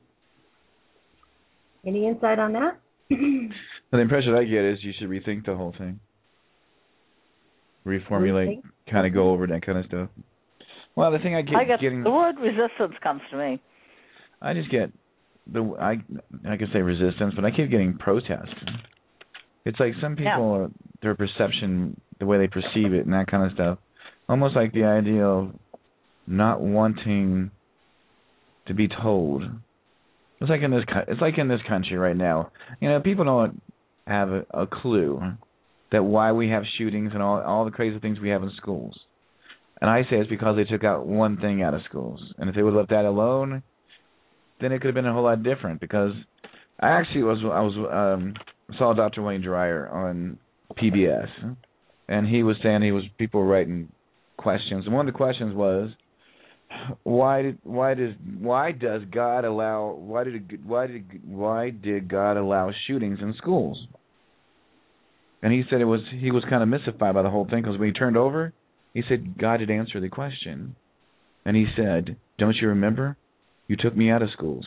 Any insight on that?
The impression I get is you should rethink the whole thing. Reformulate, kind of go over that kind of stuff. Well, the thing I get
I get
getting...
The word resistance comes to me.
I just get... The I I can say resistance, but I keep getting protest. It's like some people, yeah. their perception, the way they perceive it, and that kind of stuff, almost like the idea of not wanting to be told. It's like in this it's like in this country right now. You know, people don't have a, a clue that why we have shootings and all all the crazy things we have in schools. And I say it's because they took out one thing out of schools, and if they would have left that alone, then it could have been a whole lot different. Because I actually was I was um, saw Doctor Wayne Dyer on P B S, and he was saying he was people were writing questions, and one of the questions was why did why does why does God allow why did why did why did God allow shootings in schools? And he said it was he was kind of mystified by the whole thing because when he turned over, he said God had answered the question, and he said, "Don't you remember? You took me out of schools."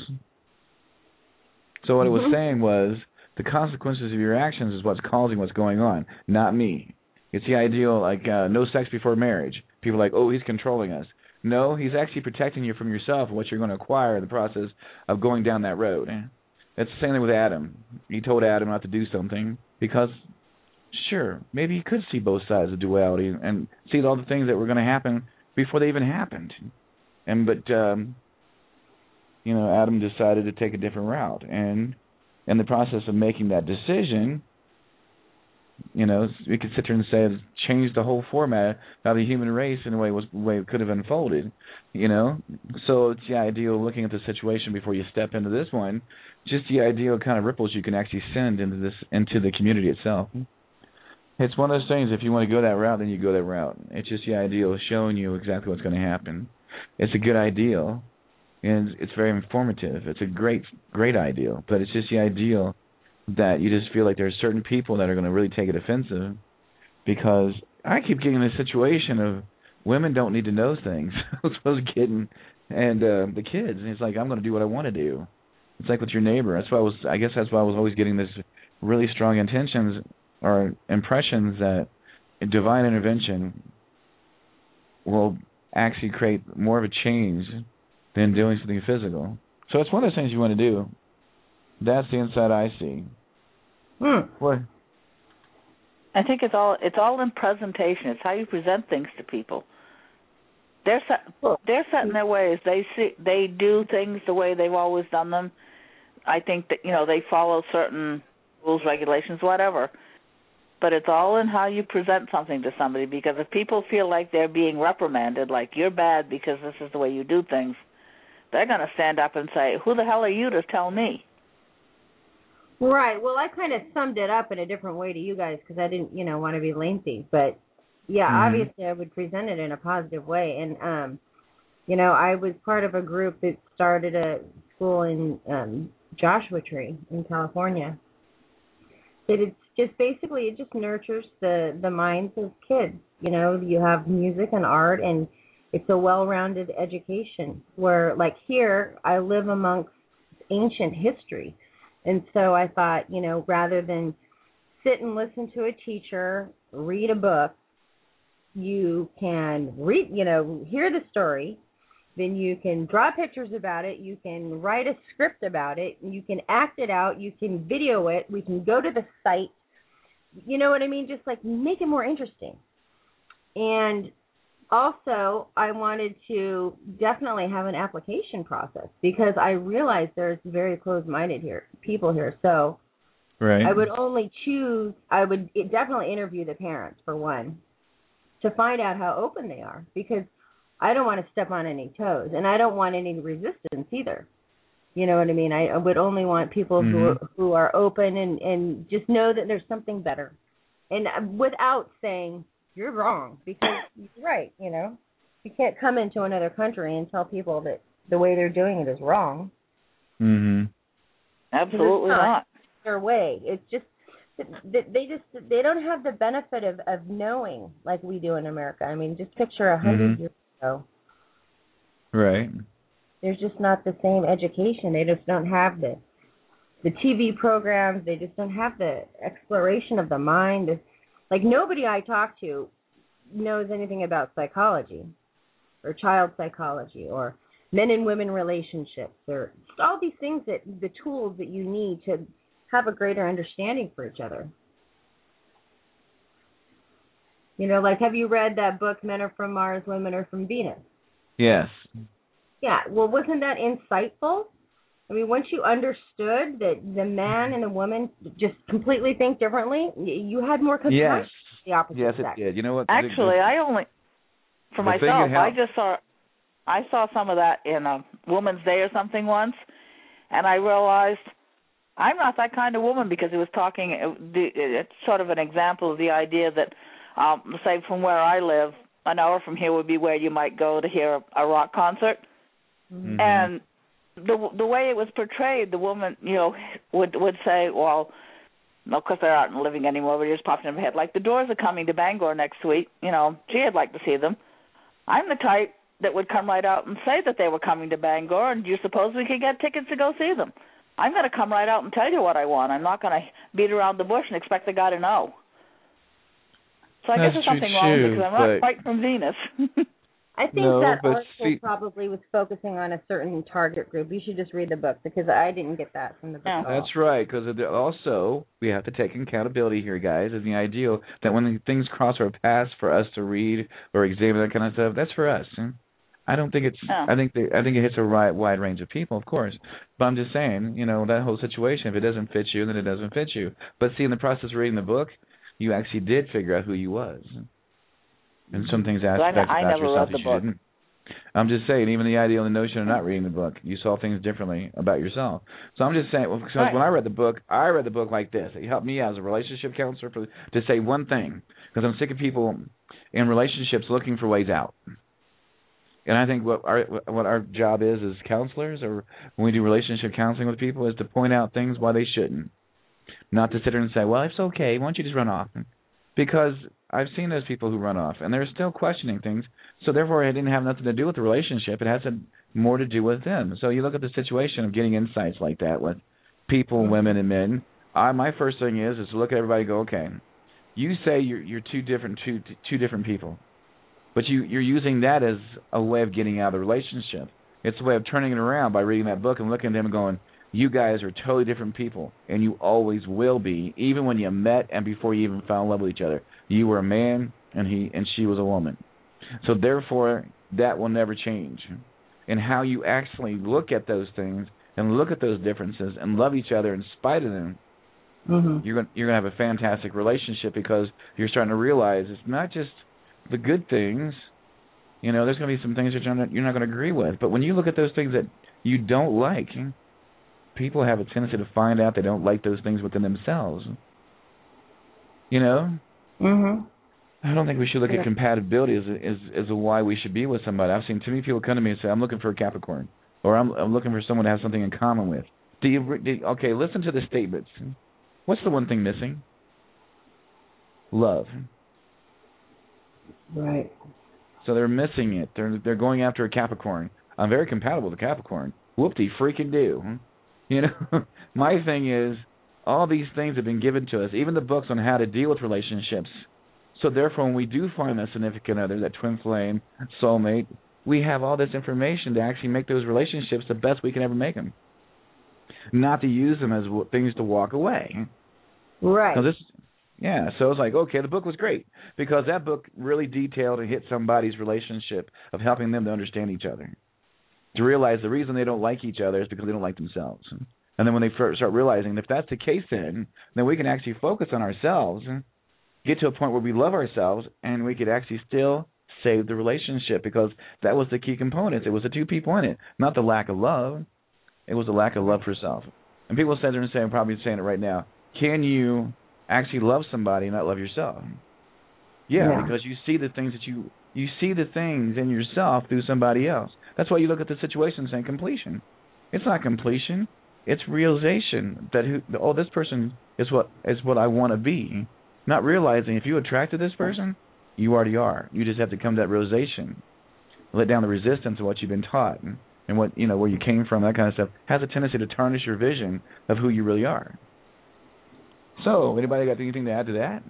So what mm-hmm. it was saying was the consequences of your actions is what's causing what's going on, not me. It's the ideal, like uh, no sex before marriage. People are like, oh, he's controlling us. No, he's actually protecting you from yourself and what you're going to acquire in the process of going down that road. It's the same thing with Adam. He told Adam not to do something because, sure, maybe he could see both sides of duality and see all the things that were going to happen before they even happened. And but um, you know, Adam decided to take a different route, and in the process of making that decision, you know, we could sit there and say it changed the whole format of the human race in a way was the way it could have unfolded, you know. So it's the idea of looking at the situation before you step into this one, just the idea of kind of ripples you can actually send into this into the community itself. It's one of those things. If you want to go that route, then you go that route. It's just the idea of showing you exactly what's going to happen. It's a good ideal, and it's very informative. It's a great, great ideal, but it's just the ideal that you just feel like there's certain people that are going to really take it offensive, because I keep getting this situation of women don't need to know things. That's what I was getting, and uh, the kids. And it's like, I'm going to do what I want to do. It's like with your neighbor. That's why I was. I guess that's why I was always getting this really strong intentions or impressions that divine intervention will actually create more of a change than doing something physical. So it's one of those things you want to do. That's the insight I see.
Hmm.
What?
I think it's all it's all in presentation. It's how you present things to people. They're set, they're set in their ways. They see they do things the way they've always done them. I think that, you know, they follow certain rules, regulations, whatever. But it's all in how you present something to somebody, because if people feel like they're being reprimanded, like you're bad because this is the way you do things, they're going to stand up and say, who the hell are you to tell me?
Right. Well, I kind of summed it up in a different way to you guys because I didn't, you know, want to be lengthy. But, yeah, mm-hmm. obviously I would present it in a positive way. And, um, you know, I was part of a group that started a school in um, Joshua Tree in California. It is just basically, it just nurtures the, the minds of kids. You know, you have music and art, and it's a well-rounded education where, like here, I live amongst ancient history. And so I thought, you know, rather than sit and listen to a teacher, read a book, you can read, you know, hear the story, then you can draw pictures about it, you can write a script about it, you can act it out, you can video it, we can go to the site, you know what I mean? Just like make it more interesting. And also, I wanted to definitely have an application process because I realized there's very closed-minded here people here. So
right.
I would only choose, I would definitely interview the parents, for one, to find out how open they are, because I don't want to step on any toes, and I don't want any resistance either. You know what I mean? I, I would only want people mm-hmm. who are, who are open and, and just know that there's something better, and without saying, you're wrong, because you're right, you know. You can't come into another country and tell people that the way they're doing it is wrong.
Mm-hmm.
Absolutely
not.
not.
Their way. It's just, they just, they don't have the benefit of, of knowing like we do in America. I mean, just picture a hundred mm-hmm. years ago.
Right.
There's just not the same education. They just don't have the, the T V programs. They just don't have the exploration of the mind. It's, like, nobody I talk to knows anything about psychology or child psychology or men and women relationships or all these things, that the tools that you need to have a greater understanding for each other. You know, like, have you read that book, Men Are From Mars, Women Are From Venus?
Yes.
Yeah, well, wasn't that insightful? I mean, once you understood that the man and the woman just completely think differently, you had more compassion
yes.
for the opposite
yes,
sex.
Yes, it did. You know what?
Actually,
the,
I only, for myself, I just saw, I saw some of that in a Woman's Day or something once, and I realized I'm not that kind of woman, because it was talking, it, it's sort of an example of the idea that, um, say, from where I live, an hour from here would be where you might go to hear a, a rock concert,
mm-hmm.
and the the way it was portrayed, the woman, you know, would would say, well, no, because they aren't living anymore, but it just popped in my head, like, the Doors are coming to Bangor next week, you know, gee, I'd like to see them. I'm the type that would come right out and say that they were coming to Bangor, and do you suppose we could get tickets to go see them? I'm going to come right out and tell you what I want. I'm not going to beat around the bush and expect the guy to know. So I
That's
guess there's something
true,
wrong with it, because I'm not
but...
quite from Venus.
I think
no,
that article
see,
probably was focusing on a certain target group. You should just read the book, because I didn't get that from the book.
Yeah.
That's right, because also we have to take accountability here, guys. Is the ideal that when things cross our paths for us to read or examine that kind of stuff, that's for us. I don't think it's.
Yeah.
I think the, I think it hits a wide, wide range of people, of course. But I'm just saying, you know, that whole situation. If it doesn't fit you, then it doesn't fit you. But see, in the process of reading the book, you actually did figure out who you was. And some things aspects
I, I
about
never
yourself
read the
that you
book.
didn't. I'm just saying, even the idea and the notion of not reading the book, you saw things differently about yourself. So I'm just saying, well, because
right.
when I read the book, I read the book like this. It helped me as a relationship counselor for, to say one thing, because I'm sick of people in relationships looking for ways out. And I think what our what our job is as counselors, or when we do relationship counseling with people, is to point out things why they shouldn't. Not to sit there and say, well, it's okay, why don't you just run off? Because I've seen those people who run off, and they're still questioning things. So therefore, it didn't have nothing to do with the relationship. It has to, more to do with them. So you look at the situation of getting insights like that with people, women, and men. I, my first thing is is to look at everybody and go, okay, you say you're you're two different two two different people, but you you're using that as a way of getting out of the relationship. It's a way of turning it around by reading that book and looking at them and going, you guys are totally different people, and you always will be, even when you met and before you even fell in love with each other. You were a man, and he and she was a woman. So therefore, that will never change. And how you actually look at those things and look at those differences and love each other in spite of them, mm-hmm. you're going you're going to have a fantastic relationship, because you're starting to realize it's not just the good things. You know, there's going to be some things that you're not, you're not going to agree with. But when you look at those things that you don't like, people have a tendency to find out they don't like those things within themselves. You know?
Mm-hmm.
I don't think we should look
yeah.
at compatibility as a, as as a why we should be with somebody. I've seen too many people come to me and say, "I'm looking for a Capricorn," or "I'm I'm looking for someone to have something in common with." Do you? Do you okay, listen to the statements. What's the one thing missing? Love.
Right.
So they're missing it. They're they're going after a Capricorn. I'm very compatible with a Capricorn. Whoop-de freaking do. You know, my thing is, all these things have been given to us, even the books on how to deal with relationships. So therefore, when we do find that significant other, that twin flame, soulmate, we have all this information to actually make those relationships the best we can ever make them. Not to use them as things to walk away.
Right.
So this, yeah, so it's like, okay, the book was great, because that book really detailed and hit somebody's relationship of helping them to understand each other, to realize the reason they don't like each other is because they don't like themselves. And then when they first start realizing if that's the case, then then we can actually focus on ourselves, get to a point where we love ourselves, and we could actually still save the relationship, because that was the key component. It was the two people in it, not the lack of love. It was the lack of love for self. And people said, they're saying, probably saying it right now, can you actually love somebody and not love yourself? Yeah, yeah, because you see the things that you you see the things in yourself through somebody else. That's why you look at the situation saying completion. It's not completion. It's realization that who, oh, this person is what is what I want to be. Not realizing if you attract to this person, you already are. You just have to come to that realization. Let down the resistance of what you've been taught and, and what you know where you came from. That kind of stuff has a tendency to tarnish your vision of who you really are. So, anybody got anything to add to that?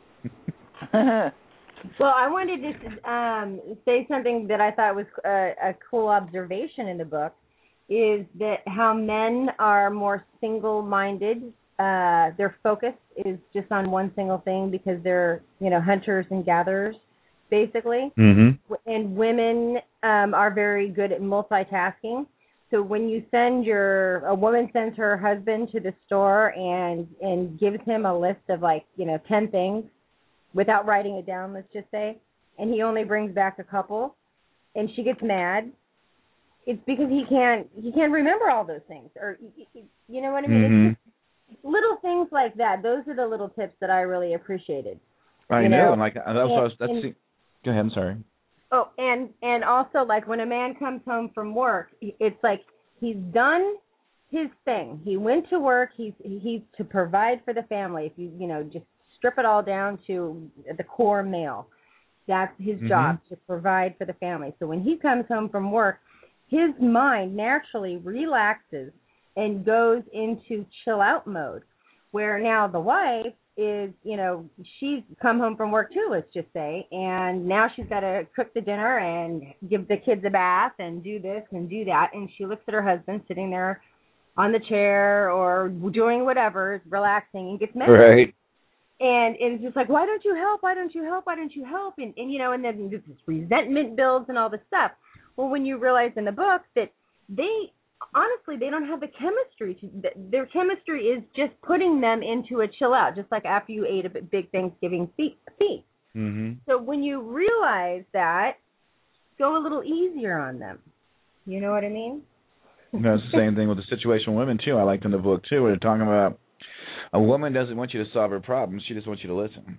Well, I wanted to um, say something that I thought was a, a cool observation in the book, is that how men are more single-minded. Uh, their focus is just on one single thing because they're, you know, hunters and gatherers, basically. Mm-hmm. And women um, are very good at multitasking. So when you send your, a woman sends her husband to the store and, and gives him a list of like, you know, ten things without writing it down, let's just say, and he only brings back a couple, and she gets mad, it's because he can't, he can't remember all those things. Or, you know what I mean? Mm-hmm. It's just little things like that. Those are the little tips that I really appreciated.
I know, know, and like, that was, and, that's, and, go ahead, I'm sorry.
Oh, and and also, like, when a man comes home from work, it's like he's done his thing. He went to work. He's he's to provide for the family. If you, you know, just strip it all down to the core male, that's his mm-hmm. job, to provide for the family. So when he comes home from work, his mind naturally relaxes and goes into chill-out mode, where now the wife is, you know, she's come home from work too, let's just say, and now she's got to cook the dinner and give the kids a bath and do this and do that, and she looks at her husband sitting there on the chair or doing whatever, relaxing, and gets mad.
Right.
And it's just like, why don't you help? Why don't you help? Why don't you help? And, and you know, and then this resentment builds and all this stuff. Well, when you realize in the book that they, honestly, they don't have the chemistry. To, their chemistry is just putting them into a chill out, just like after you ate a big Thanksgiving feast. Mm-hmm. So when you realize that, go a little easier on them. You know what I mean?
That's the same thing with the situation with women, too. I liked in the book, too, where they're talking about a woman doesn't want you to solve her problems. She just wants you to listen.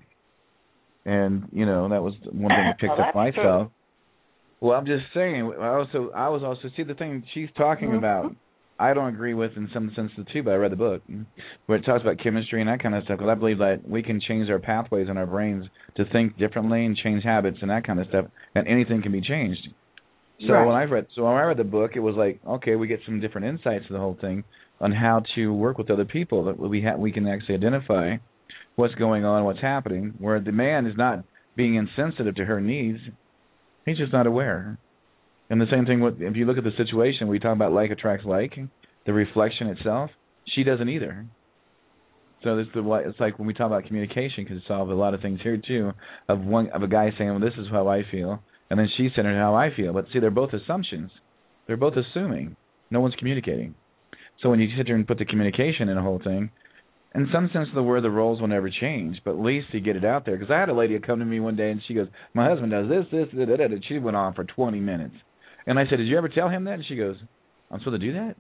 And, you know, that was one thing that picked
well,
up myself. True. Well, I'm just saying, I also, I was also, see, the thing she's talking mm-hmm. about, I don't agree with in some sense, too, but I read the book, where it talks about chemistry and that kind of stuff, because I believe that we can change our pathways in our brains to think differently and change habits and that kind of stuff, and anything can be changed. So right. when I read, so when I read the book, it was like, okay, we get some different insights to the whole thing on how to work with other people, that we ha- we can actually identify what's going on, what's happening, where the man is not being insensitive to her needs. He's just not aware. And the same thing with, if you look at the situation, we talk about like attracts like. the reflection itself, she doesn't either. So this is the it's like when we talk about communication, can solve a lot of things here too. Of one of a guy saying, "Well, this is how I feel," and then she said, "How I feel." But see, they're both assumptions. They're both assuming. No one's communicating. So when you sit there and put the communication in a whole thing, in some sense of the word, the roles will never change. But at least you get it out there. Because I had a lady come to me one day and she goes, "My husband does this, this, da, da, da," and she went on for twenty minutes. And I said, "Did you ever tell him that?" And she goes, "I'm supposed to do that?"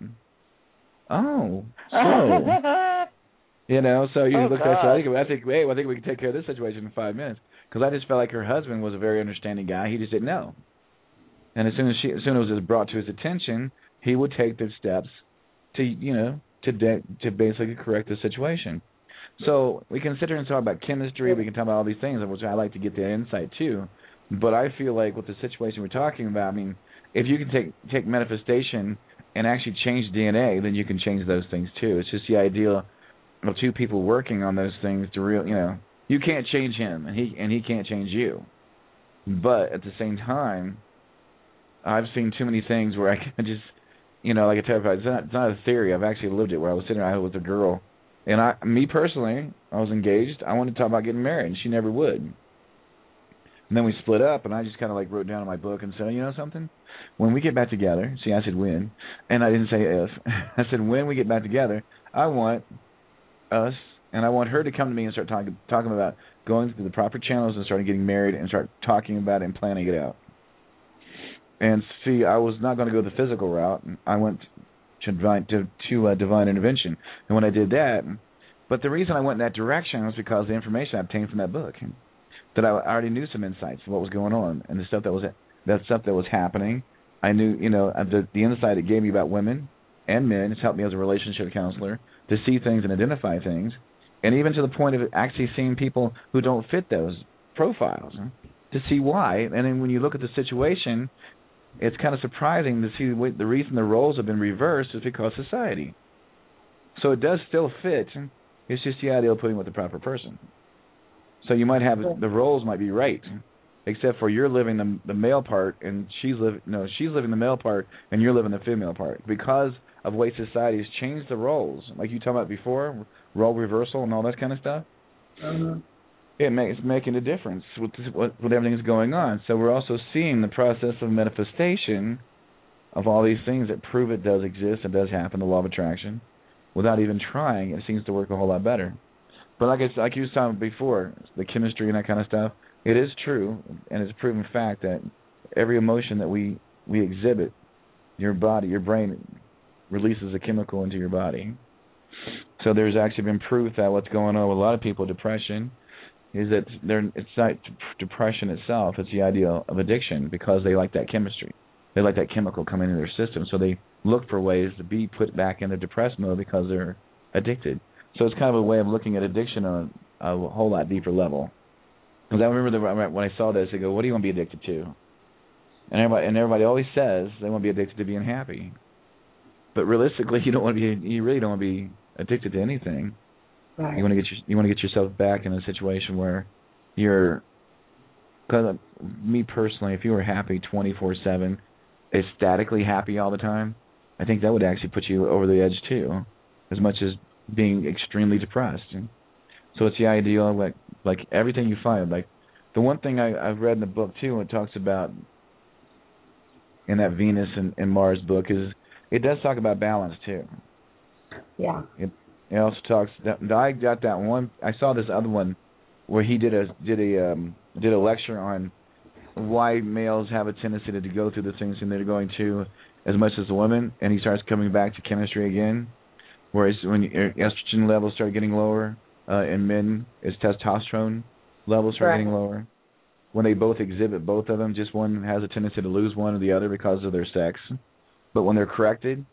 Oh, so. You know, so you
oh,
look at I think, I think, hey, well, I think we can take care of this situation in five minutes. Because I just felt like her husband was a very understanding guy. He just didn't know. And as soon as she, as soon as it was brought to his attention, he would take the steps to, you know, to de- to basically correct the situation. So we can sit here and talk about chemistry. We can talk about all these things, which I like to get that insight too. But I feel like with the situation we're talking about, I mean, if you can take take manifestation and actually change D N A, then you can change those things too. It's just the idea of two people working on those things to real, you know, you can't change him and he and he can't change you. But at the same time, I've seen too many things where I can just, you know, like I tell you, it's not, it's not a theory. I've actually lived it. Where I was sitting there with a girl, and I, me personally, I was engaged. I wanted to talk about getting married, and she never would. And then we split up, and I just kind of like wrote down in my book and said, you know something? When we get back together, see, I said when, and I didn't say if. I said when we get back together, I want us, and I want her to come to me and start talking talking about going through the proper channels and starting getting married and start talking about it and planning it out. And see, I was not going to go the physical route. I went to divine, to, to uh, divine intervention. And when I did that, but the reason I went in that direction was because the information I obtained from that book, that I already knew some insights of what was going on and the stuff that was that stuff that was happening. I knew, you know, the the insight it gave me about women and men. It's helped me as a relationship counselor to see things and identify things, and even to the point of actually seeing people who don't fit those profiles to see why. And then when you look at the situation, it's kind of surprising to see the, the reason the roles have been reversed is because society. So it does still fit. It's just the idea of putting with the proper person. So you might have the roles might be right, except for you're living the the male part and she's living no she's living the male part and you're living the female part because of the way society has changed the roles. Like you talked about before, role reversal and all that kind of stuff.
Mm-hmm.
It makes making a difference with what with everything that's going on. So we're also seeing the process of manifestation of all these things that prove it does exist, it does happen, the law of attraction. Without even trying, it seems to work a whole lot better. But like I, like you were talking before, the chemistry and that kind of stuff, it is true, and it's a proven fact that every emotion that we, we exhibit, your body, your brain releases a chemical into your body. So there's actually been proof that what's going on with a lot of people, depression, is that they're, it's not depression itself, it's the idea of addiction because they like that chemistry. They like that chemical coming into their system, so they look for ways to be put back into depressed mode because they're addicted. So it's kind of a way of looking at addiction on a whole lot deeper level. Because I remember the, when I saw this, they go, "What do you want to be addicted to?" And everybody, and everybody always says they want to be addicted to being happy. But realistically, you don't want to be. You really don't want to be addicted to anything.
Right.
You want to get your, you want to get yourself back in a situation where you're. Because me personally, if you were happy twenty-four seven, ecstatically happy all the time, I think that would actually put you over the edge too, as much as being extremely depressed. So it's the idea of like like everything you find. Like the one thing I, I've read in the book too, it talks about in that Venus and, and Mars book is it does talk about balance too.
Yeah.
It, it also talks. That, I got that one. I saw this other one where he did a did a um, did a lecture on why males have a tendency to go through the things and they're going to as much as the women, and he starts coming back to chemistry again. Whereas when your estrogen levels start getting lower uh, in men, is testosterone levels start
Correct.
getting lower. When they both exhibit both of them, just one has a tendency to lose one or the other because of their sex. But when they're corrected,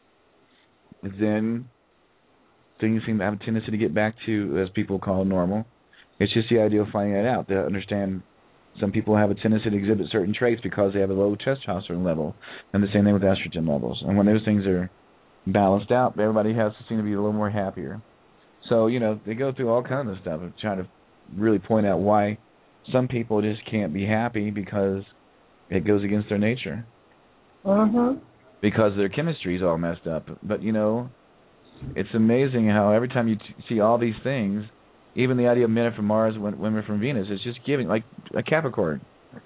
then things seem to have a tendency to get back to, as people call, normal. It's just the idea of finding that out, to understand some people have a tendency to exhibit certain traits because they have a low testosterone level, and the same thing with estrogen levels. And when those things are balanced out, everybody has to seem to be a little more happier. So, you know, they go through all kinds of stuff and try to really point out why some people just can't be happy because it goes against their nature.
Mhm.
because their chemistry is all messed up. But, you know, it's amazing how every time you t- see all these things, even the idea of men are from Mars, women are from Venus, is just giving, like a Capricorn,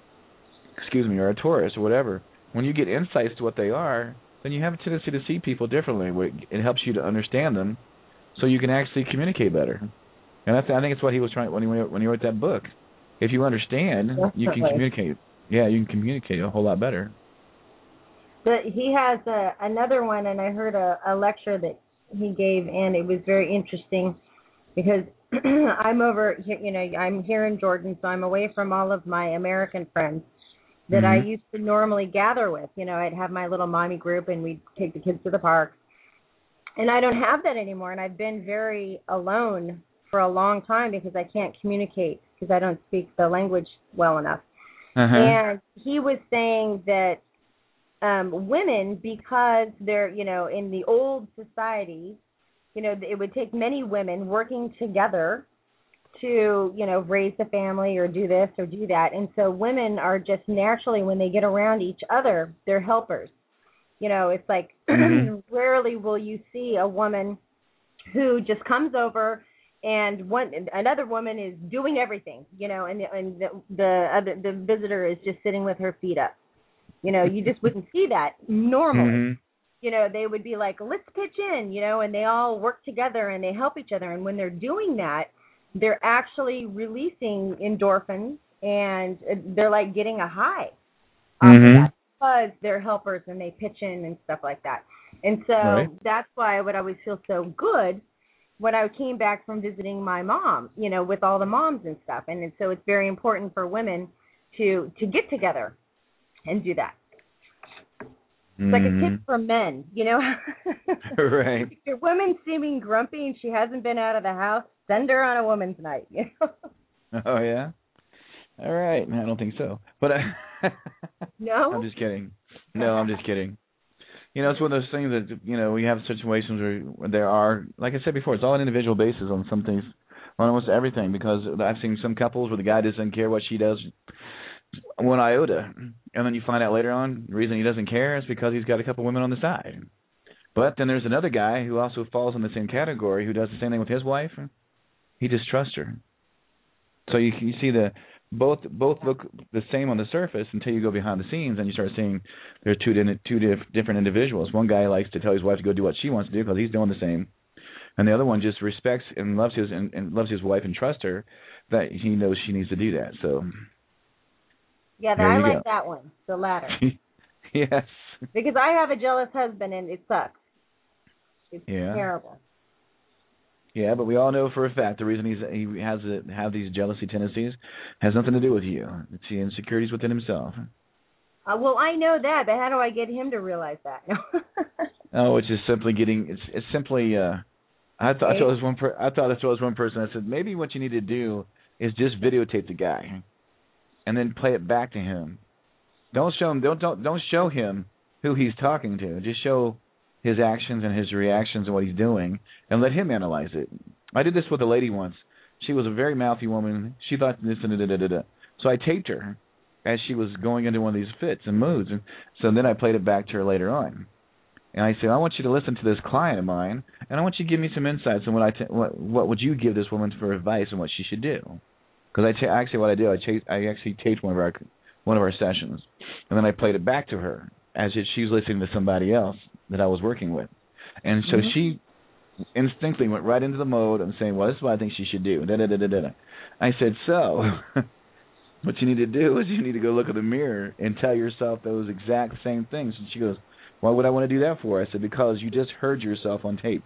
excuse me, or a Taurus or whatever. When you get insights to what they are, then you have a tendency to see people differently. It helps you to understand them so you can actually communicate better. And that's, I think it's what he was trying when he, when he wrote that book. If you understand, Definitely. you can communicate. Yeah, you can communicate a whole lot better.
But he has a, another one, and I heard a, a lecture that he gave, and it was very interesting because I'm over, you know, I'm here in Jordan, so I'm away from all of my American friends that mm-hmm. I used to normally gather with. You know, I'd have my little mommy group, and we'd take the kids to the park. And I don't have that anymore, and I've been very alone for a long time because I can't communicate because I don't speak the language well enough. Uh-huh. And he was saying that um, women, because they're, you know, in the old society, you know, it would take many women working together to, you know, raise the family or do this or do that. And so women are just naturally, when they get around each other, they're helpers. You know, it's like mm-hmm. rarely will you see a woman who just comes over and one another woman is doing everything, you know, and and the the, other, the visitor is just sitting with her feet up. You know, you just wouldn't see that normally. Mm-hmm. You know, they would be like, let's pitch in, you know, and they all work together and they help each other. And when they're doing that, they're actually releasing endorphins and they're like getting a high off mm-hmm. of that because they're helpers and they pitch in and stuff like that. And so right. that's why I would always feel so good when I came back from visiting my mom, you know, with all the moms and stuff. And so it's very important for women to, to get together and do that. It's like a tip for men, you know.
Right.
If your woman's seeming grumpy and she hasn't been out of the house, send her on a woman's night. You know?
Oh, yeah? All right. I don't think so. But I,
no?
I'm just kidding. No, I'm just kidding. You know, it's one of those things that, you know, we have situations where there are, like I said before, it's all on an individual basis on some things, on almost everything, because I've seen some couples where the guy doesn't care what she does one iota, and then you find out later on the reason he doesn't care is because he's got a couple women on the side. But then there's another guy who also falls in the same category who does the same thing with his wife. He just trusts her. So you you see the both both look the same on the surface until you go behind the scenes and you start seeing they're two two different individuals. One guy likes to tell his wife to go do what she wants to do because he's doing the same, and the other one just respects and loves his and, and loves his wife and trusts her that he knows she needs to do that. So.
Yeah, I like go. that one, the latter.
Yes.
Because I have a jealous husband, and it sucks. It's
yeah.
terrible.
Yeah, but we all know for a fact the reason he's he has a, have these jealousy tendencies has nothing to do with you. It's the insecurities within himself.
Uh, well, I know that, but how do I get him to realize that?
Oh, it's just simply getting. It's it's simply. Uh, I thought okay. I was one. Per, I thought this was one person. I said maybe what you need to do is just videotape the guy. And then play it back to him. Don't show him. Don't don't don't show him who he's talking to. Just show his actions and his reactions and what he's doing, and let him analyze it. I did this with a lady once. She was a very mouthy woman. She thought this and da da da da. So I taped her as she was going into one of these fits and moods, and so then I played it back to her later on. And I said, I want you to listen to this client of mine, and I want you to give me some insights on what I t- what what would you give this woman for advice on what she should do. Because I t- actually what I did, I, ch- I actually taped one of our one of our sessions, and then I played it back to her as if she was listening to somebody else that I was working with, and so mm-hmm. she instinctively went right into the mode and saying, "Well, this is what I think she should do." Da da da da da. I said, "So, what you need to do is you need to go look in the mirror and tell yourself those exact same things." And she goes, "Why would I want to do that for?" I said, "Because you just heard yourself on tape."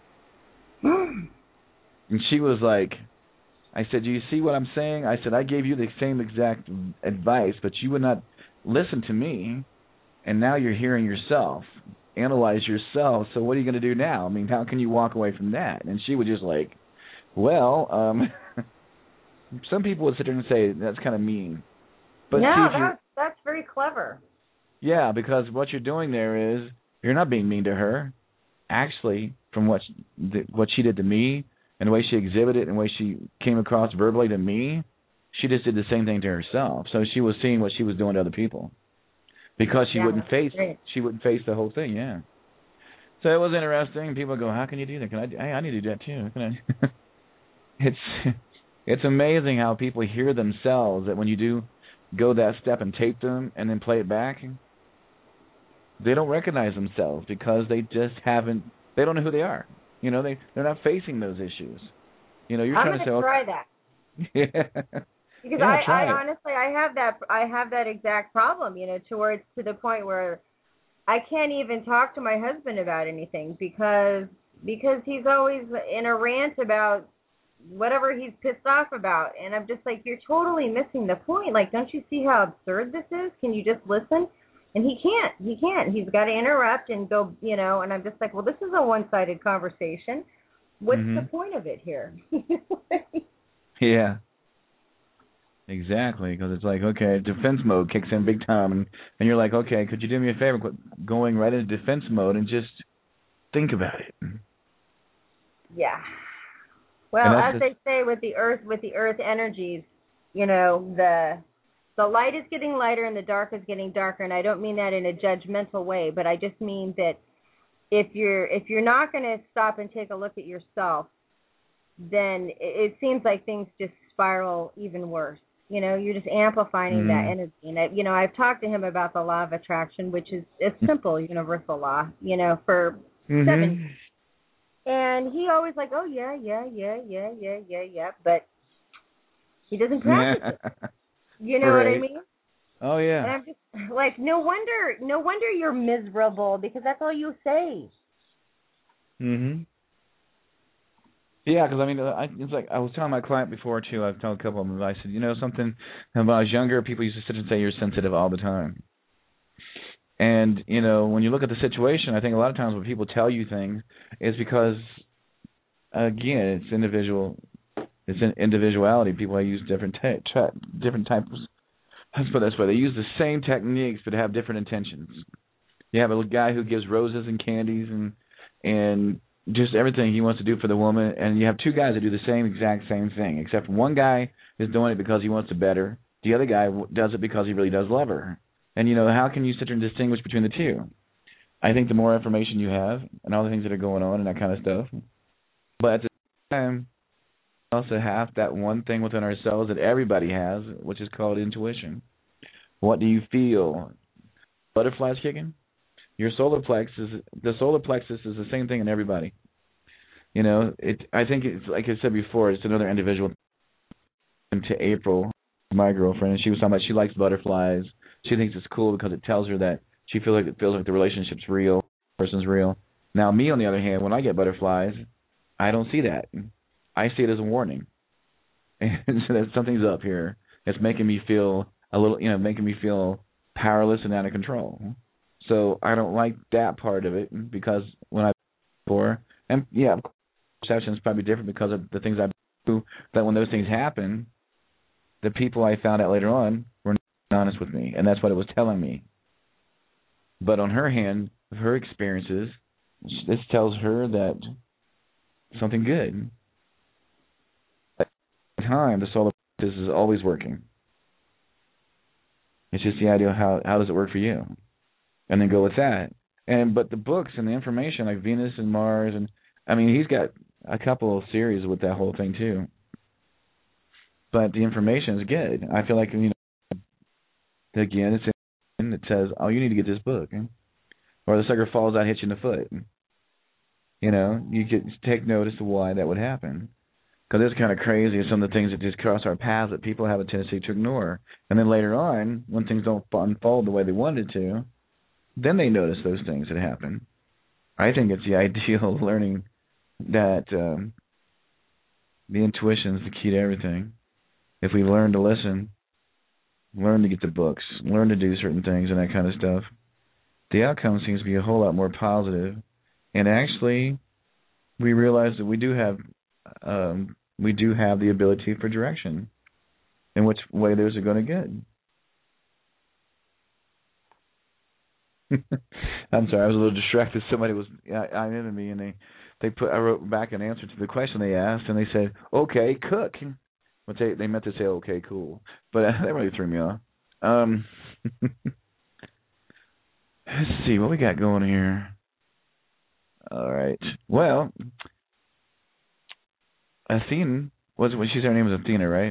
And she was like. I said, do you see what I'm saying? I said, I gave you the same exact advice, but you would not listen to me, and now you're hearing yourself. Analyze yourself, so what are you going to do now? I mean, how can you walk away from that? And she was just like, well, um, some people would sit there and say, that's kind of mean. But
no, that's, that's very clever.
Yeah, because what you're doing there is, you're not being mean to her. Actually, from what she, what she did to me, and the way she exhibited and the way she came across verbally to me, she just did the same thing to herself. So she was seeing what she was doing to other people. because she
Yeah,
wouldn't face
great.
she wouldn't face the whole thing. Yeah. So it was interesting. People go, "How can you do that? Can I? Hey, I need to do that too." Can I? it's it's amazing how people hear themselves. That when you do go that step and tape them and then play it back, they don't recognize themselves because they just haven't. They don't know who they are. You know, they they're not facing those issues. You know, you're
I'm
trying to say,
gonna try that.
yeah.
Because
Yeah,
I,
try
I
it.
honestly, I have that, I have that exact problem. You know, towards to the point where I can't even talk to my husband about anything because because he's always in a rant about whatever he's pissed off about, and I'm just like, you're totally missing the point. Like, don't you see how absurd this is? Can you just listen? And he can't. He can't. He's got to interrupt and go, you know. And I'm just like, well, this is a one-sided conversation. What's
Mhm.
the point of it here?
Yeah. Exactly, because it's like, okay, defense mode kicks in big time, and, and you're like, okay, could you do me a favor, quit going right into defense mode and just think about it.
Yeah. Well,
And
as
that's
they say with the earth, with the earth energies, you know, the the light is getting lighter and the dark is getting darker, and I don't mean that in a judgmental way, but I just mean that if you're if you're not going to stop and take a look at yourself, then it, it seems like things just spiral even worse. You know, you're just amplifying
Mhm.
that energy. And, I, you know, I've talked to him about the law of attraction, which is a simple universal law, you know, for
Mhm.
seven. And he always like, oh, yeah, yeah, yeah, yeah, yeah, yeah, yeah. But he doesn't practice it. You know what I
Right.
mean?
Oh,
And
yeah.
I'm just like, no wonder, no wonder you're miserable because that's all you say.
Mhm. Yeah, because I mean, I, it's like I was telling my client before too. I've told a couple of them. I said, you know, something. When I was younger, people used to sit and say you're sensitive all the time. And you know, when you look at the situation, I think a lot of times when people tell you things, is because, again, it's individual. It's an individuality. People use different ta- tra- different types. Let's put it this way: they use the same techniques but have different intentions. You have a guy who gives roses and candies and and just everything he wants to do for the woman, and you have two guys that do the same exact same thing, except one guy is doing it because he wants to better. The other guy does it because he really does love her. And, you know, how can you sit there and distinguish between the two? I think the more information you have and all the things that are going on and that kind of stuff. But at the same time, we also have that one thing within ourselves that everybody has, which is called intuition. What do you feel? Butterflies kicking? Your solar plexus, the solar plexus is the same thing in everybody. You know, it. I think it's like I said before. It's another individual. To April, my girlfriend, and she was talking about she likes butterflies. She thinks it's cool because it tells her that she feels like it feels like the relationship's real, the person's real. Now, me on the other hand, when I get butterflies, I don't see that. I see it as a warning, and so that something's up here. It's making me feel a little, you know, making me feel powerless and out of control. So I don't like that part of it because when I before, and yeah, perception is probably different because of the things I do. But when those things happen, the people I found out later on were not honest with me, and that's what it was telling me. But on her hand, her experiences, this tells her that something good. At the time, the solar plexus is always working. It's just the idea of how how does it work for you, and then go with that. And but the books and the information like Venus and Mars, and I mean he's got a couple of series with that whole thing too. But the information is good. I feel like, you know, again, it's in it says, oh, you need to get this book, or the sucker falls out, hits you in the foot. You know, you could take notice of why that would happen. Because it's kind of crazy, some of the things that just cross our paths that people have a tendency to ignore. And then later on, when things don't unfold the way they wanted to, then they notice those things that happen. I think it's the ideal of learning that um, the intuition is the key to everything. If we learn to listen, learn to get the books, learn to do certain things and that kind of stuff, the outcome seems to be a whole lot more positive. And actually, we realize that we do have um, we do have the ability for direction in which way those are going to get. I'm sorry, I was a little distracted. Somebody was I into me, and they they put I wrote back an answer to the question they asked, and they said, "Okay, cook." But they they meant to say, "Okay, cool," but uh, that really threw me off. Um, Let's see what we got going here. All right. Well, Athena was what she said her name was Athena, right?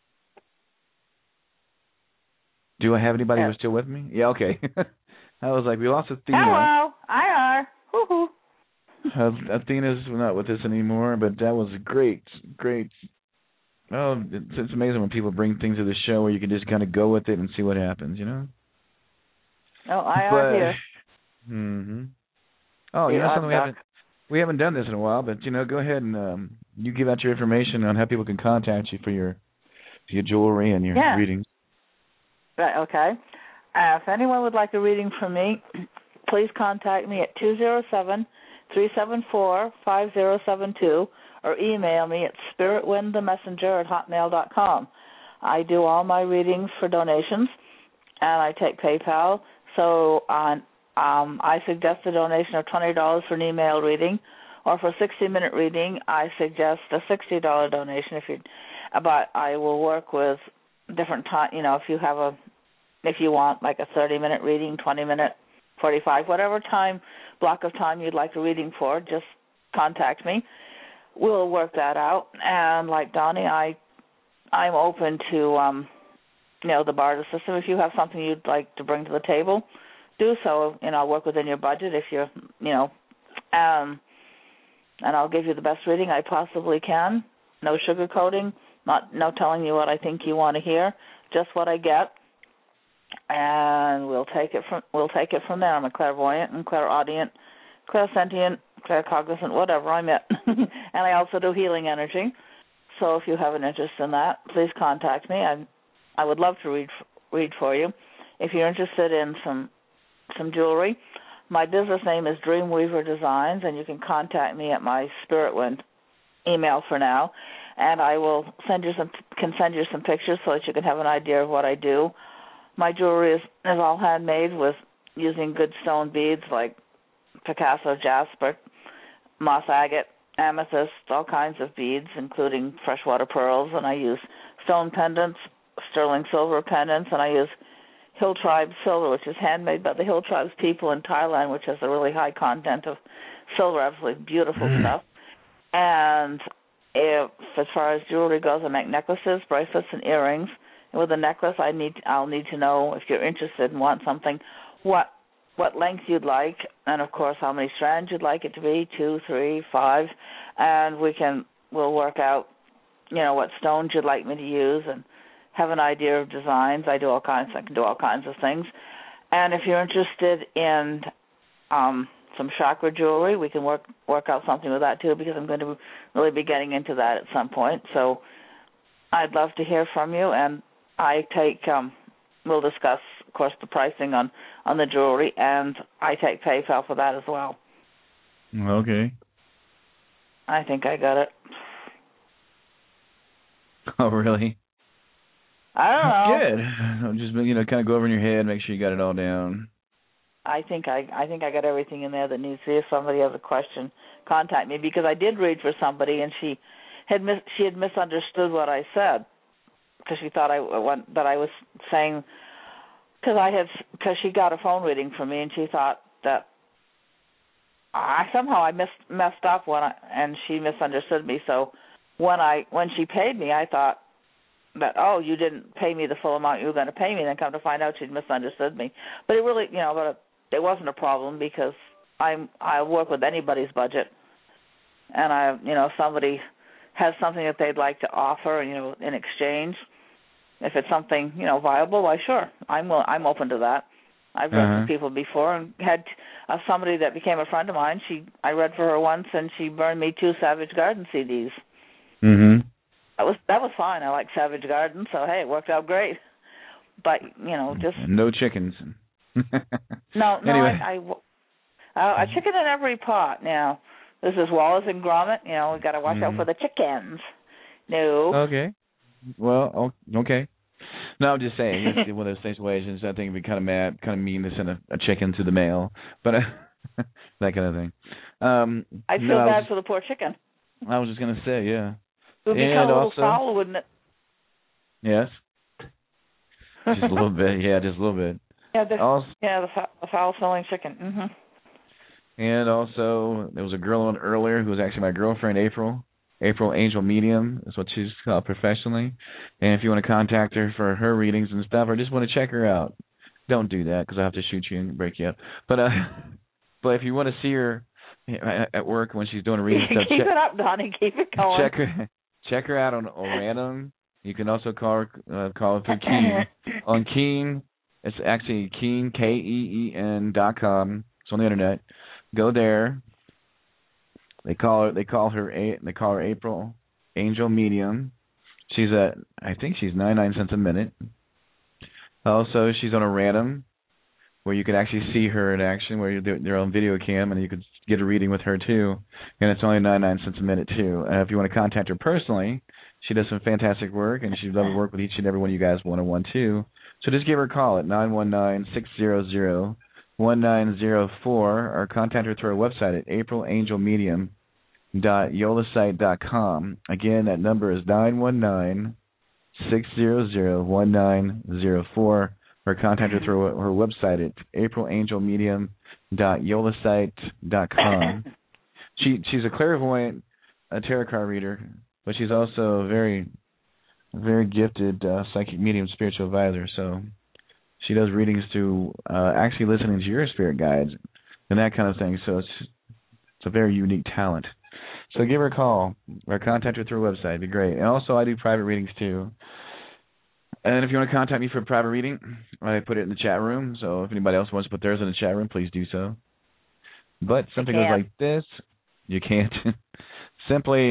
Do I have anybody
Yes.
who's still with me? Yeah, okay. I was like, we lost Athena.
Hello, I are. Woo-hoo.
Uh, Athena's not with us anymore, but that was great, great. Oh, it's, it's amazing when people bring things to the show where you can just kind of go with it and see what happens, you know?
Oh, I
but,
are here.
Mm-hmm. Oh,
The
you know
odd
something we
duck.
haven't we haven't done this in a while, but you know, go ahead and um, you give out your information on how people can contact you for your for your jewelry and your
Yeah.
readings.
Right, okay. Uh, if anyone would like a reading from me, please contact me at two zero seven, three seven four, five zero seven two or email me at spiritwindthemessenger at hotmail dot com. I do all my readings for donations, and I take PayPal. So on, um, I suggest a donation of twenty dollars for an email reading, or for a sixty-minute reading, I suggest a sixty dollars donation. If you, but I will work with different time. You know, if you have a, if you want like a thirty-minute reading, twenty-minute, forty-five, whatever time block of time you'd like a reading for, just contact me. We'll work that out. And like Donnie, I, I'm open to, um, you know, the barter system. If you have something you'd like to bring to the table, do so. You know, I'll work within your budget if you're, you know, um, and I'll give you the best reading I possibly can. No sugarcoating, not no telling you what I think you want to hear, just what I get, and we'll take it from we'll take it from there. I'm a clairvoyant and clairaudient, clairsentient, claircognizant, whatever I'm at, and I also do healing energy. So if you have an interest in that, please contact me. I I would love to read read for you. If you're interested in some some jewelry, my business name is Dreamweaver Designs, and you can contact me at my Spirit Wind email for now, and I will send you some can send you some pictures so that you can have an idea of what I do. My jewelry is, is all handmade with using good stone beads like Picasso jasper, moss agate, amethyst, all kinds of beads, including freshwater pearls, and I use stone pendants, sterling silver pendants, and I use Hill Tribe silver, which is handmade by the Hill Tribe's people in Thailand, which has a really high content of silver, absolutely beautiful mm. stuff. And if, as far as jewelry goes, I make necklaces, bracelets, and earrings. And with a necklace, I need I'll need to know if you're interested and want something, what what length you'd like, and of course how many strands you'd like it to be, two, three, five, and we can we'll work out, you know, what stones you'd like me to use and have an idea of designs. I do all kinds. I can do all kinds of things. And if you're interested in um, some chakra jewelry, we can work work out something with that too, because I'm going to really be getting into that at some point. So I'd love to hear from you, and I take um, we'll discuss, of course, the pricing on, on the jewelry, and I take PayPal for that as well.
Okay.
I think I got it.
Oh, really?
I don't know.
Good. I'm just, you know, kind of go over in your head, make sure you got it all down.
I think I I think I got everything in there that needs to be. If somebody has a question, contact me, because I did read for somebody, and she had mis- she had misunderstood what I said, because she thought I what, that I was saying, because I had because she got a phone reading from me, and she thought that I somehow I missed messed up when I, and she misunderstood me. So when I when she paid me, I thought that, oh, you didn't pay me the full amount you were going to pay me, and then come to find out she'd misunderstood me. But it really, you know, but it wasn't a problem, because I'm I work with anybody's budget, and I, you know, if somebody has something that they'd like to offer, you know, in exchange, if it's something, you know, viable, why sure, I'm I'm open to that. I've read
uh-huh.
for people before, and had uh, somebody that became a friend of mine. She I read for her once, and she burned me two Savage Garden C Ds.
Mm-hmm.
That was that was fine. I like Savage Garden, so hey, it worked out great. But you know, just
no chickens.
no, no.
Anyway.
I, I, I, a chicken in every pot. Now, this is Wallace and Gromit. You know, we got to watch
mm-hmm.
out for the chickens. No.
Okay. Well, okay. No, I'm just saying, it's one of those situations. I think it'd be kind of mad, kind of mean to send a, a chicken to the mail, but uh, that kind of thing. Um,
I feel
no,
bad
I was,
for the poor chicken.
I was just gonna say, yeah.
It would become
and
a little
also,
foul, wouldn't it?
Yes. Just a little bit, yeah, just a little bit.
Yeah, the
also,
yeah the, the foul smelling chicken. Mhm.
And also, there was a girl on earlier who was actually my girlfriend, April. April Angel Medium is what she's called professionally. And if you want to contact her for her readings and stuff, or just want to check her out, don't do that because I have to shoot you and break you up. But uh, but if you want to see her at work when she's doing a reading stuff,
keep
check,
it up, Donnie. Keep it going.
Check her, check her out on Oranim. You can also call her uh, call her through Keen. On Keen, it's actually Keen K E E N dot com. It's on the internet. Go there. They call her. They call her. They call her April Angel Medium. She's at. I think she's ninety-nine cents a minute. Also, she's on a Random, where you can actually see her in action, where you're they're on video cam, and you could get a reading with her too. And it's only ninety-nine cents a minute too. And if you want to contact her personally, she does some fantastic work, and she'd love to work with each and every one of you guys one on one too. So just give her a call at nine one nine, six zero zero, one nine zero four, or contact her through our website at april angel medium dot yola site dot com. Again, that number is nine one nine, six zero zero, one nine zero four, or contact her through her website at april angel medium dot yola site dot com. She she's a clairvoyant, a tarot card reader, but she's also a very, very gifted uh, psychic medium, spiritual advisor. So she does readings through uh, actually listening to your spirit guides and that kind of thing. So it's it's a very unique talent. So give her a call or contact her through her website. It'd be great. And also I do private readings too. And if you want to contact me for a private reading, I put it in the chat room. So if anybody else wants to put theirs in the chat room, please do so. But something goes like this. You can't. Simply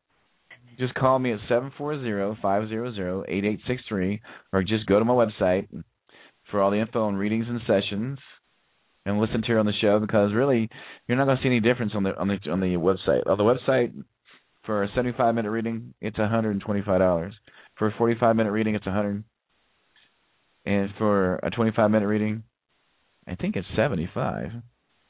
just call me at seven four zero, five zero zero, eight eight six three, or just go to my website for all the info on readings and sessions and listen to her on the show, because really you're not going to see any difference on the on the on the website. On the website, for a seventy-five minute reading, it's one hundred twenty-five dollars. For a forty-five minute reading, it's one hundred dollars. And for a twenty-five minute reading, I think it's seventy-five dollars.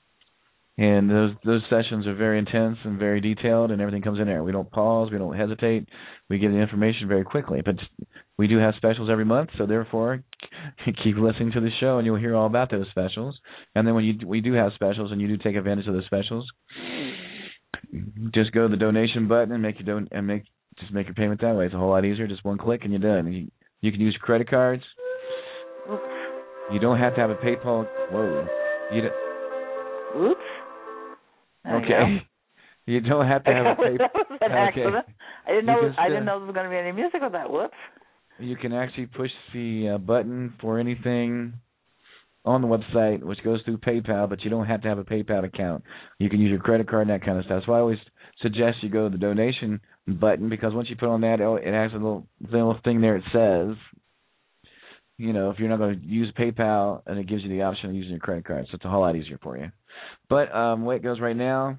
And those those sessions are very intense and very detailed, and everything comes in there. We don't pause. We don't hesitate. We get the information very quickly. But we do have specials every month, so therefore keep listening to the show, and you'll hear all about those specials. And then when you we do have specials, and you do take advantage of those specials, just go to the donation button and make your don and make just make your payment that way. It's a whole lot easier. Just one click, and you're done. And you, you can use credit cards. You don't have to have a PayPal. Whoa. You don't,
Oops. There
okay. You, you don't have to have a PayPal.
That was an
okay.
accident. I didn't know.
Just,
I
uh,
didn't know there was going to be any music with that. Whoops.
You can actually push the uh, button for anything on the website, which goes through PayPal, but you don't have to have a PayPal account. You can use your credit card and that kind of stuff. So I always suggest you go to the donation button, because once you put on that, it has a little little thing there. It says, you know, if you're not going to use PayPal, and it gives you the option of using your credit card, so it's a whole lot easier for you. But um, the way it goes right now,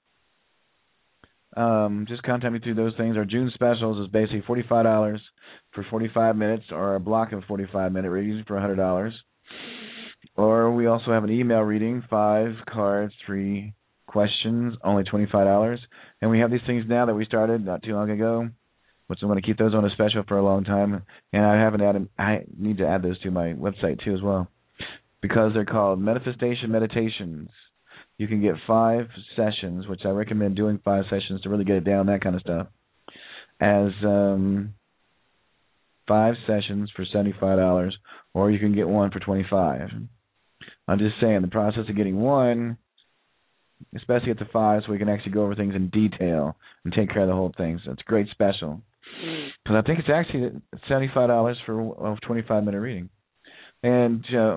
um, just contact me through those things. Our June specials is basically forty-five dollars for forty-five minutes, or a block of forty-five minute readings for one hundred dollars. Or we also have an email reading, five cards, three questions, only twenty-five dollars. And we have these things now that we started not too long ago, which I'm going to keep those on a special for a long time. And I haven't added, I need to add those to my website too as well, because they're called Manifestation Meditations. You can get five sessions, which I recommend doing five sessions to really get it down, that kind of stuff, as um, five sessions for seventy-five dollars, or you can get one for twenty-five dollars. I'm just saying, the process of getting one, especially at the five, so we can actually go over things in detail and take care of the whole thing. So it's a great special. Because I think it's actually seventy-five dollars for a twenty-five minute reading. And, uh,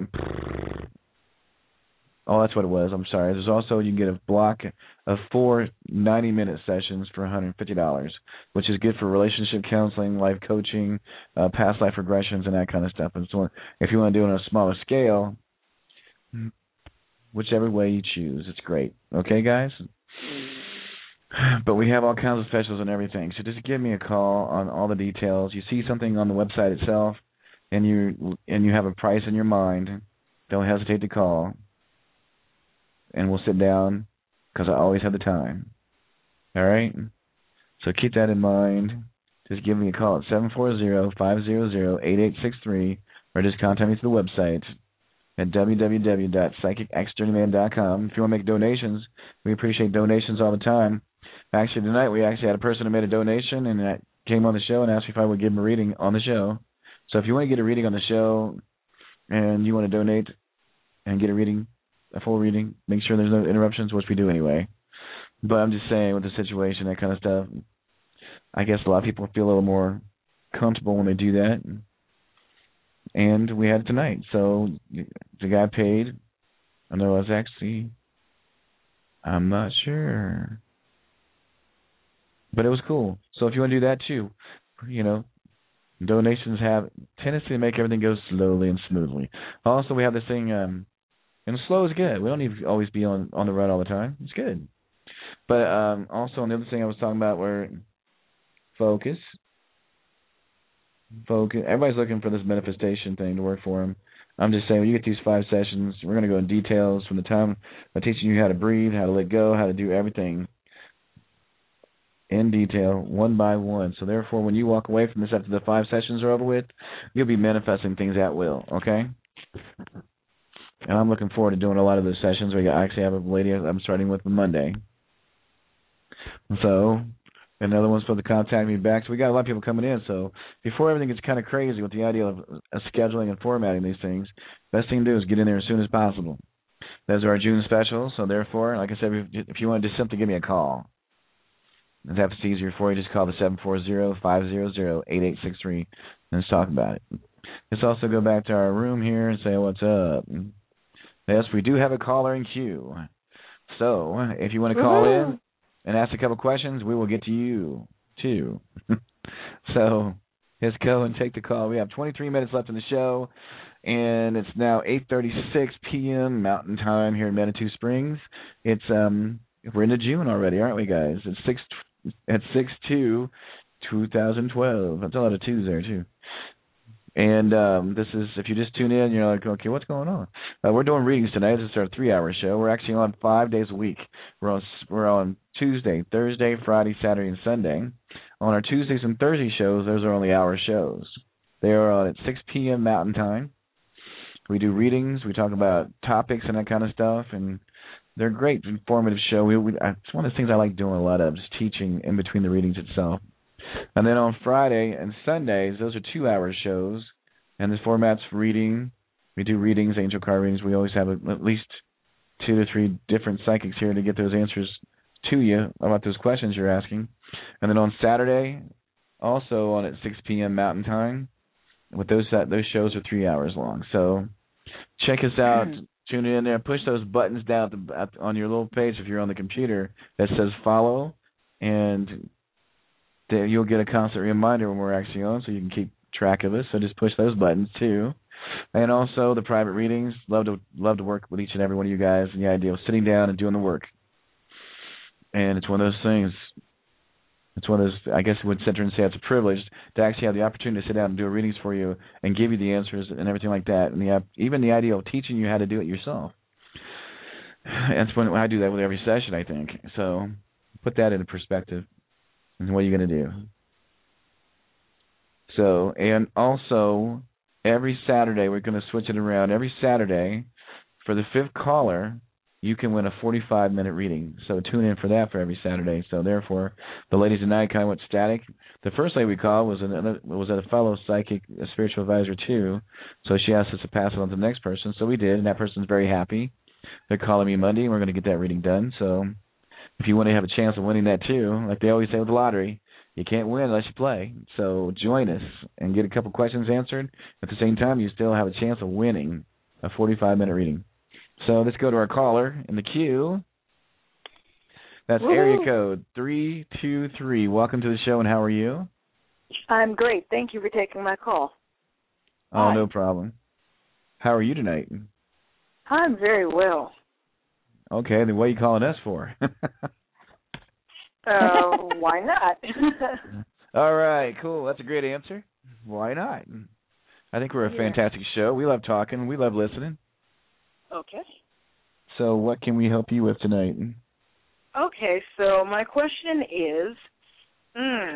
oh, that's what it was. I'm sorry. There's also, you can get a block of four ninety minute sessions for one hundred fifty dollars, which is good for relationship counseling, life coaching, uh, past life regressions, and that kind of stuff. And so if you want to do it on a smaller scale, whichever way you choose, it's great. Okay, guys? But we have all kinds of specials and everything. So just give me a call on all the details. You see something on the website itself, and you and you have a price in your mind, don't hesitate to call. And we'll sit down, because I always have the time. All right? So keep that in mind. Just give me a call at seven four zero, five zero zero, eight eight six three, or just contact me through the website, at w w w dot psychic x journeyman dot com. If you want to make donations, we appreciate donations all the time. Actually, tonight we actually had a person who made a donation and that came on the show and asked me if I would give him a reading on the show. So if you want to get a reading on the show and you want to donate and get a reading, a full reading, make sure there's no interruptions, which we do anyway. But I'm just saying with the situation, that kind of stuff, I guess a lot of people feel a little more comfortable when they do that. And we had it tonight. So the guy paid. I know I was actually, I'm not sure. But it was cool. So if you want to do that too, you know, donations have tendency to make everything go slowly and smoothly. Also, we have this thing, um, and slow is good. We don't need to always be on, on the run all the time. It's good. But um, also, another thing I was talking about were focus. Focus. Everybody's looking for this manifestation thing to work for them. I'm just saying, when you get these five sessions, we're going to go in details from the time of teaching you how to breathe, how to let go, how to do everything in detail, one by one. So therefore, when you walk away from this after the five sessions are over with, you'll be manifesting things at will, okay? And I'm looking forward to doing a lot of those sessions. We actually have a lady I'm starting with on Monday. So another one's supposed to contact me back. So we got a lot of people coming in. So before everything gets kind of crazy with the idea of uh, scheduling and formatting these things, best thing to do is get in there as soon as possible. Those are our June specials. So therefore, like I said, if you want to just simply give me a call, if that's easier for you, just call the seven four zero, five zero zero, eight eight six three and let's talk about it. Let's also go back to our room here and say what's up. Yes, we do have a caller in queue. So if you want to call Woo-hoo. in and ask a couple questions, we will get to you, too. So let's go and take the call. We have twenty-three minutes left in the show, and it's now eight thirty-six p.m. Mountain Time here in Manitou Springs. It's um we're into June already, aren't we, guys? It's six at six two, two thousand twelve. That's a lot of twos there too. And um, this is, if you just tune in, you're like, okay, what's going on? Uh, we're doing readings tonight. This is our three-hour show. We're actually on five days a week. We're on we're on Tuesday, Thursday, Friday, Saturday, and Sunday. On our Tuesdays and Thursday shows, those are only hour shows. They are on at six p.m. Mountain Time. We do readings. We talk about topics and that kind of stuff, and they're a great, informative show. We, we, it's one of the things I like doing a lot of, just teaching in between the readings itself. And then on Friday and Sundays, those are two-hour shows, and the format's reading. We do readings, angel card readings. We always have at least two to three different psychics here to get those answers to you about those questions you're asking. And then on Saturday, also on at six p.m. Mountain Time, with those those shows are three hours long. So check us out. Mm. Tune in there. Push those buttons down at the, at, on your little page if you're on the computer that says follow, and you'll get a constant reminder when we're actually on, so you can keep track of us. So just push those buttons too. And also the private readings. Love to love to work with each and every one of you guys, and the idea of sitting down and doing the work. And it's one of those things. It's one of those, I guess I would sit there and say it's a privilege to actually have the opportunity to sit down and do readings for you and give you the answers and everything like that. And the, even the idea of teaching you how to do it yourself. That's when I do that with every session, I think. So put that into perspective. And what are you going to do? So, and also, every Saturday, we're going to switch it around. Every Saturday, for the fifth caller, you can win a forty-five minute reading. So tune in for that for every Saturday. So therefore, the ladies tonight kind of went static. The first lady we called was another, was a fellow psychic, a spiritual advisor too. So she asked us to pass it on to the next person. So we did, and that person's very happy. They're calling me Monday, and we're going to get that reading done. So if you want to have a chance of winning that too, like they always say with the lottery, you can't win unless you play. So join us and get a couple questions answered. At the same time, you still have a chance of winning a forty-five minute reading. So let's go to our caller in the queue. That's Woo-hoo. Area code three two three. Welcome to the show, and how are you?
I'm great. Thank you for taking my call.
Oh, Hi. No problem. How are you tonight?
I'm very well.
Okay, then what are you calling us for?
uh, why not?
All right, cool. That's a great answer. Why not? I think we're a yeah. fantastic show. We love talking. We love listening.
Okay.
So what can we help you with tonight?
Okay, so my question is, mm,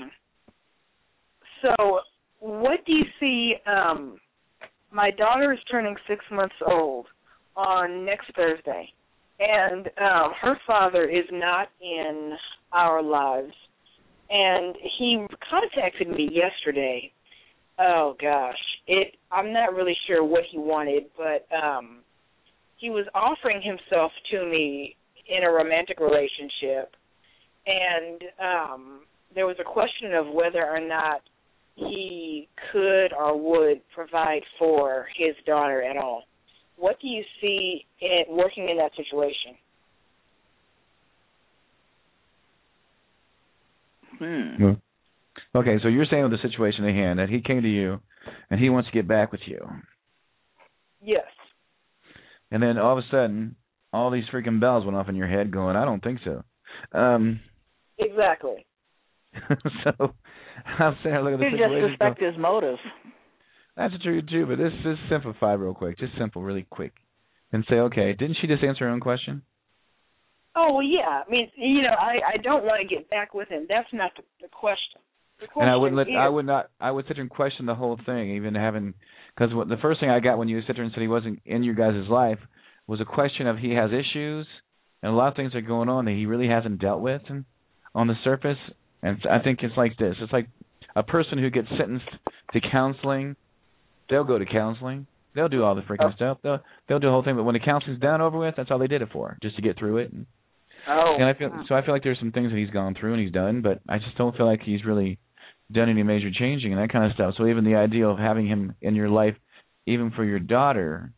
so what do you see, um, my daughter is turning six months old, on next Thursday. And um, her father is not in our lives. And he contacted me yesterday. Oh, gosh. It. I'm not really sure what he wanted, but um, he was offering himself to me in a romantic relationship. And um, there was a question of whether or not he could or would provide for his daughter at all. What do you see in working in that situation?
Hmm. Okay, so you're saying with the situation at hand that he came to you and he wants to get back with you.
Yes. And
then all of a sudden, all these freaking bells went off in your head going, I don't think so. Um,
exactly.
So I'm saying, look at the
you
situation.
You just suspect his motives.
That's true, too, but this is simplify real quick. Just simple, really quick. And say, okay, didn't she just answer her own question?
Oh, well, yeah. I mean, you know, I, I don't want to get back with him. That's not the, the question. The question
and I wouldn't let,
is,
I would not, I would sit there and question the whole thing, even having, because the first thing I got when you sit there and said he wasn't in your guys' life was a question of he has issues, and a lot of things are going on that he really hasn't dealt with and, on the surface. And I think it's like this. It's like a person who gets sentenced to counseling. They'll go to counseling. They'll do all the freaking oh. stuff. They'll they'll do the whole thing. But when the counseling's done over with, that's all they did it for, just to get through it. And,
oh.
And I feel so. I feel like there's some things that he's gone through and he's done, but I just don't feel like he's really done any major changing and that kind of stuff. So even the idea of having him in your life, even for your daughter,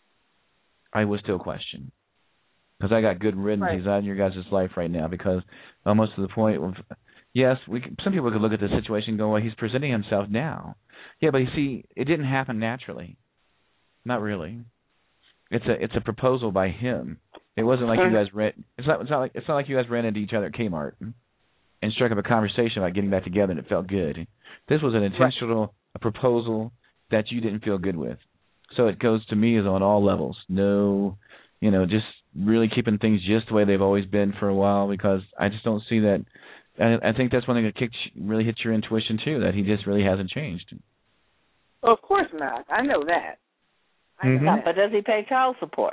I would still question. Because I got good riddance.
Right.
He's out in your guys' life right now because almost to the point of, yes, we can, some people could look at the situation and go, well, he's presenting himself now. Yeah, but you see, it didn't happen naturally. Not really. It's a it's a proposal by him. It wasn't like you guys ran. It's not it's not like it's not like you guys ran into each other at Kmart and struck up a conversation about getting back together and it felt good. This was an intentional right. a proposal that you didn't feel good with. So it goes to me as on all levels. No, you know, just really keeping things just the way they've always been for a while because I just don't see that. I, I think that's one thing that kicked, really hits your intuition too, that he just really hasn't changed.
Well, of course not. I know that. I know
mm-hmm.
that.
But does he pay child support?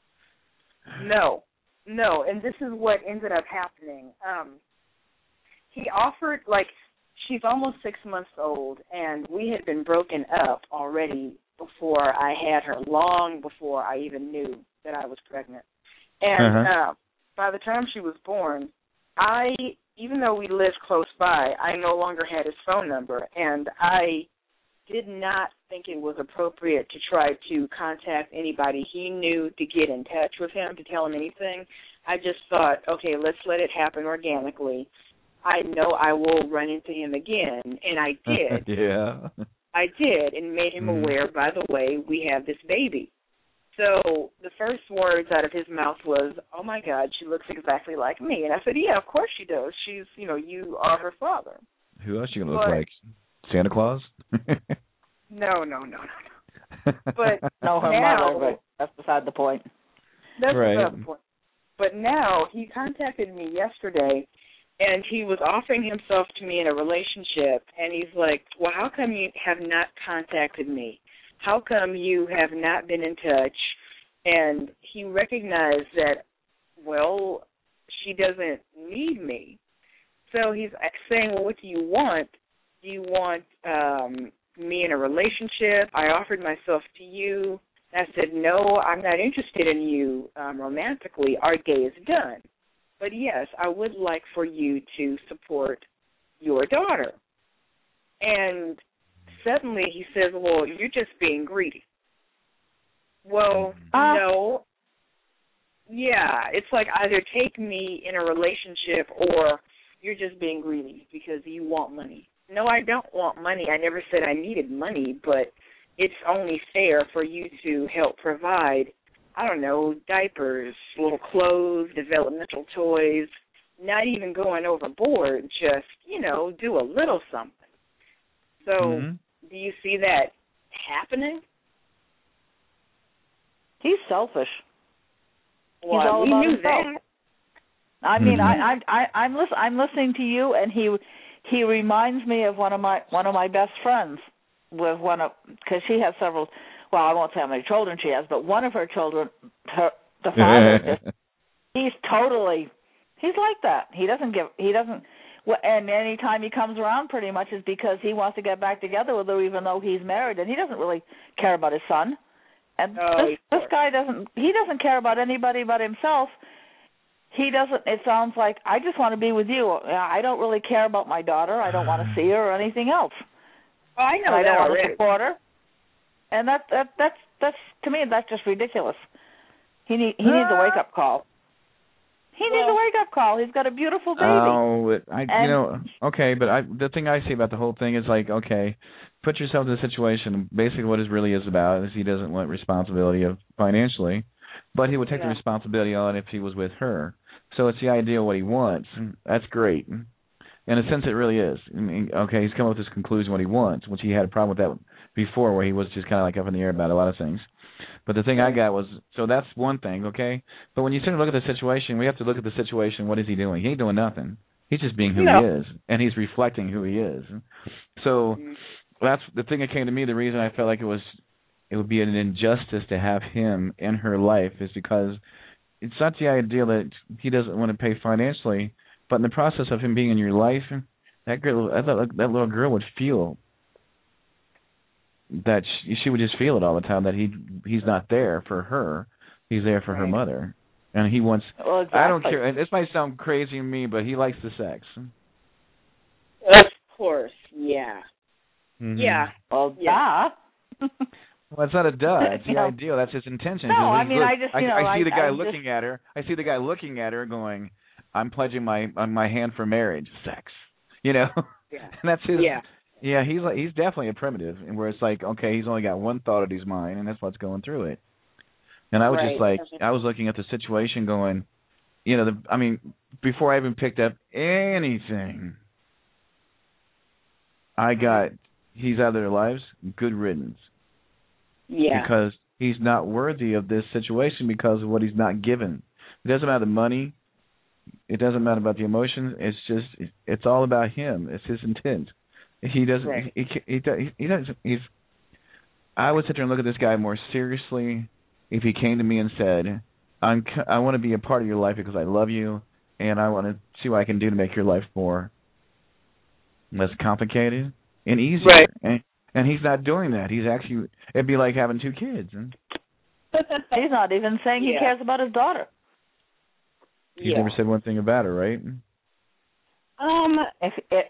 No, no, and this is what ended up happening. Um, he offered, like, she's almost six months old, and we had been broken up already before I had her, long before I even knew that I was pregnant. And
uh-huh.
uh, by the time she was born, I, even though we lived close by, I no longer had his phone number, and I did not think it was appropriate to try to contact anybody he knew to get in touch with him, to tell him anything. I just thought, okay, let's let it happen organically. I know I will run into him again, and I did.
yeah.
I did, and made him
mm.
aware, by the way, we have this baby. So the first words out of his mouth was, oh, my God, she looks exactly like me. And I said, yeah, of course she does. She's, you know, you are her father.
Who else you going to look like? Santa Claus?
no, no, no, no, no. But
no, her
now,
mother, but that's beside the point.
That's
right.
beside the point. But now he contacted me yesterday, and he was offering himself to me in a relationship, and he's like, well, how come you have not contacted me? How come you have not been in touch? And he recognized that, well, she doesn't need me. So he's saying, well, what do you want? Do you want um, me in a relationship? I offered myself to you. I said, no, I'm not interested in you um, romantically. Our day is done. But, yes, I would like for you to support your daughter. And suddenly he says, well, you're just being greedy. Well,
uh,
no. Yeah, it's like either take me in a relationship or you're just being greedy because you want money. No, I don't want money. I never said I needed money, but it's only fair for you to help provide, I don't know, diapers, little clothes, developmental toys, not even going overboard, just, you know, do a little something. So
mm-hmm.
do you see that happening?
He's selfish.
Well,
He's all
we
about
knew
himself.
that.
I mean,
mm-hmm.
I, I, I, I'm listen, I'm listening to you, and he, he reminds me of one of my one of my best friends with one of because she has several. well, I won't say how many children she has, but one of her children, her, the father, just, he's totally, he's like that. He doesn't give, he doesn't, and any time he comes around pretty much is because he wants to get back together with her even though he's married, and he doesn't really care about his son. And
oh,
this, this guy doesn't, he doesn't care about anybody but himself. He doesn't, it sounds like, I just want to be with you. I don't really care about my daughter. I don't want to see her or anything else.
Oh, I know
I
that
don't want
already.
to support her. And that, that, that's, that's, to me, that's just ridiculous. He, need, he needs a wake-up call. He well, needs a wake-up call. He's got a beautiful baby.
Oh, I,
and,
you know, okay, but I, the thing I see about the whole thing is like, okay, put yourself in the situation. Basically what it really is about is he doesn't want responsibility of financially, but he would take yeah. the responsibility on if he was with her. So it's the idea of what he wants. That's great. In a sense, it really is. I mean, okay, he's come up with this conclusion what he wants, which he had a problem with that before where he was just kind of like up in the air about a lot of things. But the thing I got was, so that's one thing, okay? But when you sit and look at the situation, we have to look at the situation, what is he doing? He ain't doing nothing. He's just being who no. he is, and he's reflecting who he is. So that's the thing that came to me, the reason I felt like it was, it would be an injustice to have him in her life is because it's not the idea that he doesn't want to pay financially, but in the process of him being in your life, that girl, that, that little girl would feel that she, she would just feel it all the time that he he's not there for her, he's there for right. her mother, and he wants.
Well, exactly.
I don't care. This might sound crazy to me, but he likes the sex.
Of course, yeah,
mm-hmm.
yeah.
Well,
yeah.
Well, it's not a duh. It's the ideal. That's his intention.
No, I mean,
look,
I just, you
I,
know,
I see
I,
the guy
I
looking
just...
at her. I see the guy looking at her, going, "I'm pledging my on my hand for marriage, sex." You know,
yeah.
and that's his.
Yeah.
Yeah, he's like he's definitely a primitive, and where it's like, okay, he's only got one thought in his mind, and that's what's going through it. And I was
right.
just like, I was looking at the situation, going, you know, the, I mean, before I even picked up anything, I got he's out of their lives, good riddance.
Yeah.
Because he's not worthy of this situation because of what he's not given. It doesn't matter the money. It doesn't matter about the emotions. It's just, it's all about him. It's his intent. He doesn't. Right. He, he, he, he doesn't. He's. I would sit there and look at this guy more seriously if he came to me and said, "I'm. I want to be a part of your life because I love you, and I want to see what I can do to make your life more less complicated and easier."
Right.
And, and he's not doing that. He's actually. It'd be like having two kids.
He's not even saying he
yeah.
cares about his daughter.
He's
yeah.
never said one thing about her, right?
Um.
If it.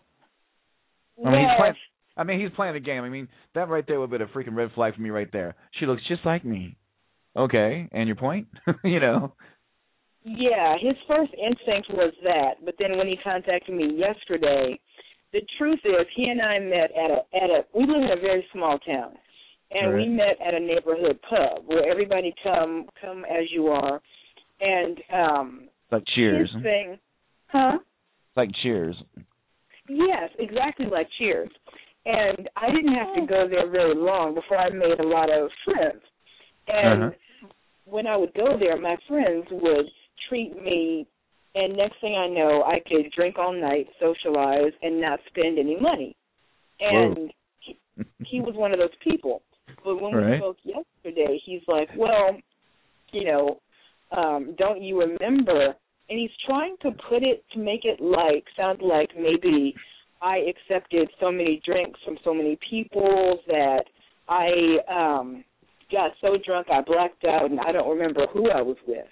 I mean,
yes.
he's playing, I mean, he's playing a game. I mean, that right there would be a freaking red flag for me right there. She looks just like me. Okay, and your point? You know?
Yeah, his first instinct was that, but then when he contacted me yesterday, the truth is he and I met at a, at a we live in a very small town, and
right.
we met at a neighborhood pub where everybody come come as you are, and um,
like Cheers.
His thing, huh?
Like Cheers.
Yes, exactly like Cheers. And I didn't have to go there very long before I made a lot of friends. And uh-huh. when I would go there, my friends would treat me, and next thing I know, I could drink all night, socialize, and not spend any money. And he, he was one of those people. But when
right.
we spoke yesterday, he's like, well, you know, um, don't you remember? And he's trying to put it, to make it like, sound like maybe I accepted so many drinks from so many people that I um, got so drunk I blacked out and I don't remember who I was with.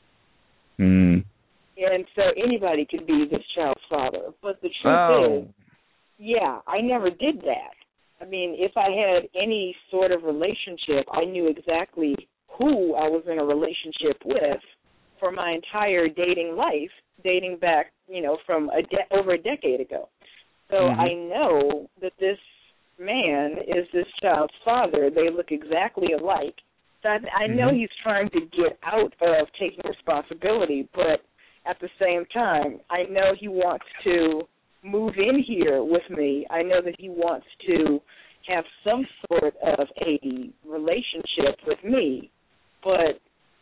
Mm.
And so anybody could be this child's father. But the truth
oh.
is, yeah, I never did that. I mean, if I had any sort of relationship, I knew exactly who I was in a relationship with for my entire dating life, dating back, you know, from a de- over a decade ago. So mm-hmm. I know that this man is this child's father. They look exactly alike. So I, I know mm-hmm. he's trying to get out of taking responsibility, but at the same time, I know he wants to move in here with me. I know that he wants to have some sort of a relationship with me, but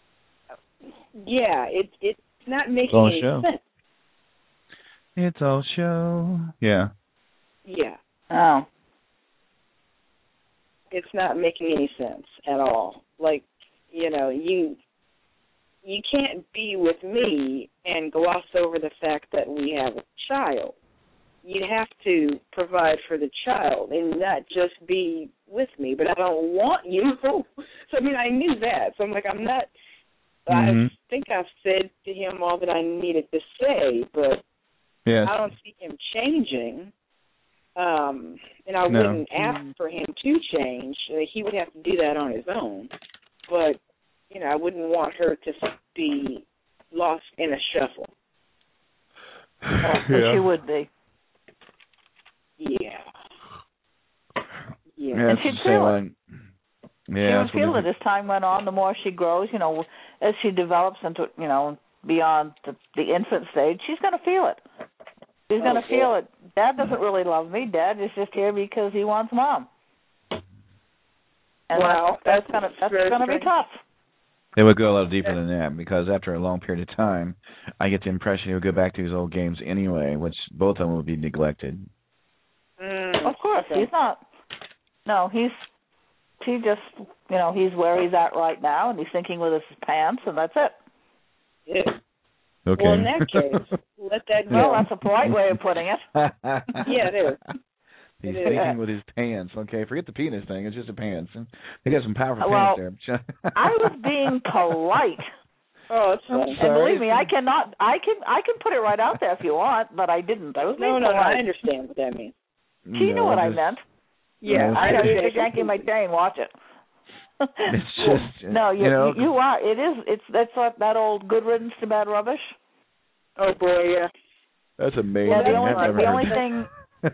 yeah, it it's not making
all
any
show.
sense.
It's all show. Yeah.
Yeah.
Oh.
it's not making any sense at all. Like, you know, you you can't be with me and gloss over the fact that we have a child. You have to provide for the child and not just be with me. But I don't want you. So, I mean, I knew that. So I'm like, I'm not, mm-hmm. I think I've said to him all that I needed to say, but yes. I don't see him changing. Um, and I no. wouldn't ask for him to change. He would have to do that on his own. But, you know, I wouldn't want her to be lost in a shuffle.
Uh, but yeah. She would be.
Yeah. Yeah.
yeah and she'd feel it. Yeah, she would feel it as time went on. The more she grows, you know, as she develops into, you know, beyond the, the infant stage, she's going to feel it. She's going to oh, feel it. Dad doesn't really love me. Dad is just here because he wants Mom. And
wow,
that's, that's going to that's going to be tough.
It would go a little deeper than that, because after a long period of time, I get the impression he would go back to his old games anyway, which both of them would be neglected.
Mm,
of course, okay. he's not. No, he's he just, you know, he's where he's at right now, and he's thinking with his pants, and that's it.
Yeah.
Okay.
Well, in that case, let that go.
Well, that's a polite way of putting it.
Yeah, it is.
He's it thinking is. with his pants. Okay, forget the penis thing. It's just a pants. They got some powerful
well,
pants there.
I was being polite.
Oh, it's funny.
And believe me, I cannot. I can. I can put it right out there if you want, but I didn't. I was being
no, no,
polite.
no. I understand what that means.
She
no,
knew what
just,
I meant.
Yeah,
I know you're yanking my chain. Watch it.
It's just
no, you,
you know,
you are. It is. It's that's what that old good riddance to bad rubbish.
Oh boy, yeah.
That's amazing.
Yeah, the only,
I've never
the
heard
only thing.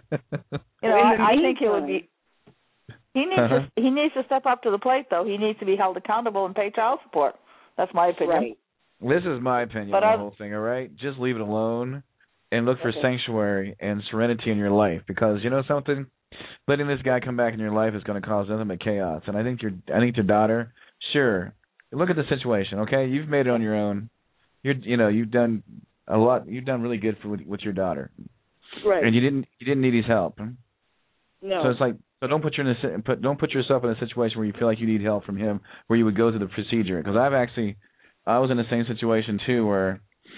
You know, I, I think it would be. He needs uh-huh. to. He needs to step up to the plate, though. He needs to be held accountable and pay child support. That's my opinion.
Right.
This is my opinion
but
on
I,
the whole thing. All right, just leave it alone and look for
okay.
sanctuary and serenity in your life, because you know something. Letting this guy come back in your life is going to cause nothing but chaos. And I think your, I think your daughter. Sure, look at the situation. Okay, you've made it on your own. You're, you know, you've done a lot. You've done really good for with, with your daughter.
Right.
And you didn't, you didn't need his help.
No.
So it's like, so don't put your in a, put, don't put yourself in a situation where you feel like you need help from him, where you would go through the procedure. Because I've actually, I was in the same situation too, where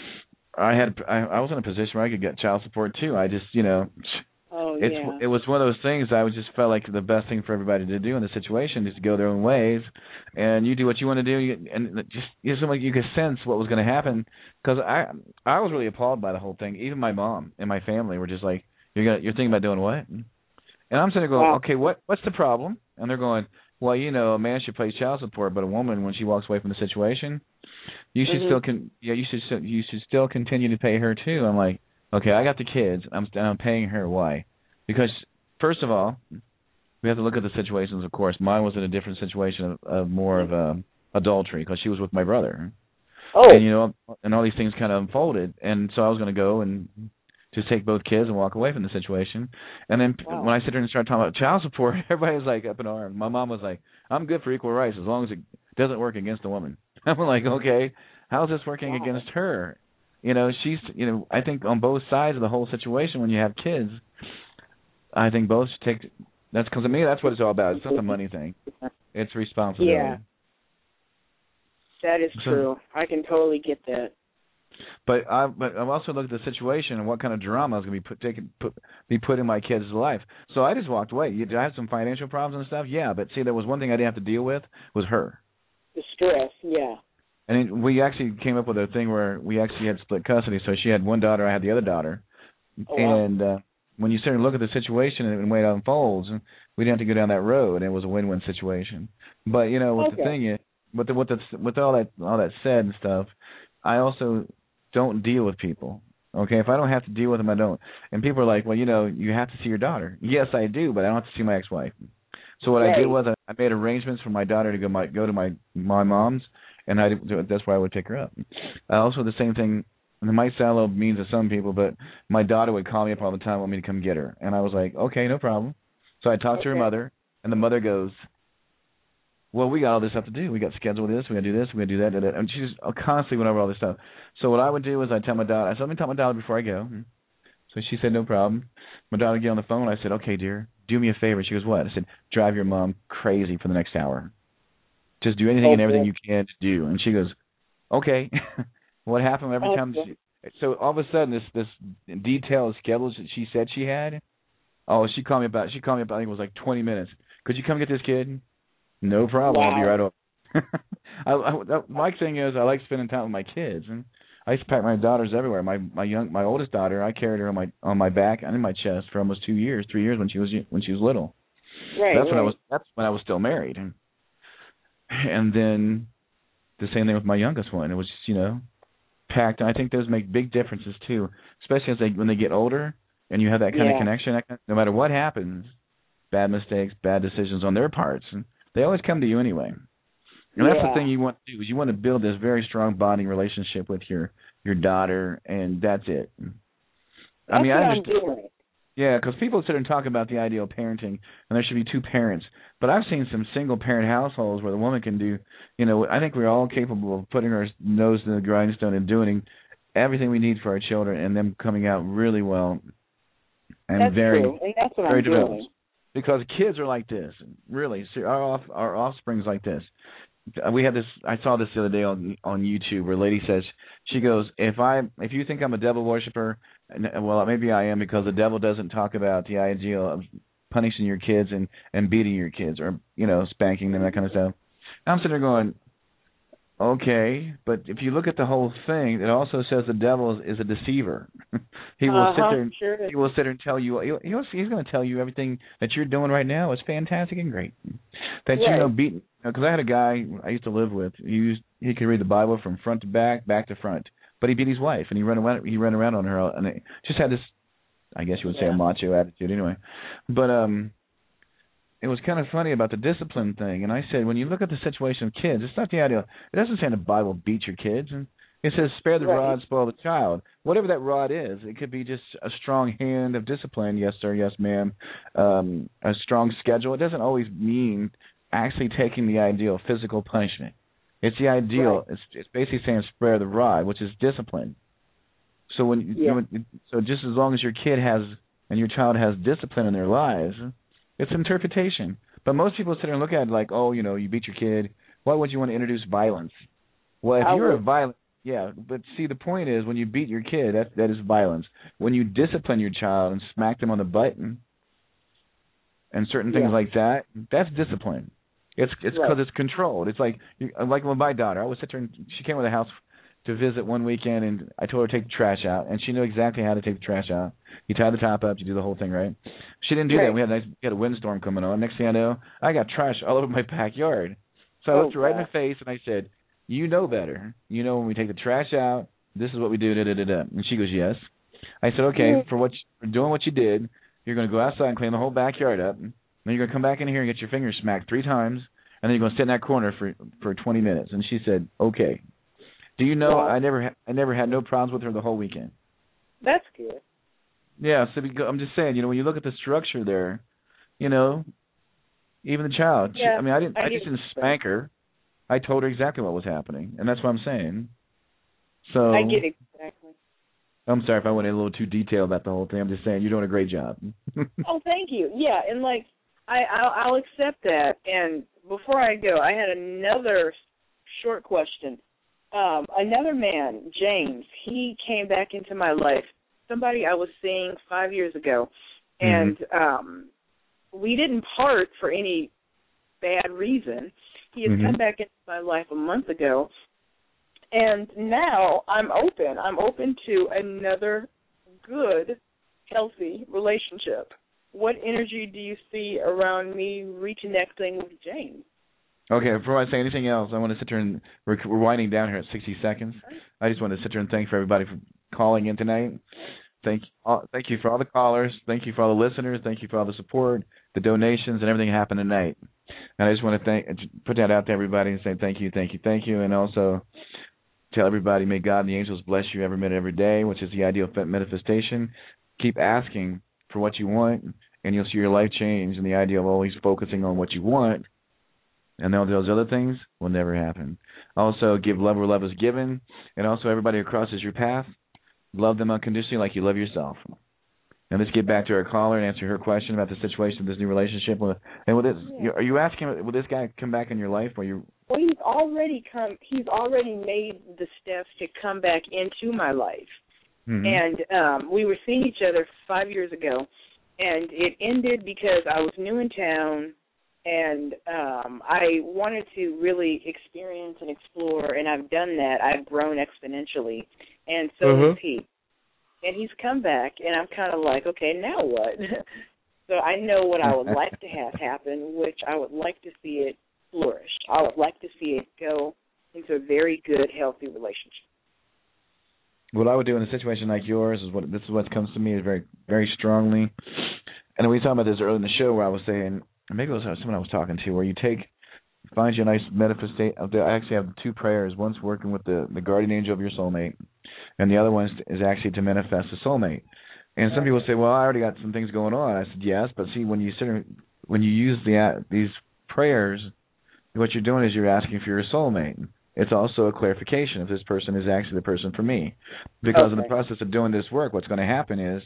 I had, I, I was in a position where I could get child support too. I just, you know.
Oh,
it's
yeah.
it was one of those things I just felt like the best thing for everybody to do in the situation is to go their own ways, and you do what you want to do, you, and just you know, like you could sense what was going to happen, because I I was really appalled by the whole thing. Even my mom and my family were just like, you're gonna, you're thinking about doing what? And I'm sitting there going, wow. okay, what what's the problem? And they're going, well, you know, a man should pay child support, but a woman, when she walks away from the situation, you should mm-hmm. still con- yeah you should you should still continue to pay her too. I'm like, okay, I got the kids. I'm, I'm paying her. Why? Because, first of all, we have to look at the situations, of course. Mine was in a different situation of, of more of um, adultery, because she was with my brother.
Oh.
And, you know, and all these things kind of unfolded. And so I was going to go and just take both kids and walk away from the situation. And then wow. when I sit there and start talking about child support, everybody was like up in arms. My mom was like, I'm good for equal rights as long as it doesn't work against a woman. I'm like, okay, how's this working wow. against her? You know, she's, you know, I think on both sides of the whole situation when you have kids, I think both should take, that's because to me, that's what it's all about. It's not the money thing. It's responsibility.
Yeah. That is so true. I can totally get that.
But I but I've also looked at the situation and what kind of drama I was going to be put, taken, put, be put in my kids' life. So I just walked away. Did I have some financial problems and stuff? Yeah, but see, there was one thing I didn't have to deal with was her.
The stress, yeah.
And it, we actually came up with a thing where we actually had split custody. So she had one daughter, I had the other daughter.
Oh, wow.
And uh, when you start to look at the situation and the way it unfolds, we didn't have to go down that road. And it was a win-win situation. But you know, what
okay.
the thing is, with the, with the, with all that all that said and stuff, I also don't deal with people. Okay, if I don't have to deal with them, I don't. And people are like, well, you know, you have to see your daughter. Yes, I do, but I don't have to see my ex-wife. So what
right.
I did was I made arrangements for my daughter to go my go to my my mom's, and I that's where I would pick her up. Uh, also, the same thing. And it might sound a little mean to some people, but my daughter would call me up all the time, want me to come get her, and I was like, okay, no problem. So I talked
okay.
to her mother, and the mother goes, well, we got all this stuff to do. We got to schedule this. We got to do this. We got to do that. Da, da. And she just constantly went over all this stuff. So what I would do is I'd tell my daughter, I said, let me tell my daughter before I go. So she said, no problem. My daughter would get on the phone, and I said, okay, dear, do me a favor. She goes, what? I said, drive your mom crazy for the next hour. Just do anything
okay.
and everything you can to do. And she goes, okay. What happened every
okay.
time? She, so all of a sudden, this this detailed schedule that she said she had, oh, she called me about, she called me about, I think it was like twenty minutes. Could you come get this kid? No problem.
Wow.
I'll be right over. I, I, my thing is, I like spending time with my kids, and I used to pack my daughters everywhere. My my young my oldest daughter, I carried her on my on my back and in my chest for almost two years, three years when she was when she was little.
Right.
That's
right.
when I was that's when I was still married, and and then the same thing with my youngest one. It was just, you know, packed. And I think those make big differences too, especially as they when they get older and you have that kind
yeah.
of connection. No matter what happens, bad mistakes, bad decisions on their parts, and they always come to you anyway. And that's
yeah.
the thing you want to do is you want to build this very strong bonding relationship with your, your daughter, and that's it.
That's
I mean,
what
I
I'm
understand.
doing.
Yeah, because people sit and talk about the ideal parenting, and there should be two parents. But I've seen some single-parent households where the woman can do, you know, I think we're all capable of putting our nose to the grindstone and doing everything we need for our children, and them coming out really well and
that's
very,
true. And that's what
very
I'm
developed.
doing. Because
kids are like this, really. Our off, our offspring's like this. We had this. I saw this the other day on on YouTube where a lady says, she goes, if I if you think I'm a devil worshiper, well maybe I am, because the devil doesn't talk about the ideal of punishing your kids and and beating your kids, or you know, spanking them, that kind of stuff. And I'm sitting there going, okay, but if you look at the whole thing, it also says the devil is, is a deceiver. he will
uh-huh,
sit there and
sure.
he will sit there and tell you he'll, he'll he's going to tell you everything that you're doing right now is fantastic and great. That
right.
you know beating, because I had a guy I used to live with. He used he could read the Bible from front to back, back to front, but he beat his wife and he ran around he ran around on her, and it just had this, I guess you would say,
yeah.
a macho attitude anyway. But um. It was kind of funny about the discipline thing, and I said, when you look at the situation of kids, it's not the ideal. It doesn't say in the Bible, beat your kids. And it says, spare the
right.
rod, spoil the child. Whatever that rod is, it could be just a strong hand of discipline, yes sir, yes ma'am, um, a strong schedule. It doesn't always mean actually taking the ideal physical punishment. It's the ideal.
Right.
It's, it's basically saying spare the rod, which is discipline. So when
yeah.
you know, so just as long as your kid has and your child has discipline in their lives, it's interpretation. But most people sit there and look at it like, oh, you know, you beat your kid. Why would you want to introduce violence? Well, if
I
you're
would.
a violent, yeah, but see, the point is when you beat your kid, that that is violence. When you discipline your child and smack them on the butt and, and certain things
yeah.
like that, that's discipline. It's it's because
right.
it's controlled. It's like like with my daughter. I would sit there and she came to the house to visit one weekend, and I told her to take the trash out, and she knew exactly how to take the trash out. You tie the top up, you do the whole thing, right? She didn't do
right.
that. We had a, nice, we had a windstorm coming on. Next thing I know, I got trash all over my backyard. So I
oh,
looked her right in
God.
the face, and I said, you know better. You know when we take the trash out, this is what we do, da-da-da-da. And she goes, yes. I said, okay,
mm-hmm.
for what you, for doing what you did, you're going to go outside and clean the whole backyard up. And then you're going to come back in here and get your fingers smacked three times, and then you're going to sit in that corner for, for twenty minutes. And she said, okay. Do you know,
wow.
I never ha- I never had no problems with her the whole weekend.
That's good.
Yeah, so because, I'm just saying, you know, when you look at the structure there, you know, even the child.
Yeah,
she, I mean, I didn't. I,
I
just
get
didn't spank her. I told her exactly what was happening, and that's what I'm saying. So
I get it exactly.
I'm sorry if I went a little too detailed about the whole thing. I'm just saying you're doing a great job.
oh, thank you. Yeah, and like I, I'll, I'll accept that. And before I go, I had another short question. Um, another man, James, he came back into my life. Somebody I was seeing five years ago, and
mm-hmm.
um, we didn't part for any bad reason. He has
mm-hmm.
come back into my life a month ago, and now I'm open. I'm open to another good, healthy relationship. What energy do you see around me reconnecting with James?
Okay, before I say anything else, I want to sit here and we're, we're winding down here at sixty seconds. I just want to sit here and thank for everybody for calling in tonight. Thank uh, thank you for all the callers. Thank you for all the listeners. Thank you for all the support, the donations, and everything that happened tonight. And I just want to thank, put that out to everybody and say thank you, thank you, thank you, and also tell everybody, may God and the angels bless you every minute, every day, which is the ideal manifestation. Keep asking for what you want, and you'll see your life change. And the idea of always focusing on what you want, and all those other things will never happen. Also, give love where love is given. And also, everybody who crosses your path, love them unconditionally like you love yourself. And let's get back to our caller and answer her question about the situation of this new relationship. And with this,
Yeah.
are you asking, will this guy come back in your life? Or you?
Well, he's already come. He's already made the steps to come back into my life.
Mm-hmm.
And um, we were seeing each other five years ago, and it ended because I was new in town, and um, I wanted to really experience and explore, and I've done that. I've grown exponentially, and so
Uh-huh.
has he. And he's come back, and I'm kind of like, okay, now what? So I know what I would like to have happen, which I would like to see it flourish. I would like to see it go into a very good, healthy relationship.
What I would do in a situation like yours is what this is what comes to me very, very strongly. And we talked about this earlier in the show where I was saying, maybe it was someone I was talking to, where you take, find you a nice manifestation. I actually have two prayers. One's working with the, the guardian angel of your soulmate, and the other one is actually to manifest a soulmate. And some people say, well, I already got some things going on. I said, yes, but see, when you sit, when you use the these prayers, what you're doing is you're asking for your soulmate. It's also a clarification if this person is actually the person for me. Because
Okay.
in the process of doing this work, what's going to happen is,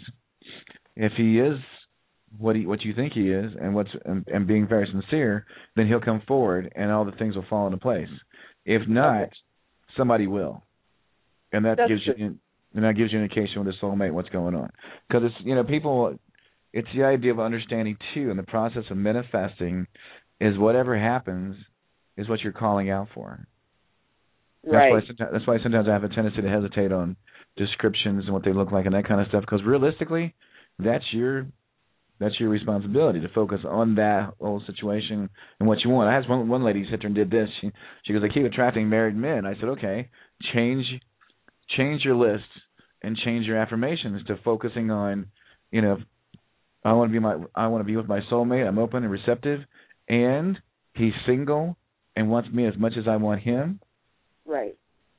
if he is what he, what you think he is, and what's and, and being very sincere, then he'll come forward, and all the things will fall into place. If not,
Okay.
somebody will, and that
That's
gives
true.
you and that gives you an indication with the soulmate what's going on. Because it's you know people, it's the idea of understanding too. In the process of manifesting, is whatever happens is what you're calling out for. That's
Right.
why sometimes, that's why sometimes I have a tendency to hesitate on descriptions and what they look like and that kind of stuff. Because realistically, that's your that's your responsibility to focus on that whole situation and what you want. I had one one lady sit there and did this. She she goes, I keep attracting married men. I said, okay, change change your list and change your affirmations to focusing on, you know, I want to be my I want to be with my soulmate. I'm open and receptive, and he's single and wants me as much as I want him.
Right.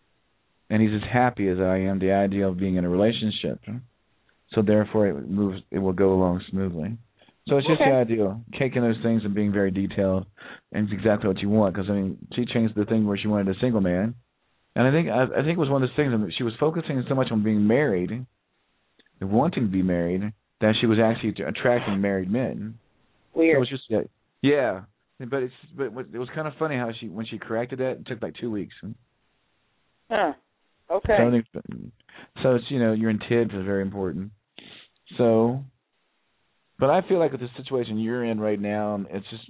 And he's as happy as I am, the idea of being in a relationship. So therefore it moves it will go along smoothly. So it's just
Okay.
the idea of taking those things and being very detailed and it's exactly what you want. Because I mean, she changed the thing where she wanted a single man, and I think I, I think it was one of those things that she was focusing so much on being married, and wanting to be married, that she was actually attracting married men.
Weird.
So it was just yeah, yeah. But it's but it was kind of funny how she when she corrected that, it took like two weeks.
Huh. Okay.
So, I think, so it's you know your intent is very important. So, but I feel like with the situation you're in right now, it's just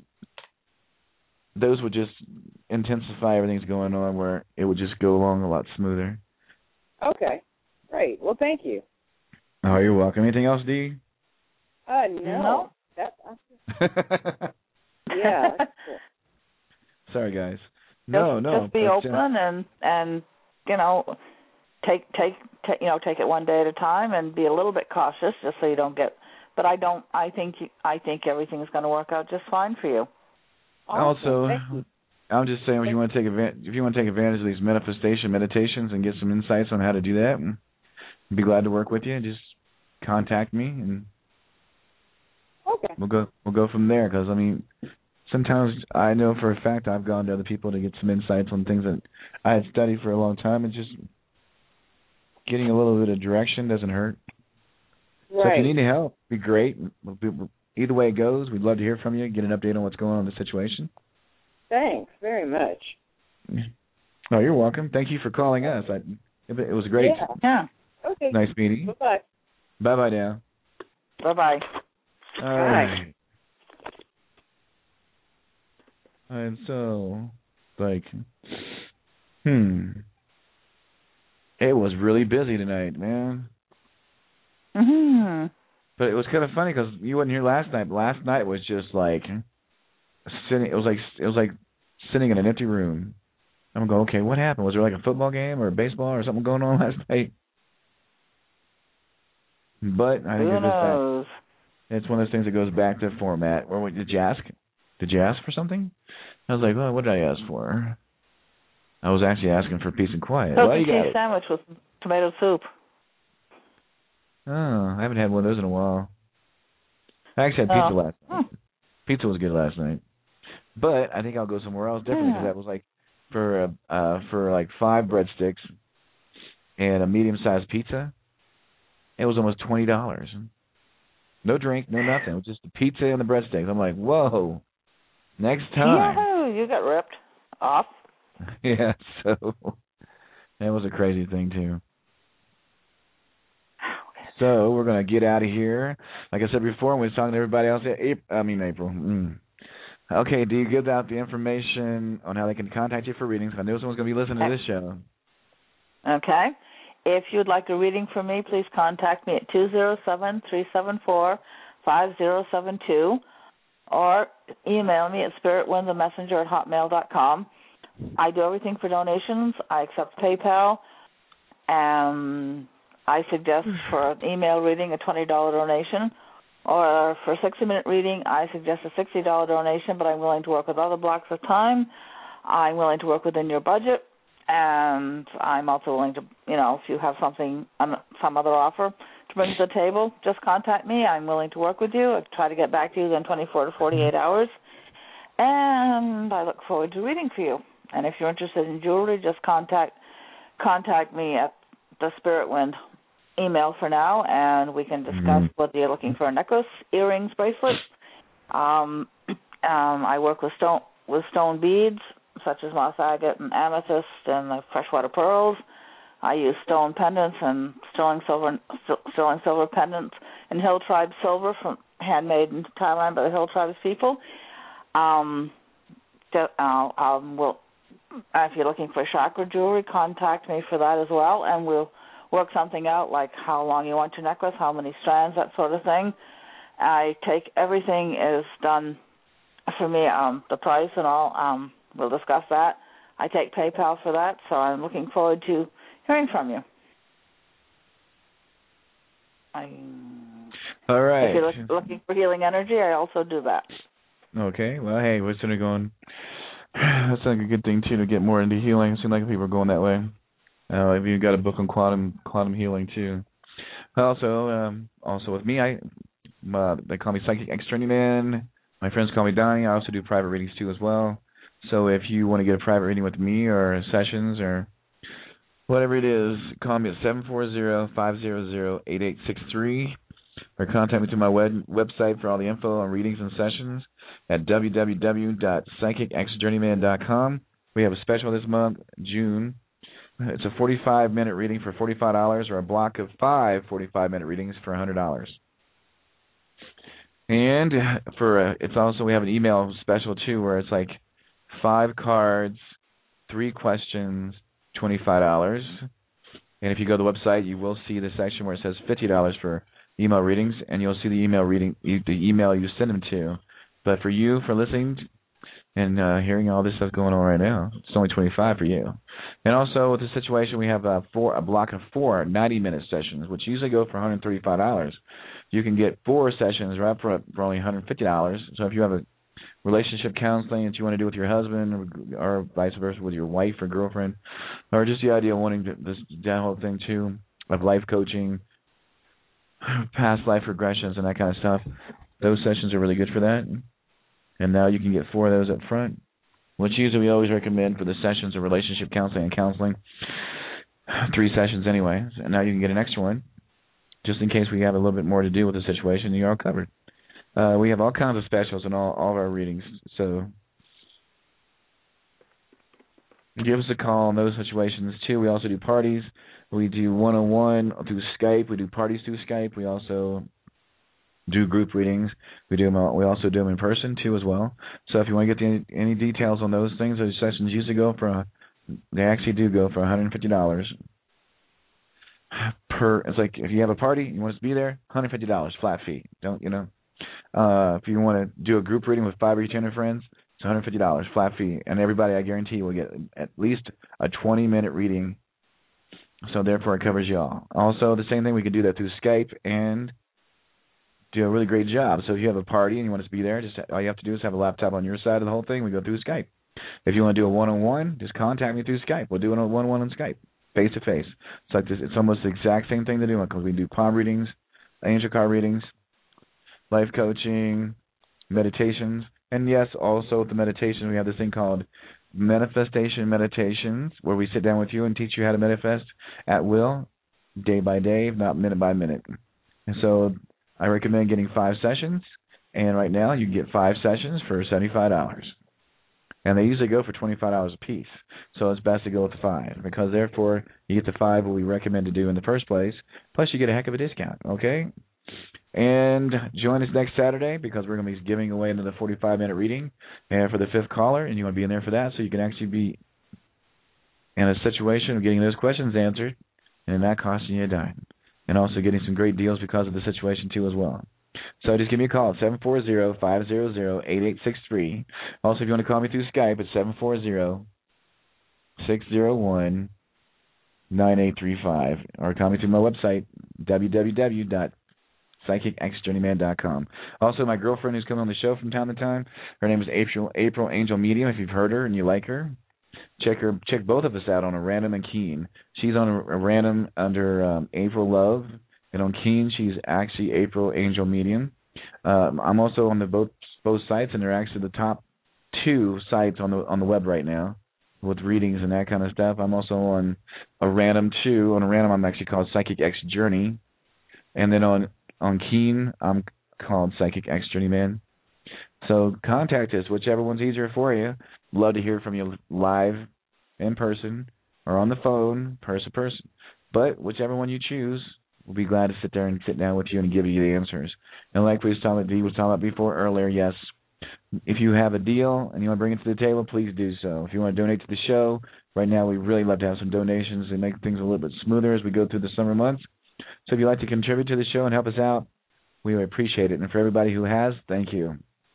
those would just intensify everything's going on, where it would just go along a lot smoother.
Okay. Great. Well, thank you.
Oh, you're welcome. Anything else, Dee?
Uh, no.
No.
That's yeah. That's cool.
Sorry, guys. No,
just,
no.
Just be
but,
open
uh,
and and you know take take take you know take it one day at a time and be a little bit cautious just so you don't get. But I don't. I think you, I think everything's going to work out just fine for you.
Also,
Thank you.
I'm just saying, if you want to take advantage, if you want to take advantage of these manifestation meditations and get some insights on how to do that, and be glad to work with you. Just contact me, and
Okay.
we'll go we'll go from there. Because I mean, sometimes I know for a fact I've gone to other people to get some insights on things that I had studied for a long time, and just getting a little bit of direction doesn't hurt.
Right.
So if you need any help, be great. We'll be, either way it goes, we'd love to hear from you, get an update on what's going on in the situation.
Thanks very much.
No, you're welcome. Thank you for calling us. I, it, it was great.
Yeah.
Yeah.
Okay.
Nice meeting.
Bye bye.
Bye bye now.
Bye bye.
All right. And so, like, hmm, it was really busy tonight, man.
Hmm.
But it was kind of funny because you wasn't here last night. But last night was just like sitting. It was like it was like sitting in an empty room. I'm going, okay, what happened? Was there like a football game or a baseball or something going on last night? But I think
Who
it's just that.
knows?
It's one of those things that goes back to format. Or what, did you ask? Did you ask for something? I was like, well, what did I ask for? I was actually asking for peace and quiet.
Toasted
Well, you got
cheese
it.
sandwich with tomato soup.
Oh, I haven't had one of those in a while. I actually had pizza
Oh.
last night. Pizza was good last night. But I think I'll go somewhere else different because
Yeah.
that was like for a, uh for like five breadsticks and a medium sized pizza. It was almost twenty dollars. No drink, no nothing. It was just the pizza and the breadsticks. I'm like, whoa. Next time.
Yahoo! You got ripped off.
Yeah, so that was a crazy thing, too. So we're going to get out of here. Like I said before, we was talking to everybody else. April, I mean, April. Mm. Okay, do you give out the information on how they can contact you for readings? I know someone's going to be listening to this show.
Okay. If you'd like a reading from me, please contact me at two zero seven, three seven four, five zero seven two or email me at spiritwindthemessenger at hotmail dot com. I do everything for donations. I accept PayPal, and I suggest for an email reading a twenty dollars donation, or for a sixty-minute reading, I suggest a sixty dollars donation, but I'm willing to work with other blocks of time. I'm willing to work within your budget, and I'm also willing to, you know, if you have something, some other offer to bring to the table, just contact me. I'm willing to work with you. I'll try to get back to you within twenty-four to forty-eight hours, and I look forward to reading for you. And if you're interested in jewelry, just contact contact me at the Spirit Wind email for now, and we can discuss mm-hmm. whether you're looking for a necklace, earrings, bracelet. Um, um, I work with stone with stone beads, such as moss agate and amethyst and the freshwater pearls. I use stone pendants and sterling silver sterling silver pendants and Hill Tribe silver, from handmade in Thailand by the Hill Tribe's people. Um, uh, um, we'll, if you're looking for chakra jewelry, contact me for that as well, and we'll work something out, like how long you want your necklace, how many strands, that sort of thing. I take everything is done for me, um, the price and all. Um, we'll discuss that. I take PayPal for that, so I'm looking forward to hearing from you. I,
all right.
If you're look, looking for healing energy, I also do that.
Okay. Well, hey, we're sort of going. That's like a good thing too, to get more into healing. It seems like people are going that way. Uh, I've even got a book on quantum quantum healing too. Also, um, also with me, I uh, they call me Psychic Ex-Journeyman. My friends call me Donnie. I also do private readings too as well. So if you want to get a private reading with me or sessions or whatever it is, call me at seven four zero, five zero zero, eight eight six three or contact me through my web website for all the info on readings and sessions at w w w dot psychic ex journeyman dot com. We have a special this month, June. It's a forty-five minute reading for forty-five dollars, or a block of five forty-five minute readings for one hundred dollars. And for a, it's also, we have an email special too, where it's like five cards, three questions, twenty-five dollars. And if you go to the website, you will see the section where it says fifty dollars for email readings, and you'll see the email reading, the email you send them to. But for you, for listening and uh, hearing all this stuff going on right now, it's only twenty-five dollars for you. And also with the situation, we have a, four, a block of four ninety-minute sessions, which usually go for one hundred thirty-five dollars. You can get four sessions right for, for only one hundred fifty dollars. So if you have a relationship counseling that you want to do with your husband, or, or vice versa with your wife or girlfriend, or just the idea of wanting to, this that whole thing too, of life coaching, past life regressions, and that kind of stuff, those sessions are really good for that. And now you can get four of those up front, which usually we always recommend for the sessions of relationship counseling and counseling, three sessions anyway. And now you can get an extra one, just in case we have a little bit more to do with the situation. You're all covered. Uh, we have all kinds of specials in all, all of our readings, so give us a call on those situations too. We also do parties. We do one-on-one through Skype. We do parties through Skype. We also do group readings. We do them. We also do them in person too as well. So if you want to get the, any details on those things, those sessions usually go for a, they actually do go for one hundred fifty dollars per. It's like if you have a party, you want us to be there, one hundred fifty dollars flat fee. Don't you know? Uh, if you want to do a group reading with five or ten friends, it's one hundred fifty dollars flat fee, and everybody, I guarantee, will get at least a twenty minute reading. So therefore, it covers you all. Also, the same thing, we could do that through Skype and do a really great job. So if you have a party and you want us to be there, just all you have to do is have a laptop on your side of the whole thing. We go through Skype. If you want to do a one-on-one, just contact me through Skype. We'll do a one-on-one on Skype, face-to-face. It's like this. It's almost the exact same thing to do, because we do palm readings, angel card readings, life coaching, meditations, and yes, also with the meditation, we have this thing called manifestation meditations, where we sit down with you and teach you how to manifest at will, day by day, not minute by minute. And so I recommend getting five sessions, and right now you can get five sessions for seventy-five dollars. And they usually go for twenty-five dollars a piece, so it's best to go with the five, because therefore you get the five what we recommend to do in the first place, plus you get a heck of a discount, okay? And join us next Saturday, because we're going to be giving away another forty-five minute reading and for the fifth caller, and you want to be in there for that so you can actually be in a situation of getting those questions answered and not costing you a dime, and also getting some great deals because of the situation too as well. So just give me a call at seven four zero, five zero zero, eight eight six three. Also, if you want to call me through Skype, it's seven four zero, six zero one, nine eight three five. Or call me through my website, w w w dot psychic x journeyman dot com. Also, my girlfriend who's coming on the show from time to time, her name is April April Angel Medium. If you've heard her and you like her, check her. Check both of us out on a Random and Keen. She's on a, a Random under um, April Love. And on Keen, she's actually April Angel Medium. Um, I'm also on the both both sites, and they're actually the top two sites on the on the web right now with readings and that kind of stuff. I'm also on a Random too. On a Random, I'm actually called Psychic X Journey, and then on on Keen, I'm called Psychic X Journeyman. So contact us, whichever one's easier for you. Love to hear from you live, in person, or on the phone, person to person. But whichever one you choose, we'll be glad to sit there and sit down with you and give you the answers. And like we was talking, Dee was talking about before earlier, yes, if you have a deal and you want to bring it to the table, please do so. If you want to donate to the show, right now we really love to have some donations and make things a little bit smoother as we go through the summer months. So if you'd like to contribute to the show and help us out, we would appreciate it. And for everybody who has, thank you.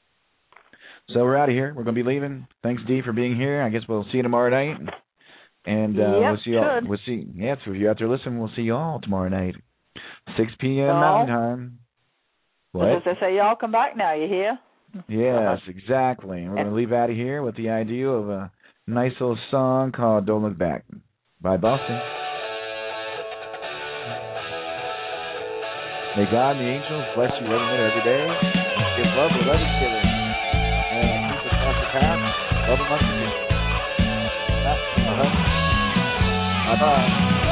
So we're out of here. We're going to be leaving. Thanks, Dee, for being here. I guess we'll see you tomorrow night. And uh,
yep,
we'll see you all.
should.
We'll see. Yeah, so if you're out there listening, we'll see you all tomorrow night. six p.m.
Y'all?
Mountain Time. What?
As I say, y'all come back now, you hear?
Yes, exactly. We're going to leave out of here with the idea of a nice little song called Don't Look Back by Boston. May God and the angels bless you every minute, every day. Give love with love is given. And keep us off the path. Love amongst you. Bye-bye.